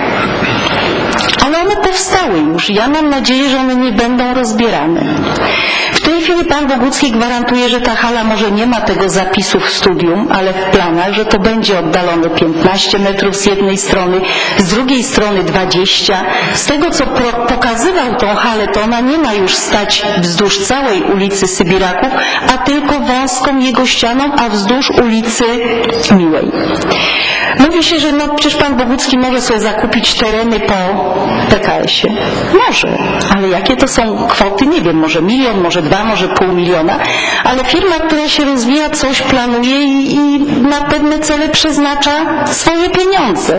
K: Ale one powstały już. Ja mam nadzieję, że one nie będą rozbierane. W tej chwili pan Bogucki gwarantuje, że ta hala może nie ma tego zapisu w studium, ale w planach, że to będzie oddalone piętnaście metrów z jednej strony, z drugiej strony dwadzieścia. Z tego, co pro, pokazywał tą halę, to ona nie ma już stać wzdłuż całej ulicy Sybiraków, a tylko wąską jego ścianą, a wzdłuż ulicy Miłej. Mówi się, że no przecież pan Bogucki może sobie zakupić tereny po P K S-ie. Może, ale jakie to są kwoty? Nie wiem, może milion, może dwa, może pół miliona, ale firma, która się rozwija, coś planuje i, i na pewne cele przeznacza swoje pieniądze.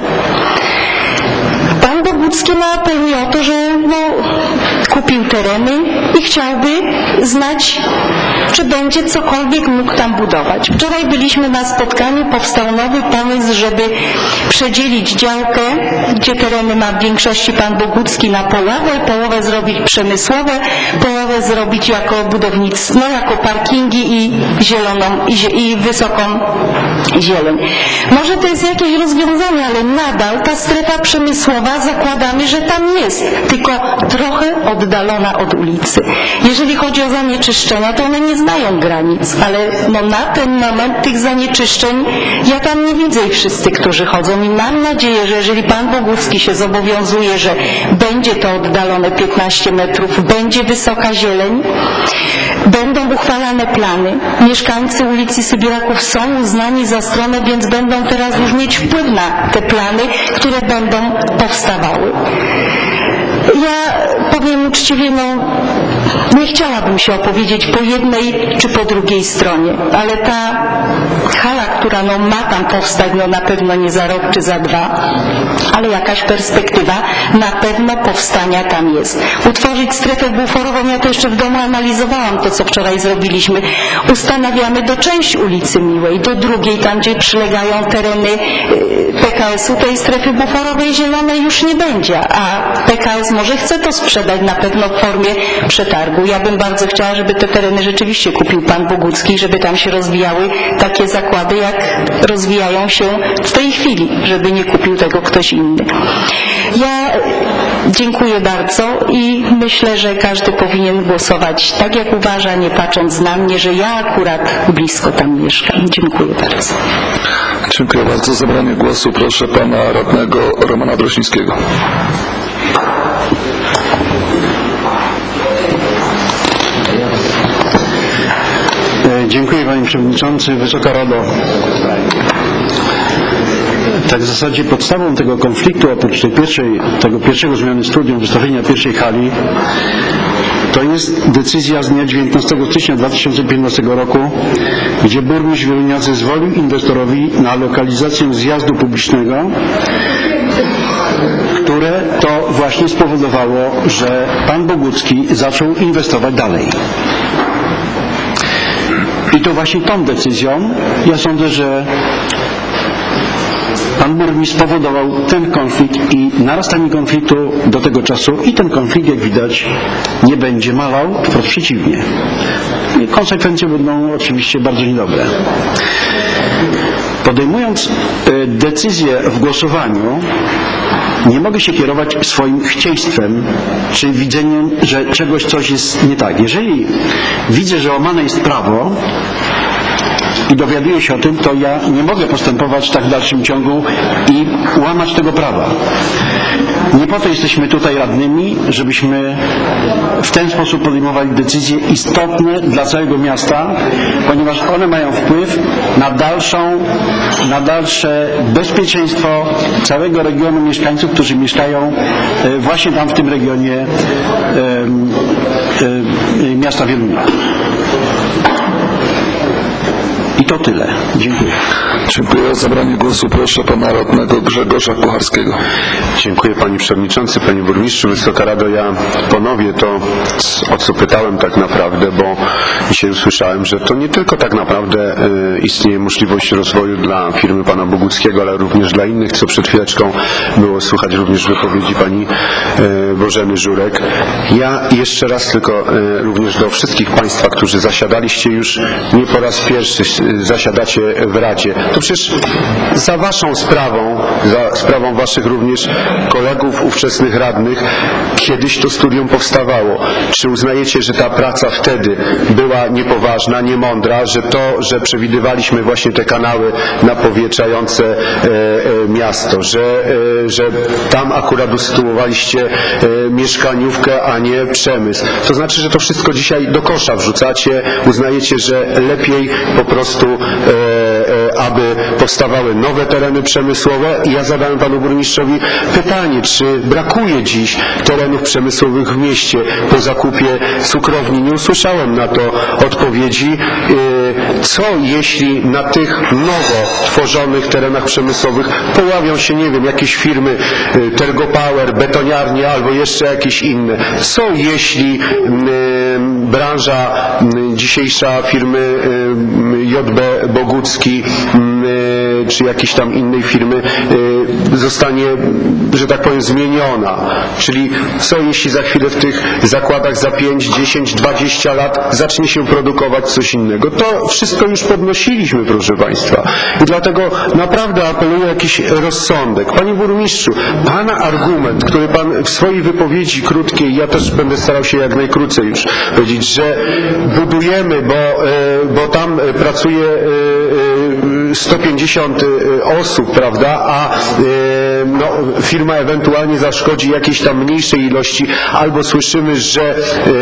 K: Pan Bogucki no, apeluje o to, że no, kupił tereny i chciałby znać, czy będzie cokolwiek mógł tam budować. Wczoraj byliśmy na spotkaniu, powstał nowy pomysł, żeby przedzielić działkę, gdzie tereny ma w większości pan Bogucki na połowę, połowę zrobić przemysłowe, połowę zrobić jako budownictwo, no jako parkingi i zieloną, i, i wysoką zieleń. Może to jest jakieś rozwiązanie, ale nadal ta strefa przemysłowa zakładamy, że tam jest, tylko trochę oddalona od ulicy. Jeżeli chodzi o zanieczyszczenia, to one nie znają granic, ale no na ten moment tych zanieczyszczeń ja tam nie widzę i wszyscy, którzy chodzą i mam nadzieję, że jeżeli pan Bogucki się zobowiązuje, że będzie to oddalone piętnaście metrów, będzie wysoka zieleń, będą uchwalane plany. Mieszkańcy ulicy Sybiraków są uznani za stronę, więc będą teraz już mieć wpływ na te plany, które będą powstawały. Ja powiem uczciwie, no nie chciałabym się opowiedzieć po jednej czy po drugiej stronie, ale ta hala, która no, ma tam powstać, no na pewno nie za rok czy za dwa, ale jakaś perspektywa na pewno powstania tam jest. Utworzyć strefę buforową, ja to jeszcze w domu analizowałam to, co wczoraj zrobiliśmy. Ustanawiamy do części ulicy Miłej, do drugiej, tam gdzie przylegają tereny P K S-u, tej strefy buforowej zielonej już nie będzie, a P K S może chce to sprzedać na pewno w formie przetargu. Ja bym bardzo chciała, żeby te tereny rzeczywiście kupił pan Bogucki, żeby tam się rozwijały takie zakłady, jak rozwijają się w tej chwili, żeby nie kupił tego ktoś inny. Ja dziękuję bardzo i myślę, że każdy powinien głosować tak, jak uważa, nie patrząc na mnie, że ja akurat blisko tam mieszkam. Dziękuję bardzo.
A: Dziękuję bardzo. Za zabranie głosu proszę pana radnego Romana Drosińskiego.
B: Dziękuję panie przewodniczący, Wysoka Rado. Tak w zasadzie podstawą tego konfliktu, oprócz tej pierwszej, tego pierwszego zmiany studium, wystawienia pierwszej hali, to jest decyzja z dnia dziewiętnastego stycznia dwa tysiące piętnastego roku, gdzie burmistrz Wielunia zezwolił inwestorowi na lokalizację zjazdu publicznego, które to właśnie spowodowało, że pan Bogucki zaczął inwestować dalej. I to właśnie tą decyzją, ja sądzę, że pan burmistrz spowodował ten konflikt i narastanie konfliktu do tego czasu i ten konflikt, jak widać, nie będzie malał, wprost przeciwnie. I konsekwencje będą oczywiście bardzo niedobre. Podejmując decyzję w głosowaniu, nie mogę się kierować swoim chcieństwem, czy widzeniem, że czegoś, coś jest nie tak. Jeżeli widzę, że łamane jest prawo, i dowiaduję się o tym, to ja nie mogę postępować tak w dalszym ciągu i łamać tego prawa. Nie po to jesteśmy tutaj radnymi, żebyśmy w ten sposób podejmowali decyzje istotne dla całego miasta, ponieważ one mają wpływ na dalszą, na dalsze bezpieczeństwo całego regionu mieszkańców, którzy mieszkają e, właśnie tam w tym regionie e, e, e, miasta Wielunia. I to tyle. Dziękuję.
A: Dziękuję. O zabranie głosu proszę pana radnego Grzegorza Kucharskiego.
C: Dziękuję panie przewodniczący, panie burmistrzu. Wysoka Rado, ja ponowię to, o co pytałem tak naprawdę, bo dzisiaj usłyszałem, że to nie tylko tak naprawdę y, istnieje możliwość rozwoju dla firmy pana Boguckiego, ale również dla innych, co przed chwileczką było słychać również wypowiedzi pani y, Bożeny Żurek. Ja jeszcze raz tylko y, również do wszystkich państwa, którzy zasiadaliście już nie po raz pierwszy, y, zasiadacie w Radzie. To przecież za waszą sprawą, za sprawą waszych również kolegów, ówczesnych radnych, kiedyś to studium powstawało. Czy uznajecie, że ta praca wtedy była niepoważna, niemądra, że to, że przewidywaliśmy właśnie te kanały napowietrzające e, e, miasto, że, e, że tam akurat usytuowaliście e, mieszkaniówkę, a nie przemysł. To znaczy, że to wszystko dzisiaj do kosza wrzucacie, uznajecie, że lepiej po prostu e, e, aby powstawały nowe tereny przemysłowe. I ja zadałem panu burmistrzowi pytanie, czy brakuje dziś terenów przemysłowych w mieście po zakupie cukrowni. Nie usłyszałem na to odpowiedzi. Co jeśli na tych nowo tworzonych terenach przemysłowych pojawią się, nie wiem, jakieś firmy Tergopower, betoniarnie albo jeszcze jakieś inne? Co jeśli branża dzisiejsza firmy J B Bogucki czy jakiejś tam innej firmy zostanie, że tak powiem, zmieniona? Czyli co jeśli za chwilę w tych zakładach za pięć, dziesięć, dwadzieścia lat zacznie się produkować coś innego? To wszystko już podnosiliśmy, proszę państwa. I dlatego naprawdę apeluję o jakiś rozsądek. Panie burmistrzu, pana argument, który pan w swojej wypowiedzi krótkiej, ja też będę starał się jak najkrócej już powiedzieć, że budujemy, bo, bo tam pracuje sto pięćdziesiąt osób, prawda, a no, firma ewentualnie zaszkodzi jakiejś tam mniejszej ilości, albo słyszymy, że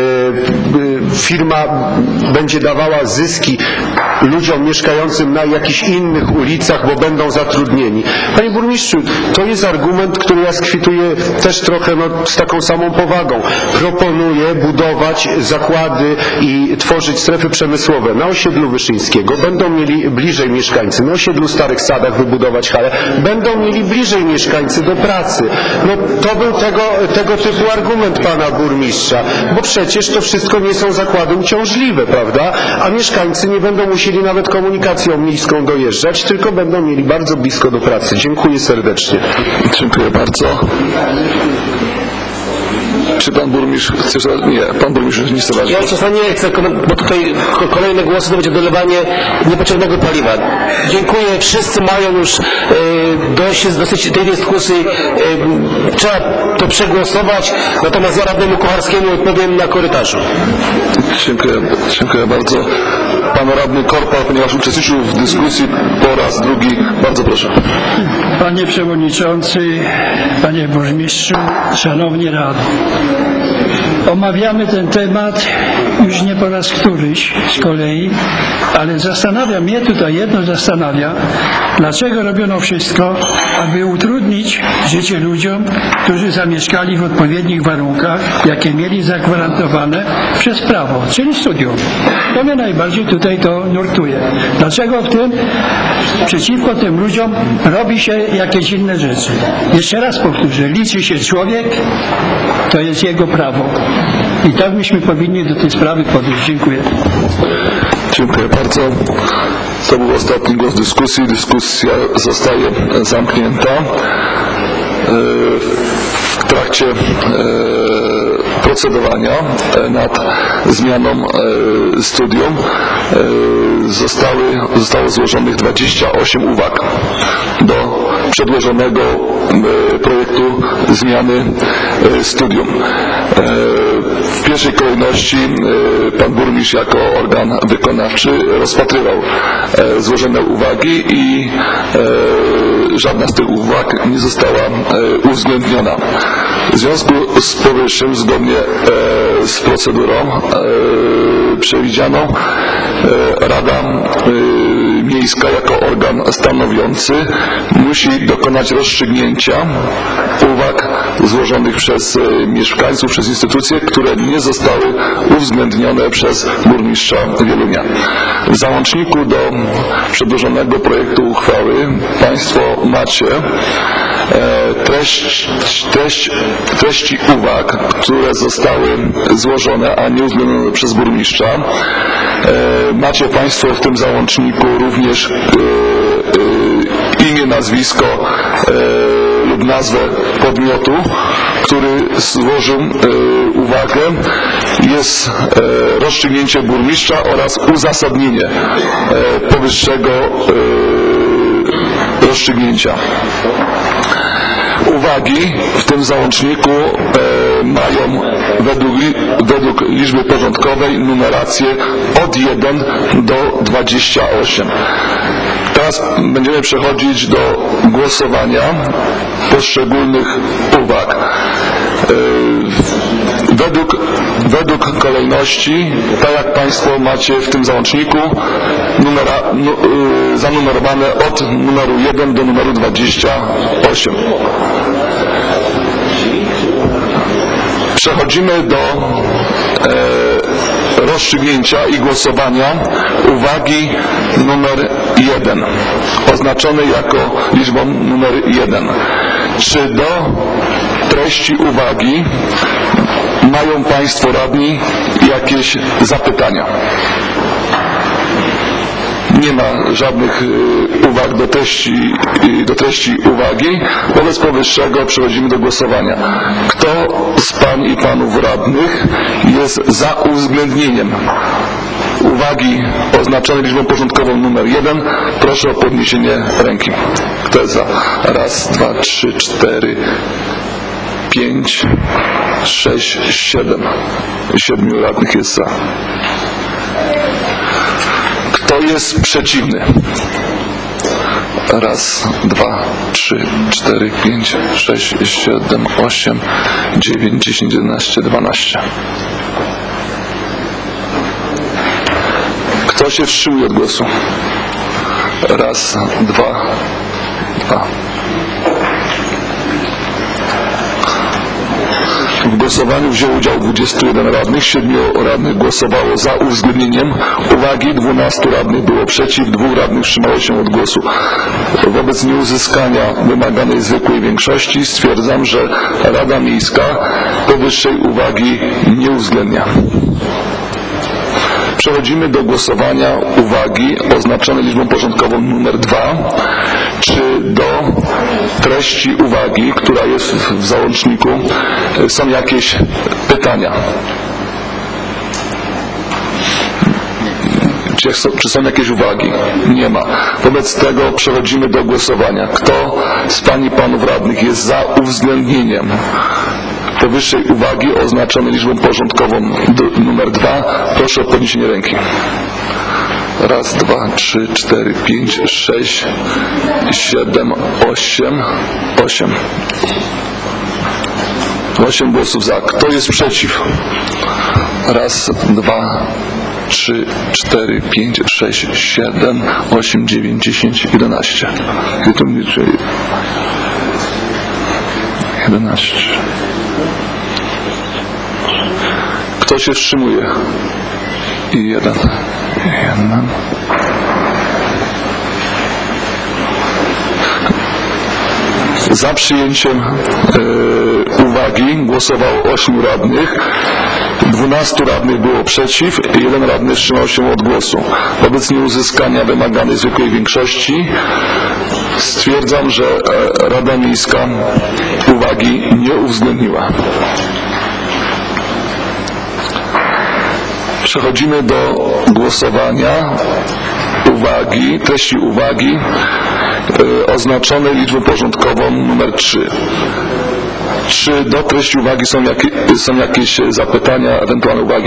C: firma będzie dawała zyski ludziom mieszkającym na jakichś innych ulicach, bo będą zatrudnieni. Panie burmistrzu, to jest argument, który ja skwituję też trochę no, z taką samą powagą. Proponuję budować zakłady i tworzyć strefy przemysłowe na osiedlu Wyszyńskiego. Będą mieli bliżej mieszkańcy. Na osiedlu Starych Sadach wybudować halę. Będą mieli bliżej mieszkańcy do pracy. No to był tego, tego typu argument pana burmistrza, bo przecież to wszystko nie są zakłady uciążliwe, prawda? A mieszkańcy nie będą musieli nawet komunikacją miejską dojeżdżać, tylko będą mieli bardzo blisko do pracy. Dziękuję serdecznie.
A: Dziękuję bardzo. Czy pan burmistrz chce... Nie, pan burmistrz nie chce.
J: Ja czasami nie chcę, bo tutaj kolejne głosy to będzie dolewanie niepotrzebnego paliwa. Dziękuję. Wszyscy mają już e, dość, jest dosyć tej dyskusji. E, trzeba to przegłosować, natomiast ja radnemu Kucharskiemu odpowiem na korytarzu.
A: Dziękuję, dziękuję bardzo. Pan radny Korpal, ponieważ uczestniczył w dyskusji po raz drugi. Bardzo proszę.
D: Panie przewodniczący, panie burmistrzu, szanowni radni. Omawiamy ten temat już nie po raz któryś z kolei, ale zastanawia mnie tutaj jedno zastanawia, dlaczego robiono wszystko, aby utrudnić życie ludziom, którzy zamieszkali w odpowiednich warunkach, jakie mieli zagwarantowane przez prawo, czyli studium. To mnie najbardziej tutaj to nurtuje. Dlaczego w tym przeciwko tym ludziom robi się jakieś inne rzeczy? Jeszcze raz powtórzę, liczy się człowiek, to jest jego prawo. I tak myśmy powinni do tej sprawy podejść. Dziękuję.
A: Dziękuję bardzo. To był ostatni głos dyskusji. Dyskusja zostaje zamknięta. W trakcie procedowania e, nad zmianą e, studium e, zostały, zostało złożonych dwadzieścia osiem uwag do przedłożonego e, projektu zmiany e, studium. E, w pierwszej kolejności e, pan burmistrz jako organ wykonawczy rozpatrywał e, złożone uwagi i e, żadna z tych uwag nie została e, uwzględniona. W związku z powyższym, zgodnie e, z procedurą e, przewidzianą, e, Rada e, Miejska jako organ stanowiący musi dokonać rozstrzygnięcia uwag złożonych przez e, mieszkańców, przez instytucje, które nie zostały uwzględnione przez burmistrza Wielunia. W załączniku do przedłożonego projektu uchwały Państwo macie e, treść, treść, treści uwag, które zostały złożone, a nie uwzględnione przez burmistrza. E, macie Państwo w tym załączniku również e, e, imię, nazwisko e, lub nazwę podmiotu, który złożył e, uwagę. Jest e, rozstrzygnięcie burmistrza oraz uzasadnienie e, powyższego e, rozstrzygnięcia. Uwagi w tym załączniku e, mają według, według liczby porządkowej numerację od jeden do dwudziestu ośmiu. Teraz będziemy przechodzić do głosowania poszczególnych uwag. E, według, według kolejności, tak jak Państwo macie w tym załączniku, numera, nu, y, zanumerowane od numeru jeden do numeru dwudziestu ośmiu. Przechodzimy do e, rozstrzygnięcia i głosowania uwagi numer jeden, oznaczonej jako liczbą numer jeden. Czy do treści uwagi mają Państwo radni jakieś zapytania? Nie ma żadnych uwag do treści, do treści uwagi. Wobec powyższego przechodzimy do głosowania. Kto z Pań i Panów radnych jest za uwzględnieniem uwagi oznaczonej liczbą porządkową numer jeden? Proszę o podniesienie ręki. Kto jest za? Raz, dwa, trzy, cztery, pięć, sześć, siedem. Siedmiu radnych jest za. Kto jest przeciwny? Raz, dwa, trzy, cztery, pięć, sześć, siedem, osiem, dziewięć, dziesięć, jedenaście, dwanaście. Kto się wstrzymuje od głosu? Raz, dwa, dwa. W głosowaniu wzięło udział dwudziestu jeden radnych, siedmiu radnych głosowało za uwzględnieniem uwagi, dwunastu radnych było przeciw, dwóch radnych wstrzymało się od głosu. Wobec nieuzyskania wymaganej zwykłej większości stwierdzam, że Rada Miejska powyższej uwagi nie uwzględnia. Przechodzimy do głosowania uwagi oznaczonej liczbą porządkową numer dwa. Czy do treści uwagi, która jest w załączniku, są jakieś pytania? Czy są, czy są jakieś uwagi? Nie ma. Wobec tego przechodzimy do głosowania. Kto z Pań i Panów radnych jest za uwzględnieniem powyższej uwagi oznaczonej liczbą porządkową numer dwa? Proszę o podniesienie ręki. Raz, dwa, trzy, cztery, pięć, sześć, siedem, osiem, osiem. Osiem głosów za. Kto jest przeciw? Raz, dwa, trzy, cztery, pięć, sześć, siedem, osiem, dziewięć, dziesięć, jedenaście. jedenaście. Kto się wstrzymuje? I jeden. Jeden. Za przyjęciem e, uwagi głosowało ośmiu radnych, dwunastu radnych było przeciw, jeden radny wstrzymał się od głosu. Wobec nieuzyskania wymaganej zwykłej większości stwierdzam, że e, Rada Miejska uwagi nie uwzględniła. Przechodzimy do głosowania uwagi, treści uwagi y, oznaczonej liczbą porządkową numer trzy. Czy do treści uwagi są, jakie, są jakieś zapytania, ewentualne uwagi?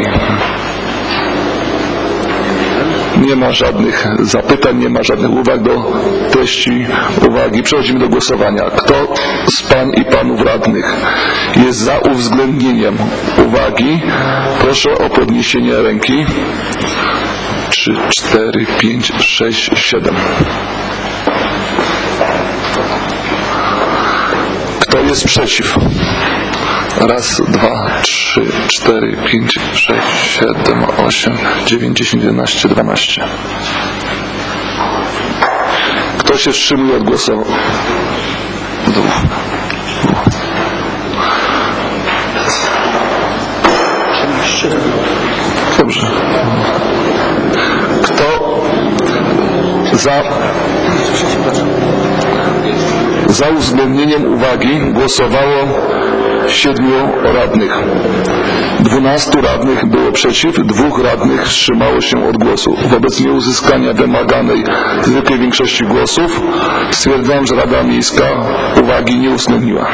A: Nie ma żadnych zapytań, nie ma żadnych uwag do treści uwagi. Przechodzimy do głosowania. Kto z pań i panów radnych jest za uwzględnieniem uwagi? Proszę o podniesienie ręki. trzy, cztery, pięć, sześć, siedem. Kto jest przeciw? Raz, dwa, trzy, cztery, pięć, sześć, siedem, osiem, dziewięć, dziesięć, jedenaście, dwanaście. Kto się wstrzymuje od głosowania? Dwóch. Dobrze. Kto za za uwzględnieniem uwagi głosowało siedmiu radnych. Dwunastu radnych było przeciw, dwóch radnych wstrzymało się od głosu. Wobec nieuzyskania wymaganej zwykłej większości głosów stwierdzam, że Rada Miejska uwagi nie uwzględniła.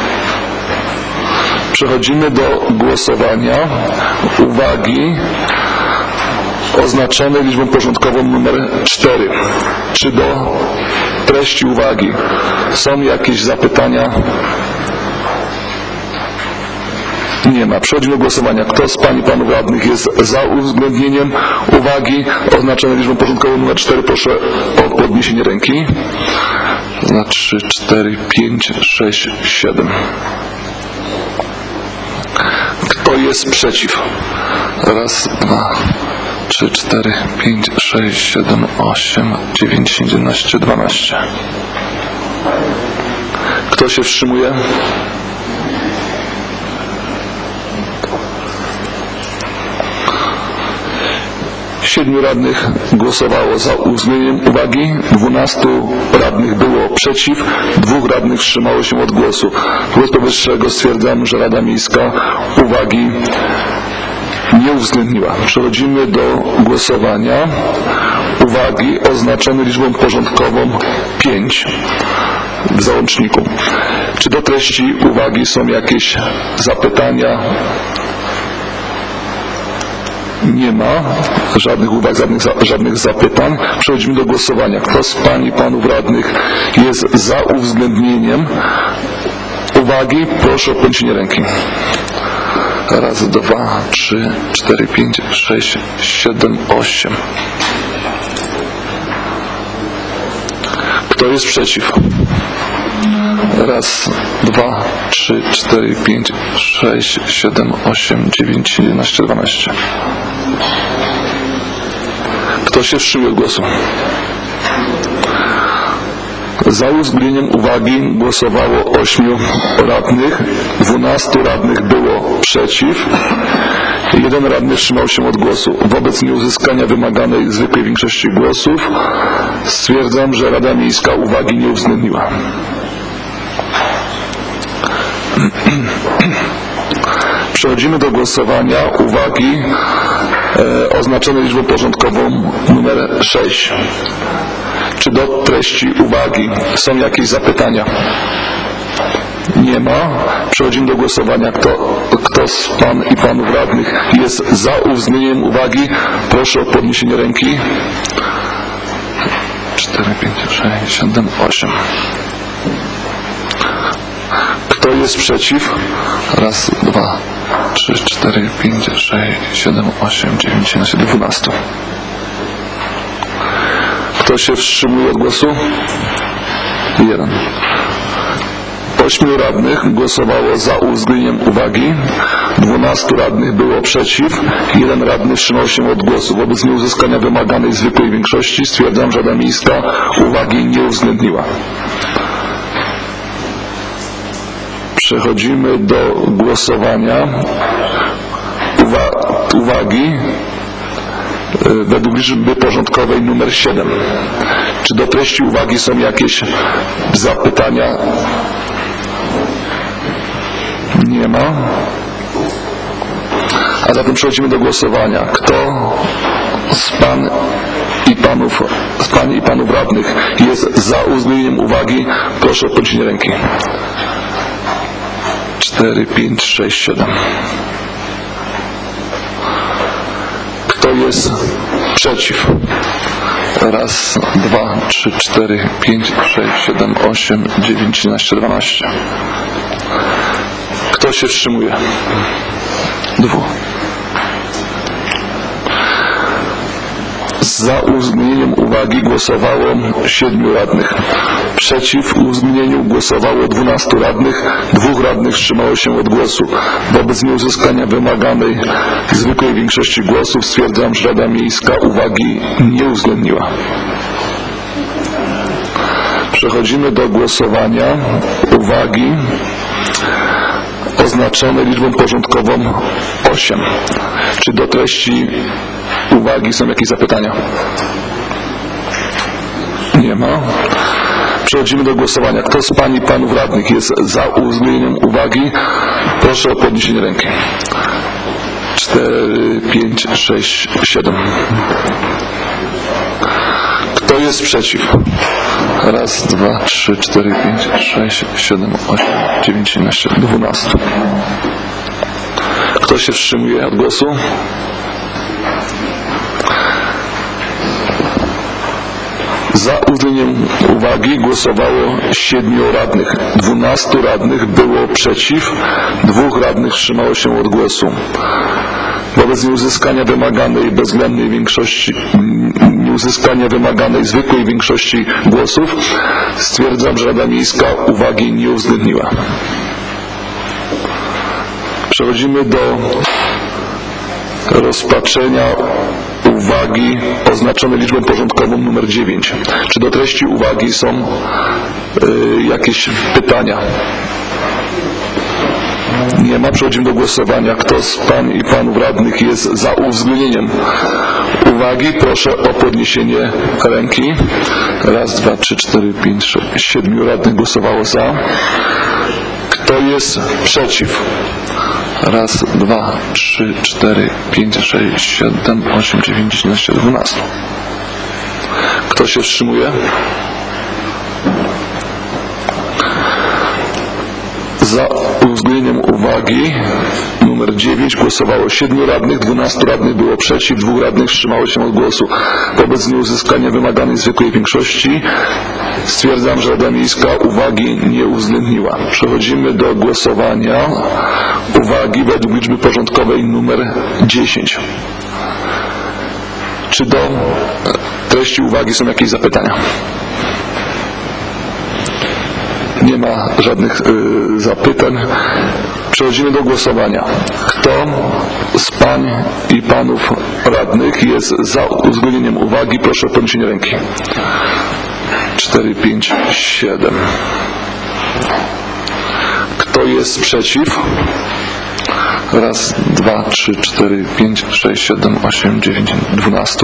A: Przechodzimy do głosowania uwagi oznaczonej liczbą porządkową numer cztery. Czy do treści uwagi są jakieś zapytania? Nie ma. Przechodzimy do głosowania. Kto z pań i panów radnych jest za uwzględnieniem uwagi oznaczonej liczbą porządkową numer cztery? Proszę o podniesienie ręki. Na trzy, cztery, pięć, sześć, siedem. Kto jest przeciw? Raz, dwa, trzy, cztery, pięć, sześć, siedem, osiem, dziewięć, dziesięć, jedenaście, dwanaście. Kto się wstrzymuje? Siedmiu radnych głosowało za uwzględnieniem uwagi, dwunastu radnych było przeciw, dwóch radnych wstrzymało się od głosu. Wobec powyższego stwierdzam, że Rada Miejska uwagi nie uwzględniła. Przechodzimy do głosowania uwagi oznaczonej liczbą porządkową pięć w załączniku. Czy do treści uwagi są jakieś zapytania? Nie ma żadnych uwag, żadnych, żadnych zapytań. Przechodzimy do głosowania. Kto z pań i panów radnych jest za uwzględnieniem uwagi? Proszę o podniesienie ręki. Raz, dwa, trzy, cztery, pięć, sześć, siedem, osiem. Kto jest przeciw? Raz, dwa, trzy, cztery, pięć, sześć, siedem, osiem, dziewięć, jedenaście, dwanaście. Kto się wstrzymał od głosu? Za uwzględnieniem uwagi głosowało ośmiu radnych, dwunastu radnych było przeciw, jeden radny wstrzymał się od głosu. Wobec nieuzyskania wymaganej zwykłej większości głosów stwierdzam, że Rada Miejska uwagi nie uwzględniła. Przechodzimy do głosowania uwagi e, oznaczonej liczbą porządkową numer sześć. Czy do treści uwagi są jakieś zapytania? Nie ma. Przechodzimy do głosowania. Kto, kto z pań i panów radnych jest za uwzględnieniem uwagi? Proszę o podniesienie ręki. cztery, pięć, sześć, siedem, osiem. Kto jest przeciw? Raz, dwa, trzy, cztery, pięć, sześć, siedem, osiem, dziewięć, jedenaście, dwanaście. Kto się wstrzymuje od głosu? Jeden. Ośmiu radnych głosowało za uwzględnieniem uwagi, dwunastu radnych było przeciw, jeden radny wstrzymał się od głosu. Wobec nieuzyskania wymaganej zwykłej większości stwierdzam, że Rada Miejska uwagi nie uwzględniła. Przechodzimy do głosowania Uwa uwagi według liczby porządkowej numer siedem. Czy do treści uwagi są jakieś zapytania? Nie ma. A zatem przechodzimy do głosowania. Kto z Pan i Panów, z Pań i Panów radnych jest za uwzględnieniem uwagi? Proszę o podniesienie ręki. cztery, pięć, sześć, siedem. Kto jest przeciw? Raz, dwa, trzy, cztery, pięć, sześć, siedem, osiem, dziewięć, jedenaście, dwanaście. Kto się wstrzymuje? Dwóch. Za uwzględnieniem uwagi głosowało siedmiu radnych. Przeciw uwzględnieniu głosowało dwunastu radnych. Dwóch radnych wstrzymało się od głosu. Wobec nieuzyskania wymaganej zwykłej większości głosów stwierdzam, że Rada Miejska uwagi nie uwzględniła. Przechodzimy do głosowania uwagi oznaczone liczbą porządkową osiem. Czy do treści uwagi są jakieś zapytania? Nie ma. Przechodzimy do głosowania. Kto z Pań i Panów radnych jest za uwzględnieniem uwagi? Proszę o podniesienie ręki. cztery, pięć, sześć, siedem. Kto jest przeciw? Raz, dwa, trzy, cztery, pięć, sześć, siedem, osiem, dziewięć, jedenaście, dwanaście. Kto się wstrzymuje od głosu? Za uwzględnieniem uwagi głosowało siedmiu radnych. Dwunastu radnych było przeciw, dwóch radnych wstrzymało się od głosu. Wobec nieuzyskania wymaganej bezwzględnej większości, nieuzyskania wymaganej zwykłej większości głosów stwierdzam, że Rada Miejska uwagi nie uwzględniła. Przechodzimy do rozpatrzenia uwagi oznaczone liczbą porządkową numer dziewięć. Czy do treści uwagi są y, jakieś pytania? Nie ma. Przechodzimy do głosowania. Kto z Pań i Panów radnych jest za uwzględnieniem uwagi? Proszę o podniesienie ręki. Raz, dwa, trzy, cztery, pięć, sześć, siedmiu radnych głosowało za. Kto jest przeciw? Raz, dwa, trzy, cztery, pięć, sześć, siedem, osiem, dziewięć, jedenaście, dwanaście. Kto się wstrzymuje? Za uwzględnieniem uwagi numer dziewięć głosowało siedmiu radnych, dwunastu radnych było przeciw, dwóch radnych wstrzymało się od głosu. Wobec nieuzyskania wymaganej zwykłej większości stwierdzam, że Rada Miejska uwagi nie uwzględniła. Przechodzimy do głosowania uwagi według liczby porządkowej numer dziesięć. Czy do treści uwagi są jakieś zapytania? Nie ma żadnych y, zapytań. Przechodzimy do głosowania. Kto z Pań i Panów radnych jest za uwzględnieniem uwagi? Proszę o podniesienie ręki. cztery, pięć, siedem. Kto jest przeciw? Raz, dwa, trzy, cztery, pięć, sześć, siedem, osiem, dziewięć, dwanaście.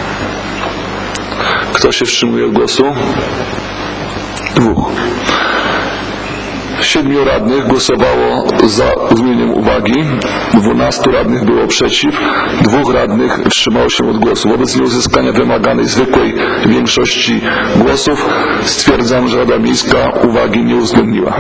A: Kto się wstrzymuje od głosu? Dwóch. Siedmiu radnych głosowało za uwzględnieniem uwagi, dwunastu radnych było przeciw, dwóch radnych wstrzymało się od głosu. Wobec nieuzyskania wymaganej zwykłej większości głosów stwierdzam, że Rada Miejska uwagi nie uwzględniła.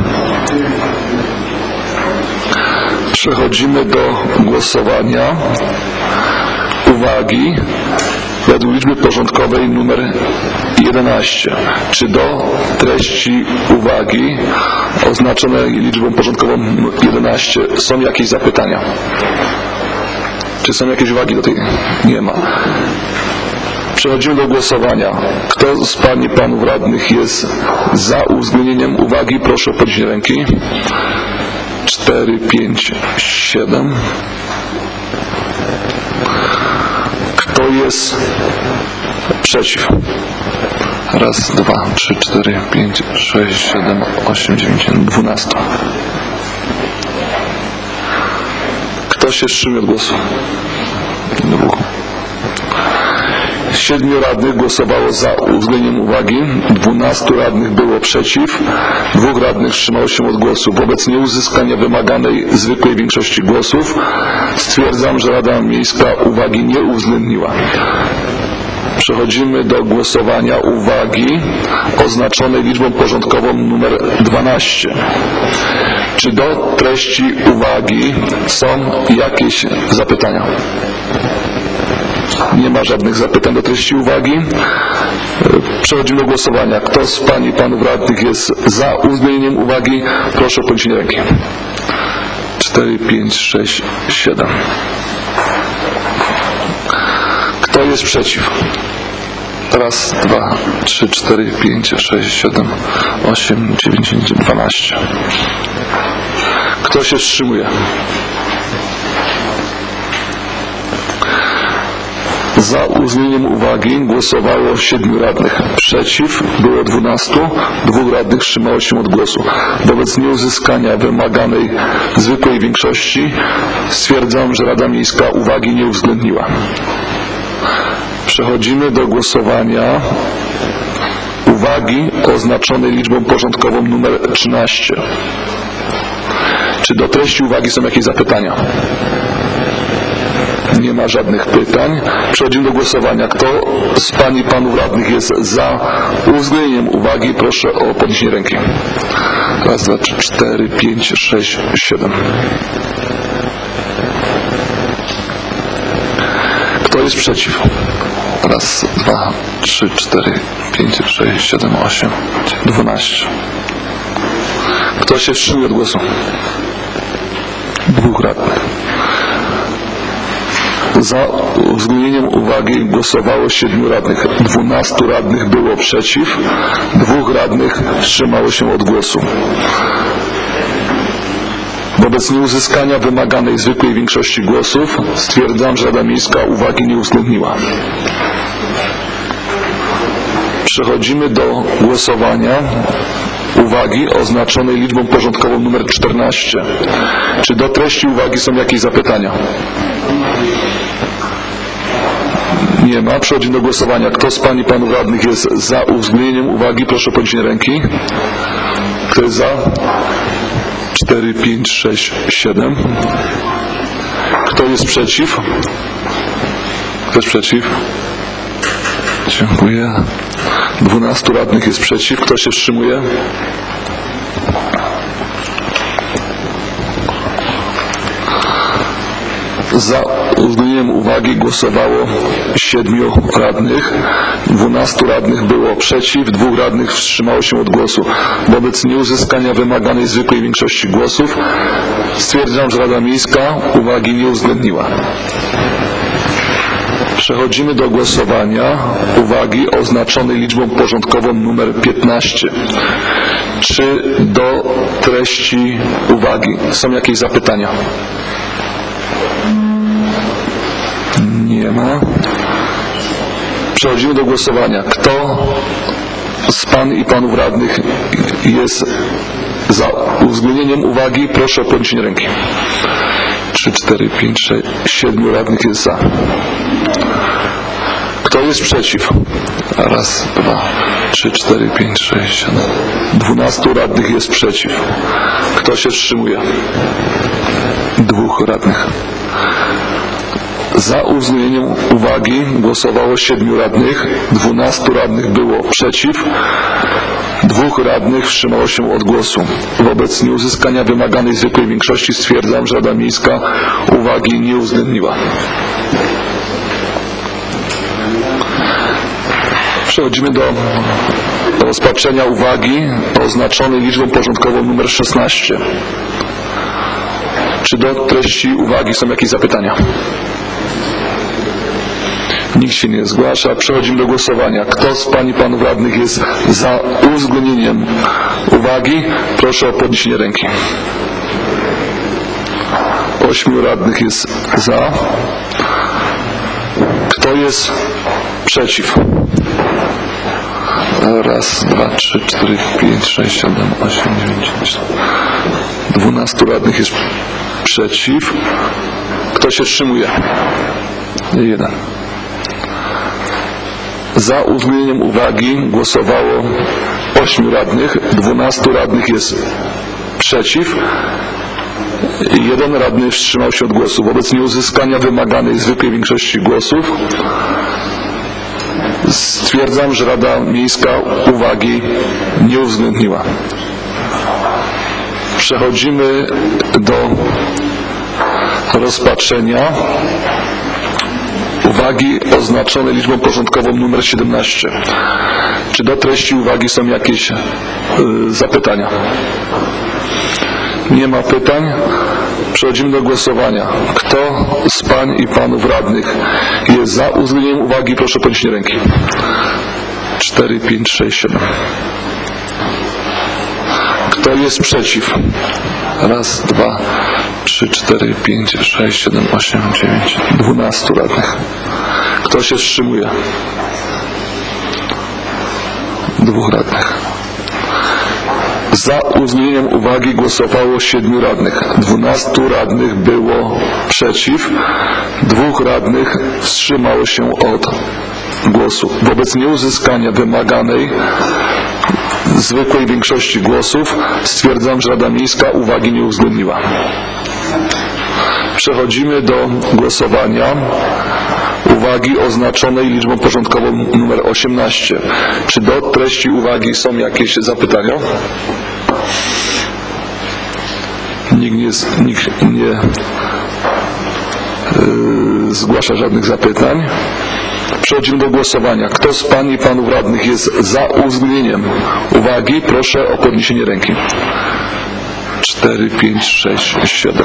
A: Przechodzimy do głosowania uwagi według liczby porządkowej numer jedenaście. Czy do treści uwagi oznaczonej liczbą porządkową jedenaście są jakieś zapytania? Czy są jakieś uwagi do tej? Nie ma. Przechodzimy do głosowania. Kto z Pań i Panów radnych jest za uwzględnieniem uwagi? Proszę o podniesienie ręki. cztery, pięć, siedem. Kto jest przeciw? Raz, dwa, trzy, cztery, pięć, sześć, siedem, osiem, dziewięć, dwanaście. Kto się wstrzymie od głosu? Dwóch. Siedmiu radnych głosowało za uwzględnieniem uwagi, dwunastu radnych było przeciw, dwóch radnych wstrzymało się od głosu. Wobec nieuzyskania wymaganej zwykłej większości głosów stwierdzam, że Rada Miejska uwagi nie uwzględniła. Przechodzimy do głosowania uwagi oznaczonej liczbą porządkową numer dwanaście. Czy do treści uwagi są jakieś zapytania? Nie ma żadnych zapytań do treści uwagi. Przechodzimy do głosowania. Kto z pań i panów radnych jest za uwzględnieniem uwagi? Proszę o podniesienie ręki. cztery, pięć, sześć, siedem. Kto jest przeciw? Raz, dwa, trzy, cztery, pięć, sześć, siedem, osiem, dziewięć, dwanaście. Kto się wstrzymuje? Za uwzględnieniem uwagi głosowało siedmiu radnych. Przeciw było dwunastu, dwóch radnych wstrzymało się od głosu. Wobec nieuzyskania wymaganej zwykłej większości stwierdzam, że Rada Miejska uwagi nie uwzględniła. Przechodzimy do głosowania uwagi oznaczonej liczbą porządkową numer trzynaście. Czy do treści uwagi są jakieś zapytania? Nie ma żadnych pytań. Przechodzimy do głosowania. Kto z pań i panów radnych jest za uwzględnieniem uwagi? Proszę o podniesienie ręki. Raz, dwa, trzy, cztery, pięć, sześć, siedem. Kto jest przeciw? Raz, dwa, trzy, cztery, pięć, sześć, siedem, osiem, dwanaście. Kto się wstrzymuje od głosu? Dwóch radnych. Za uwzględnieniem uwagi głosowało siedmiu radnych. Dwunastu radnych było przeciw, dwóch radnych wstrzymało się od głosu. Wobec nieuzyskania wymaganej zwykłej większości głosów stwierdzam, że Rada Miejska uwagi nie uwzględniła. Przechodzimy do głosowania uwagi oznaczonej liczbą porządkową nr czternaście. Czy do treści uwagi są jakieś zapytania? Nie ma. Przechodzimy do głosowania. Kto z pań i panów radnych jest za uwzględnieniem uwagi? Proszę o podniesienie ręki. Kto jest za? cztery, pięć, sześć, siedem. Kto jest przeciw? Kto jest przeciw? Dziękuję. dwunastu radnych jest przeciw. Kto się wstrzymuje? Za uwzględnieniem uwagi głosowało siedmiu radnych, dwunastu radnych było przeciw, dwóch radnych wstrzymało się od głosu. Wobec nieuzyskania wymaganej zwykłej większości głosów stwierdzam, że Rada Miejska uwagi nie uwzględniła. Przechodzimy do głosowania uwagi oznaczonej liczbą porządkową nr piętnaście. Czy do treści uwagi są jakieś zapytania? Nie ma. Przechodzimy do głosowania. Kto z pań i panów radnych jest za uwzględnieniem uwagi? Proszę o podniesienie ręki. trzy, cztery, pięć, sześć, siedem radnych jest za. Kto jest przeciw? Raz, dwa, trzy, cztery, pięć, sześć, siedem. Dwunastu radnych jest przeciw. Kto się wstrzymuje? Dwóch radnych. Za uwzględnieniem uwagi głosowało siedmiu radnych, dwunastu radnych było przeciw, dwóch radnych wstrzymało się od głosu. Wobec nieuzyskania wymaganej zwykłej większości stwierdzam, że Rada Miejska uwagi nie uwzględniła. Przechodzimy do rozpatrzenia uwagi oznaczonej liczbą porządkową nr szesnaście. Czy do treści uwagi są jakieś zapytania? Nikt się nie zgłasza. Przechodzimy do głosowania. Kto z pań i panów radnych jest za uwzględnieniem uwagi? Proszę o podniesienie ręki. Ośmiu radnych jest za. Kto jest przeciw? Raz, dwa, trzy, cztery, pięć, sześć, siedem, osiem, dziewięć, dziesięć. Dwunastu radnych jest przeciw. Kto się wstrzymuje? Jeden. Za uwzględnieniem uwagi głosowało ośmiu radnych, dwunastu radnych jest przeciw, jeden radny wstrzymał się od głosu. Wobec nieuzyskania wymaganej zwykłej większości głosów stwierdzam, że Rada Miejska uwagi nie uwzględniła. Przechodzimy do rozpatrzenia uwagi oznaczone liczbą porządkową numer siedemnaście. Czy do treści uwagi są jakieś y, zapytania? Nie ma pytań. Przechodzimy do głosowania. Kto z pań i panów radnych jest za uwzględnieniem uwagi? Proszę o podniesienie ręki. cztery, pięć, sześć, siedem. Kto jest przeciw? Raz, dwa, trzy, cztery, pięć, sześć, siedem, osiem, dziewięć, dwunastu radnych. Kto się wstrzymuje? Dwóch radnych. Za uwzględnieniem uwagi głosowało siedmiu radnych. Dwunastu radnych było przeciw. Dwóch radnych wstrzymało się od głosu. Wobec nieuzyskania wymaganej zwykłej większości głosów stwierdzam, że Rada Miejska uwagi nie uwzględniła. Przechodzimy do głosowania uwagi oznaczonej liczbą porządkową numer osiemnaście. Czy do treści uwagi są jakieś zapytania? Nikt nie, nikt nie yy, zgłasza żadnych zapytań. Przechodzimy do głosowania. Kto z pań i panów radnych jest za uwzględnieniem uwagi? Proszę o podniesienie ręki. cztery, pięć, sześć, siedem.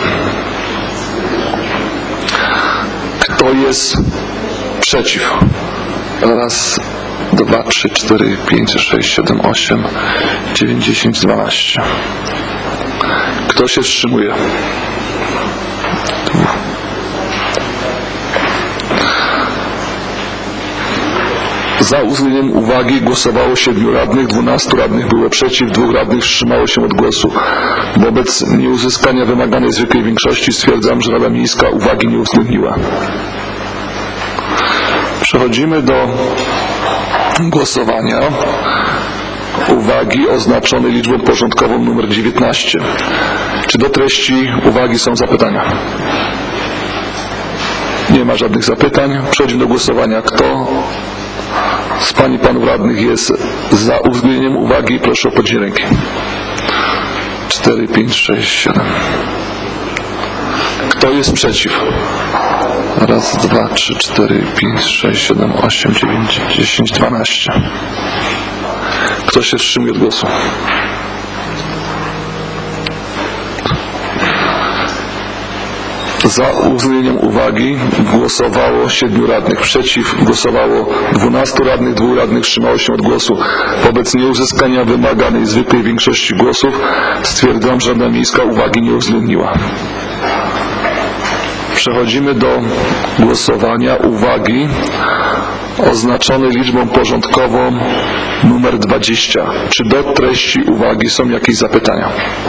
A: Kto jest przeciw? Raz, dwa, trzy, cztery, pięć, sześć, siedem, osiem, dziewięć, dziesięć, dwanaście. Kto się wstrzymuje? Za uwzględnieniem uwagi głosowało siedmiu radnych, dwunastu radnych było przeciw, dwóch radnych wstrzymało się od głosu. Wobec nieuzyskania wymaganej zwykłej większości stwierdzam, że Rada Miejska uwagi nie uwzględniła. Przechodzimy do głosowania uwagi oznaczonej liczbą porządkową numer dziewiętnaście. Czy do treści uwagi są zapytania? Nie ma żadnych zapytań. Przechodzimy do głosowania. Kto z pań i panów radnych jest za uwzględnieniem uwagi? Proszę o podniesienie ręki. cztery, pięć, sześć, siedem. Kto jest przeciw? Raz, dwa, trzy, cztery, pięć, sześć, siedem, osiem, dziewięć, dziesięć, dwanaście. Kto się wstrzymuje od głosu? Za uwzględnieniem uwagi głosowało siedmiu radnych. Przeciw głosowało dwunastu radnych, dwóch radnych wstrzymało się od głosu. Wobec nieuzyskania wymaganej zwykłej większości głosów stwierdzam, że Rada Miejska uwagi nie uwzględniła. Przechodzimy do głosowania uwagi oznaczonej liczbą porządkową numer dwadzieścia. Czy do treści uwagi są jakieś zapytania?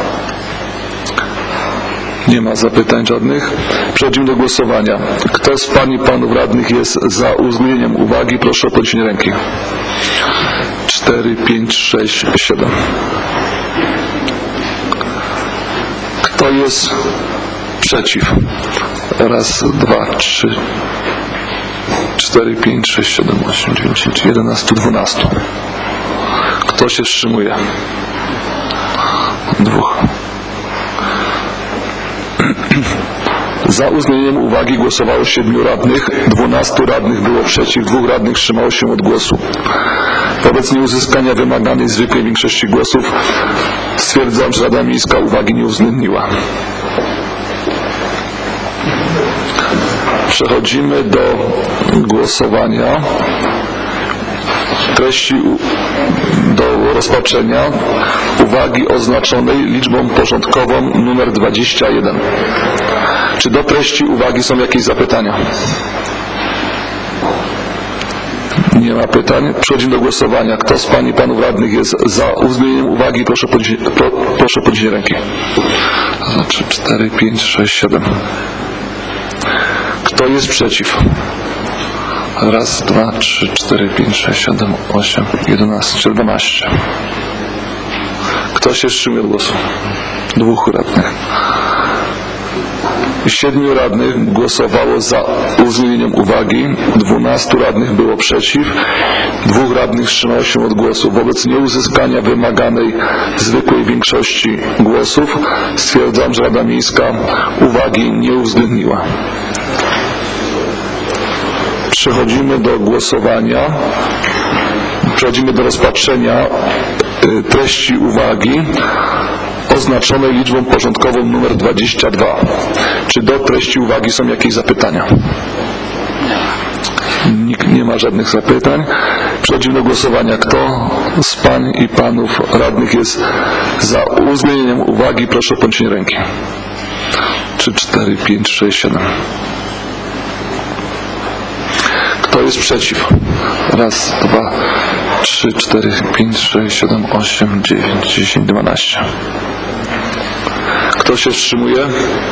A: Nie ma zapytań żadnych. Przechodzimy do głosowania. Kto z pań i panów radnych jest za uwzględnieniem uwagi? Proszę o podniesienie ręki. cztery, pięć, sześć, siedem. Kto jest przeciw? Raz, dwa, trzy, cztery, pięć, sześć, siedem, osiem, dziewięć, dziesięć, jedenaście, dwanaście. Kto się wstrzymuje? Dwóch. Za uwzględnieniem uwagi głosowało siedmiu radnych, dwunastu radnych było przeciw, dwóch radnych wstrzymało się od głosu. Wobec nieuzyskania wymaganej zwykłej większości głosów stwierdzam, że Rada Miejska uwagi nie uwzględniła. Przechodzimy do głosowania treści do rozpatrzenia uwagi oznaczonej liczbą porządkową numer dwadzieścia jeden. Czy do treści uwagi są jakieś zapytania? Nie ma pytań. Przechodzimy do głosowania. Kto z pań i panów radnych jest za uwzględnieniem uwagi? Proszę podnieść, pro, proszę podnieść ręki. Znaczy cztery, pięć, sześć, siedem. Kto jest przeciw? Raz, dwa, trzy, cztery, pięć, sześć, siedem, osiem, jedenaście, dwanaście. Kto się wstrzymuje od głosu? Dwóch radnych. Siedmiu radnych głosowało za uwzględnieniem uwagi, dwunastu radnych było przeciw, dwóch radnych wstrzymało się od głosu. Wobec nieuzyskania wymaganej zwykłej większości głosów stwierdzam, że Rada Miejska uwagi nie uwzględniła. Przechodzimy do głosowania. Przechodzimy do rozpatrzenia treści uwagi oznaczonej liczbą porządkową numer dwadzieścia dwa. Czy do treści uwagi są jakieś zapytania? Nikt nie ma żadnych zapytań. Przechodzimy do głosowania. Kto z pań i panów radnych jest za uwzględnieniem uwagi? Proszę o podniesienie ręki. trzy, cztery, pięć, sześć, siedem. Kto jest przeciw? Raz, dwa, trzy, cztery, pięć, sześć, siedem, osiem, dziewięć, dziesięć, dwanaście. Kto się wstrzymuje?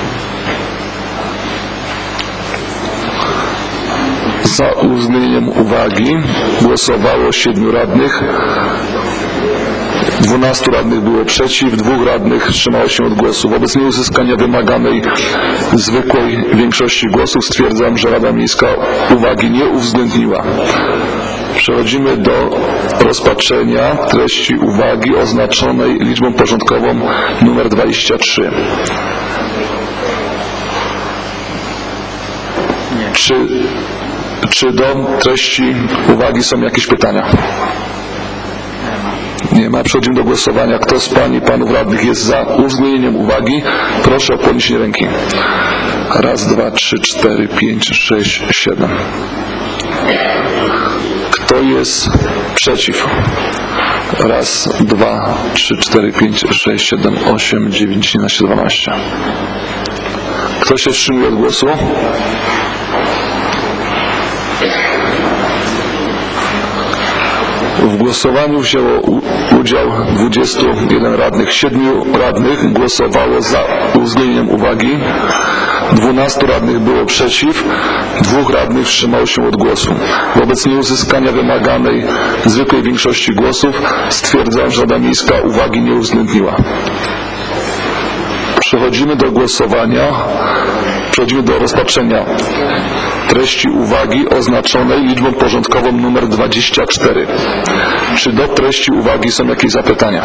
A: Za uwzględnieniem uwagi głosowało siedmiu radnych. Dwunastu radnych było przeciw, dwóch radnych wstrzymało się od głosu. Wobec nieuzyskania wymaganej zwykłej większości głosów stwierdzam, że Rada Miejska uwagi nie uwzględniła. Przechodzimy do rozpatrzenia treści uwagi oznaczonej liczbą porządkową numer dwadzieścia trzy. Czy, czy do treści uwagi są jakieś pytania? Nie ma. Przechodzimy do głosowania. Kto z pań i panów radnych jest za uwzględnieniem uwagi? Proszę o podniesienie ręki. Raz, dwa, trzy, cztery, pięć, sześć, siedem. Kto jest przeciw? Raz, dwa, trzy, cztery, pięć, sześć, siedem, osiem, dziewięć, jedenaście, dwanaście. Kto się wstrzymuje od głosu? W głosowaniu wzięło udział dwudziestu jeden radnych. siedmiu radnych głosowało za uwzględnieniem uwagi, dwunastu radnych było przeciw, dwóch radnych wstrzymało się od głosu. Wobec nieuzyskania wymaganej zwykłej większości głosów stwierdzam, że Rada Miejska uwagi nie uwzględniła. Przechodzimy do głosowania, przechodzimy do rozpatrzenia treści uwagi oznaczonej liczbą porządkową numer dwadzieścia cztery. Czy do treści uwagi są jakieś zapytania?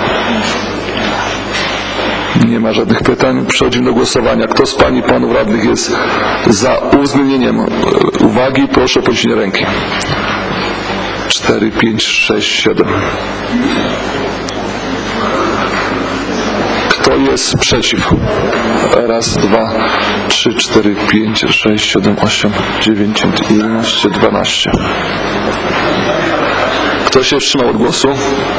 A: Nie ma żadnych pytań. Przechodzimy do głosowania. Kto z pań i panów radnych jest za uwzględnieniem uwagi? Proszę o podniesienie ręki. cztery, pięć, sześć, siedem. Kto jest przeciw? Raz, dwa, trzy, cztery, pięć, sześć, siedem, osiem, dziewięć, jedenaście, dwanaście. Kto się wstrzymał od głosu?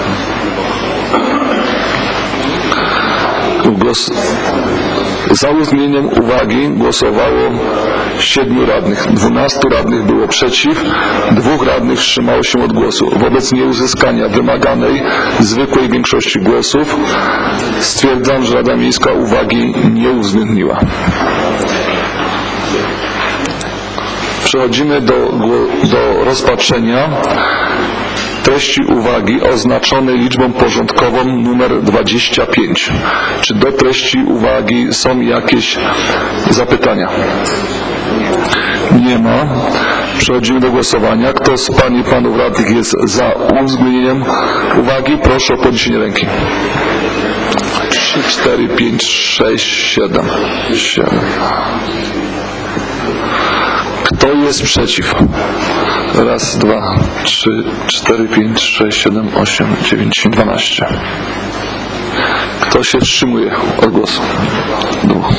A: Głos... Za uwzględnieniem uwagi głosowało siedmiu radnych. Dwunastu radnych było przeciw, dwóch radnych wstrzymało się od głosu. Wobec nieuzyskania wymaganej zwykłej większości głosów stwierdzam, że Rada Miejska uwagi nie uwzględniła. Przechodzimy do, do rozpatrzenia treści uwagi oznaczonej liczbą porządkową numer dwadzieścia pięć. Czy do treści uwagi są jakieś zapytania? Nie ma. Przechodzimy do głosowania. Kto z pań i panów radnych jest za uwzględnieniem uwagi? Proszę o podniesienie ręki. trzy, cztery, pięć, sześć, siedem. siedem. Kto jest przeciw? Raz, dwa, trzy, cztery, pięć, sześć, siedem, osiem, dziewięć, dwanaście. Kto się wstrzymuje od głosu? Dwóch.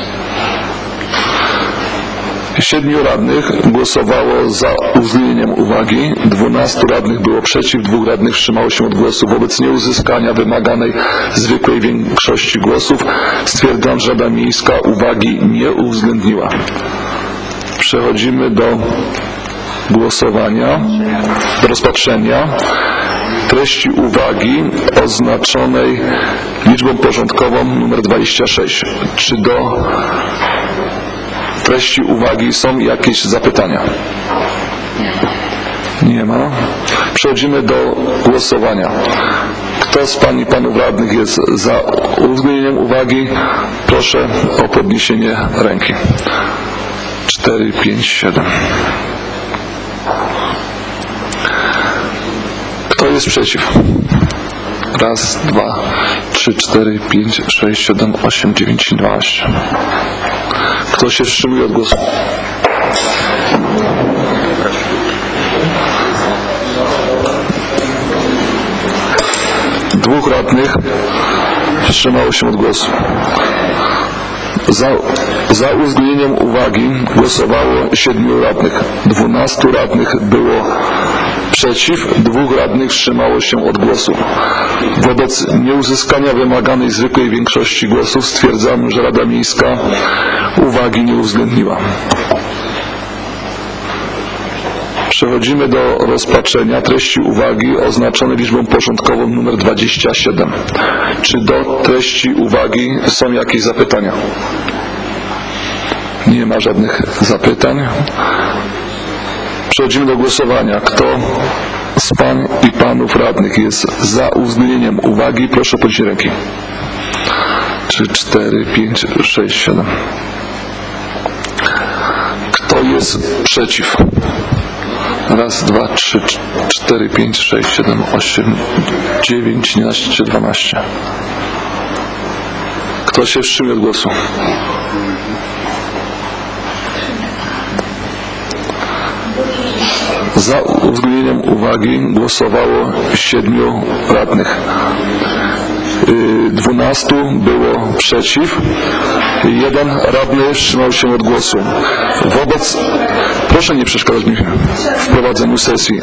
A: Siedmiu radnych głosowało za uwzględnieniem uwagi, dwunastu radnych było przeciw, dwóch radnych wstrzymało się od głosu. Wobec nieuzyskania wymaganej zwykłej większości głosów stwierdzam, że Rada Miejska uwagi nie uwzględniła. Przechodzimy do głosowania, do rozpatrzenia treści uwagi oznaczonej liczbą porządkową numer dwadzieścia sześć. Czy do treści uwagi są jakieś zapytania? Nie ma. Przechodzimy do głosowania. Kto z pań i panów radnych jest za uwzględnieniem uwagi? Proszę o podniesienie ręki. cztery, pięć, siedem. Kto jest przeciw? Raz, dwa, trzy, cztery, pięć, sześć, siedem, osiem, dziewięć, dwanaście. Kto się wstrzymuje od głosu? Dwóch radnych wstrzymało się od głosu. Za, za uwzględnieniem uwagi głosowało siedmiu radnych. Dwunastu radnych było przeciw, dwóch radnych wstrzymało się od głosu. Wobec nieuzyskania wymaganej zwykłej większości głosów stwierdzam, że Rada Miejska uwagi nie uwzględniła. Przechodzimy do rozpatrzenia treści uwagi oznaczonej liczbą porządkową numer dwadzieścia siedem. Czy do treści uwagi są jakieś zapytania? Nie ma żadnych zapytań. Przechodzimy do głosowania. Kto z pań i panów radnych jest za uwzględnieniem uwagi? Proszę o podniesienie ręki. trzy, cztery, pięć, sześć, siedem. Kto jest przeciw? Raz, dwa, trzy, cztery, pięć, sześć, siedem, osiem, dziewięć, jedenaście, dwanaście. Kto się wstrzymie od głosu? Za uwzględnieniem uwagi głosowało siedmiu radnych. Dwunastu było przeciw, jeden radny wstrzymał się od głosu. Wobec, proszę nie przeszkadzać mi w prowadzeniu sesji.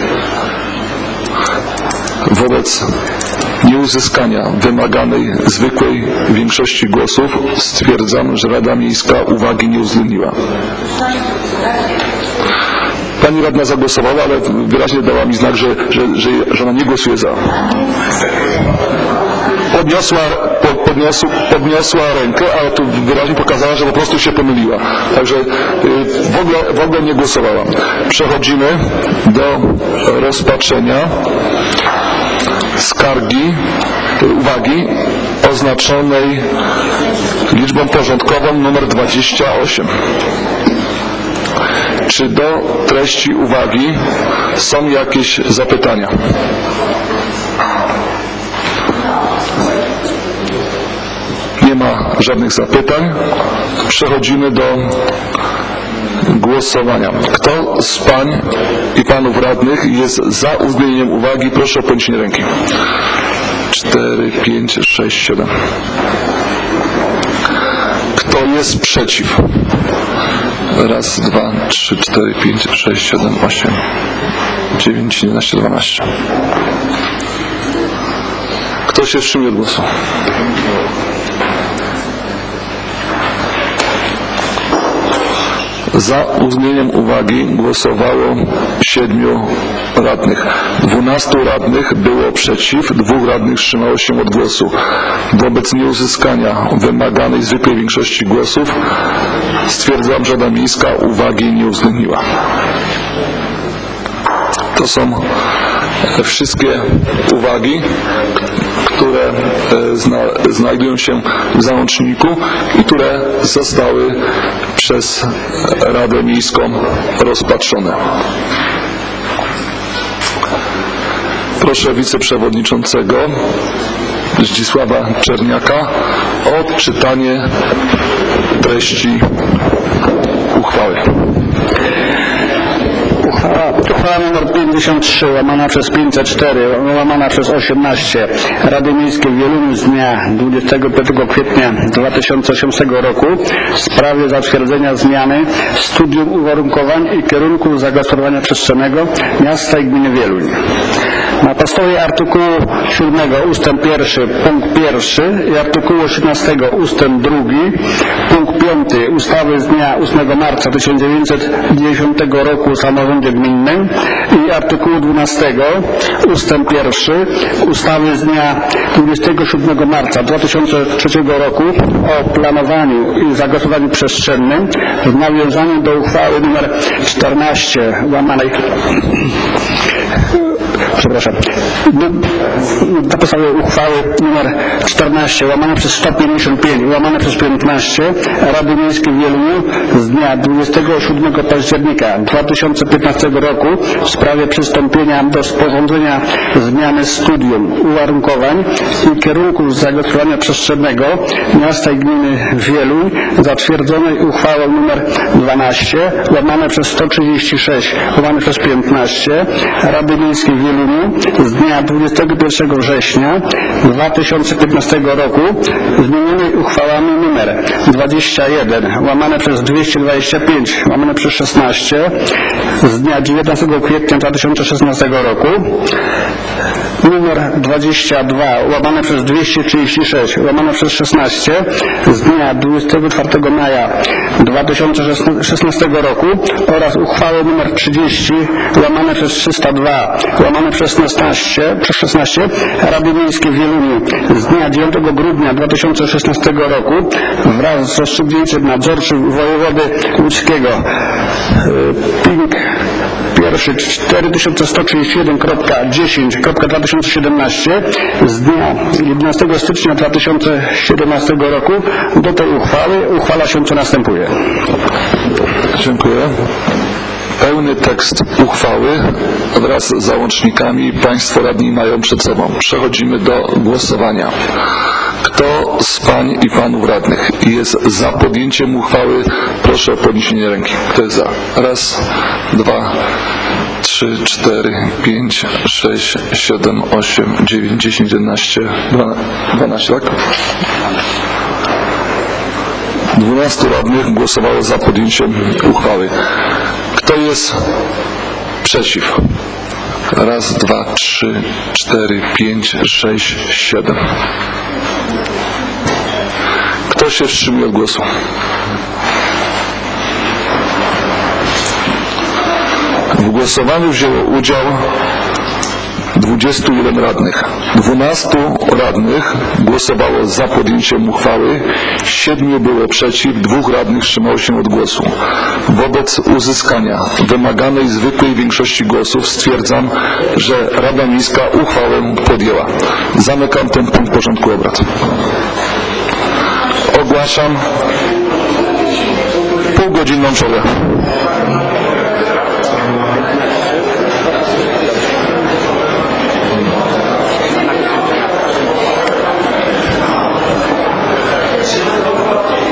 A: Wobec nieuzyskania wymaganej zwykłej większości głosów stwierdzam, że Rada Miejska uwagi nie uwzględniła. Pani radna zagłosowała, ale wyraźnie dała mi znak, że, że, że, że ona nie głosuje za. Podniosła, podniosła, podniosła rękę, ale tu wyraźnie pokazała, że po prostu się pomyliła. Także w ogóle, w ogóle nie głosowała. Przechodzimy do rozpatrzenia skargi, uwagi oznaczonej liczbą porządkową numer dwadzieścia osiem. Czy do treści uwagi są jakieś zapytania? Nie ma żadnych zapytań. Przechodzimy do głosowania. Kto z pań i panów radnych jest za uwzględnieniem uwagi? Proszę o podniesienie ręki. cztery, pięć, sześć, siedem. Kto jest przeciw? Raz, dwa, trzy, cztery, pięć, sześć, siedem, osiem, dziewięć, jedenaście, dwanaście. Kto się wstrzymuje od głosu? Za uwzględnieniem uwagi głosowało siedmiu radnych. Dwunastu radnych było przeciw, dwóch radnych wstrzymało się od głosu. Wobec nieuzyskania wymaganej zwykłej większości głosów stwierdzam, że Rada Miejska uwagi nie uwzględniła. To są wszystkie uwagi, które zna, znajdują się w załączniku i które zostały przez Radę Miejską rozpatrzone. Proszę wiceprzewodniczącego Zdzisława Czerniaka o odczytanie treści uchwały.
B: Uchwała, uchwała nr pięćdziesiąt trzy łamana przez pięćset cztery łamana przez osiemnaście Rady Miejskiej w Wieluniu z dnia dwudziestego piątego kwietnia dwa tysiące osiemnastego roku w sprawie zatwierdzenia zmiany studium uwarunkowań i kierunków zagospodarowania przestrzennego miasta i gminy Wieluń. Na podstawie artykułu siódmego ustęp pierwszy punkt pierwszy i artykułu osiemnastego ustęp drugi punkt piąty ustawy z dnia ósmego marca tysiąc dziewięćset dziewięćdziesiątego roku o samorządzie gminnym i artykułu dwunastego ustęp pierwszy ustawy z dnia dwudziestego siódmego marca dwa tysiące trzeciego roku o planowaniu i zagospodarowaniu przestrzennym w nawiązaniu do uchwały nr czternaście łamanej proszę. Na podstawie uchwały nr czternaście łamane przez sto pięćdziesiąt pięć łamane przez piętnaście Rady Miejskiej w Wieluniu z dnia dwudziestego siódmego października dwa tysiące piętnastego roku w sprawie przystąpienia do sporządzenia zmiany studium uwarunkowań i kierunków zagospodarowania przestrzennego miasta i gminy Wieluń zatwierdzonej uchwałą nr dwanaście łamane przez sto trzydzieści sześć łamane przez piętnaście Rady Miejskiej w Wieluniu z dnia dwudziestego pierwszego września dwa tysiące piętnastego roku zmienionej uchwałami nr dwadzieścia jeden łamane przez dwieście dwadzieścia pięć łamane przez szesnaście z dnia dziewiętnastego kwietnia dwa tysiące szesnastego roku, numer dwadzieścia dwa łamane przez dwieście trzydzieści sześć łamane przez szesnaście z dnia dwudziestego czwartego maja dwa tysiące szesnastego roku oraz uchwałę nr trzydzieści łamane przez trzysta dwa łamane przez szesnaście, przez szesnaście Rady Miejskiej w Wieluniu z dnia dziewiątego grudnia dwa tysiące szesnastego roku wraz z rozstrzygnięciem nadzorczym wojewody łódzkiego Ping pierwszy cztery tysiące sto trzydzieści jeden dziesięć dwa tysiące siedemnaście z dnia jedenastego stycznia dwa tysiące siedemnastego roku do tej uchwały uchwala się co następuje.
A: Dziękuję. Pełny tekst uchwały wraz z załącznikami Państwo radni mają przed sobą. Przechodzimy do głosowania. Kto z Pań i Panów radnych jest za podjęciem uchwały, proszę o podniesienie ręki. Kto jest za? Raz, dwa, trzy, cztery, pięć, sześć, siedem, osiem, dziewięć, dziesięć, jedenaście, dwanaście, tak? dwunastu radnych głosowało za podjęciem uchwały. Kto jest przeciw? Raz, dwa, trzy, cztery, pięć, sześć, siedem. Kto się wstrzymuje od głosu? W głosowaniu wzięło udział dwudziestu jeden radnych. dwunastu radnych głosowało za podjęciem uchwały, siedmiu było przeciw, dwóch radnych wstrzymało się od głosu. Wobec uzyskania wymaganej zwykłej większości głosów stwierdzam, że Rada Miejska uchwałę podjęła. Zamykam ten punkt porządku obrad. Ogłaszam półgodzinną przerwę.